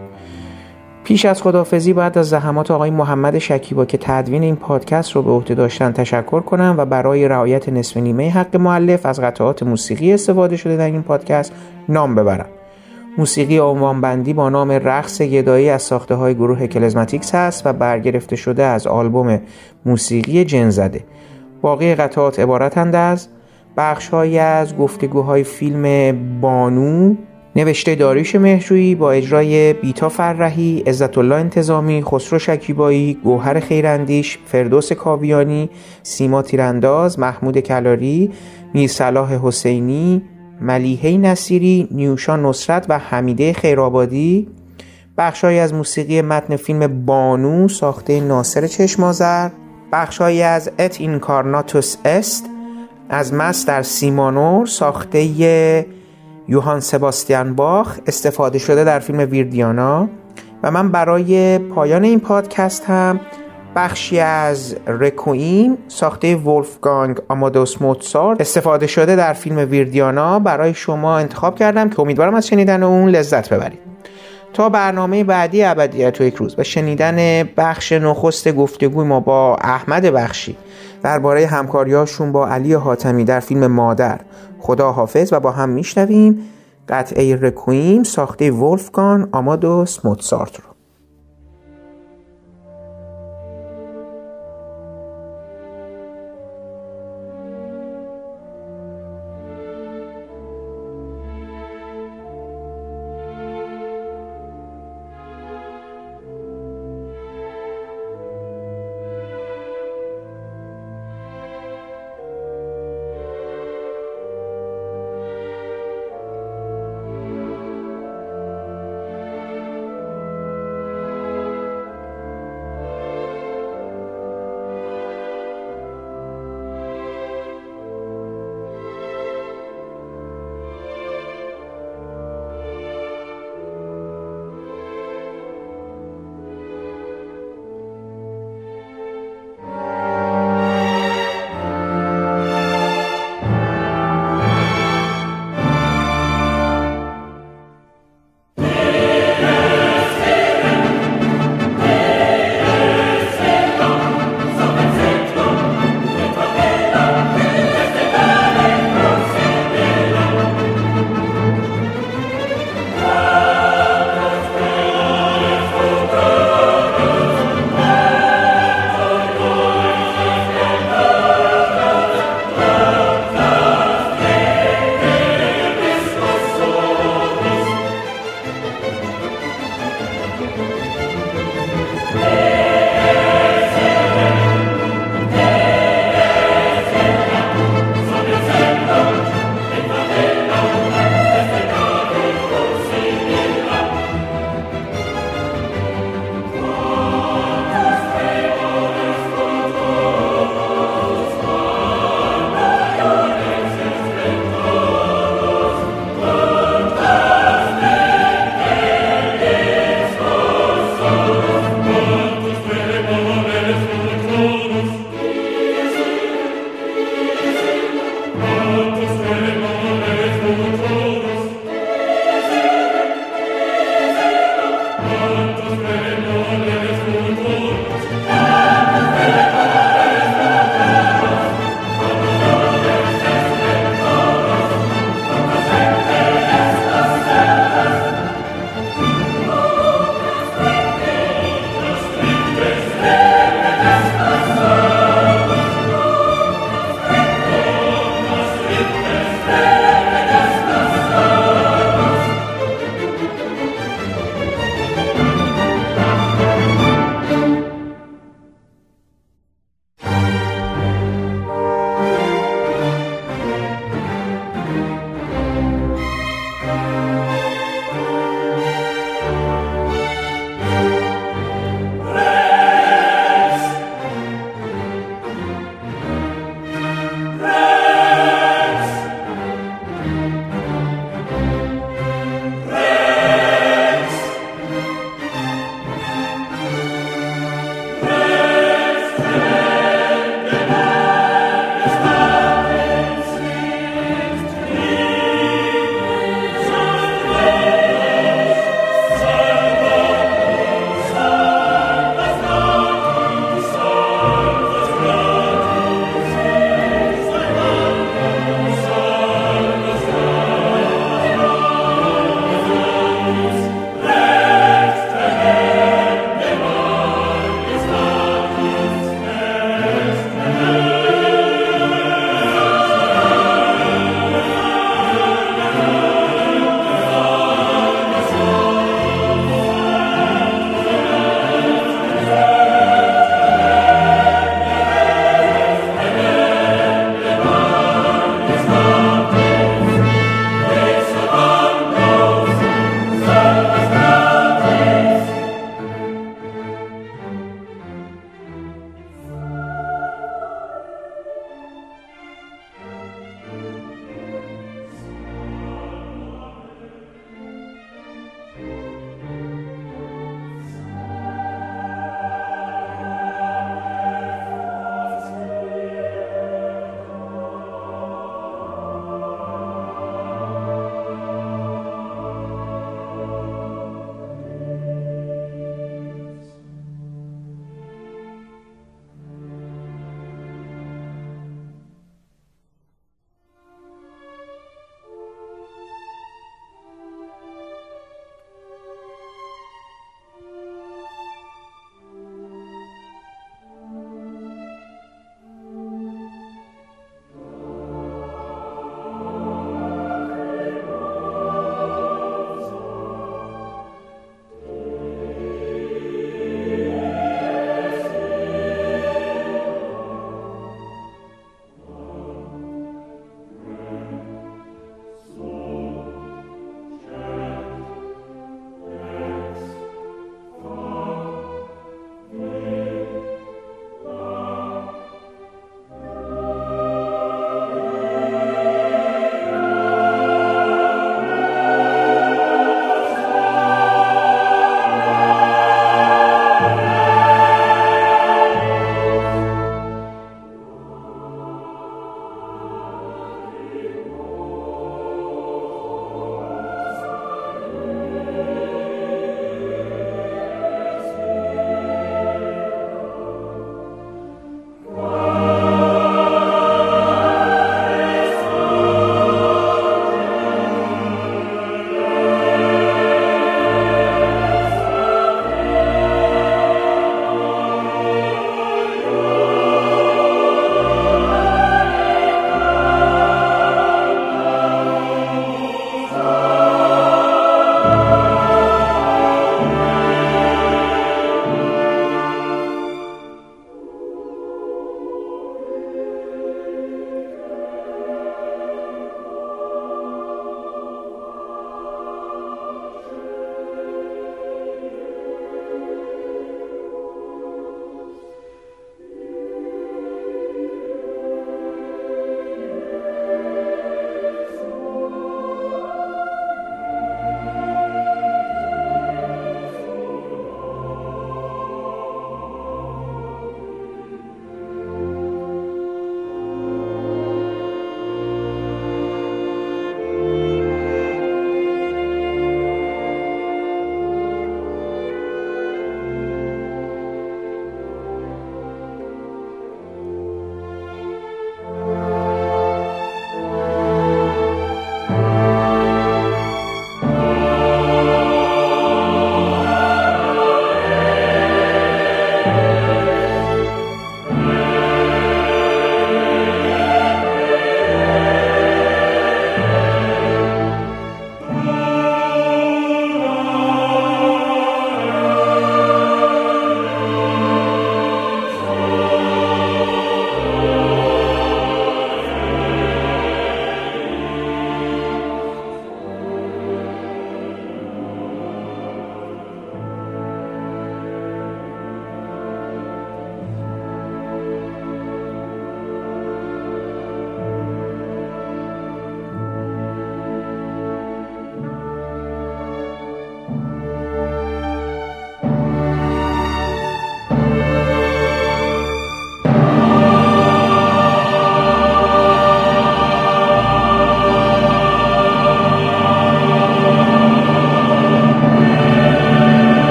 A: پیش از خداحافظی باید از زحمات آقای محمد شکیبا که تدوین این پادکست رو به عهده داشتن تشکر کنم و برای رعایت نصف نیمه حق مؤلف از قطعات موسیقی استفاده شده در این پادکست نام ببرم. موسیقی عنوانبندی با نام رقص گدایی از ساخته‌های گروه کلزماتیکس هست و برگرفته شده از آلبوم موسیقی جن زده. باقی قطعات عبارتند از بخش‌هایی از گفتگوهای فیلم بانو نوشته داریوش مهرجویی با اجرای بیتا فرحی، عزت الله انتظامی، خسرو شکیبایی، گوهر خیراندیش، فردوس کاویانی، سیما تیرانداز، محمود کلاری، میرصلاح حسینی، ملیحه نصیری، نیوشا نصرت و حمیده خیرآبادی. بخش‌هایی از موسیقی متن فیلم بانو ساخته ناصر چشم‌آذر، بخش‌هایی از ات اینکارناتوس است از مستر سیمانور ساخته یوهان سباستیان باخ استفاده شده در فیلم ویردیانا و من برای پایان این پادکست هم بخشی از رکوئیم ساخته ولفگانگ آمادوس موزارت استفاده شده در فیلم ویردیانا برای شما انتخاب کردم که امیدوارم از شنیدن اون لذت ببرید. تا برنامه بعدی ابدیت و یک روز و شنیدن بخش نخست گفتگوی ما با احمد بخشی درباره همکاریاشون با علی حاتمی در فیلم مادر، خدا حافظ و با هم میشنویم قطعه رکوئیم ساخته ولفگانگ آمادوس موزارت رو.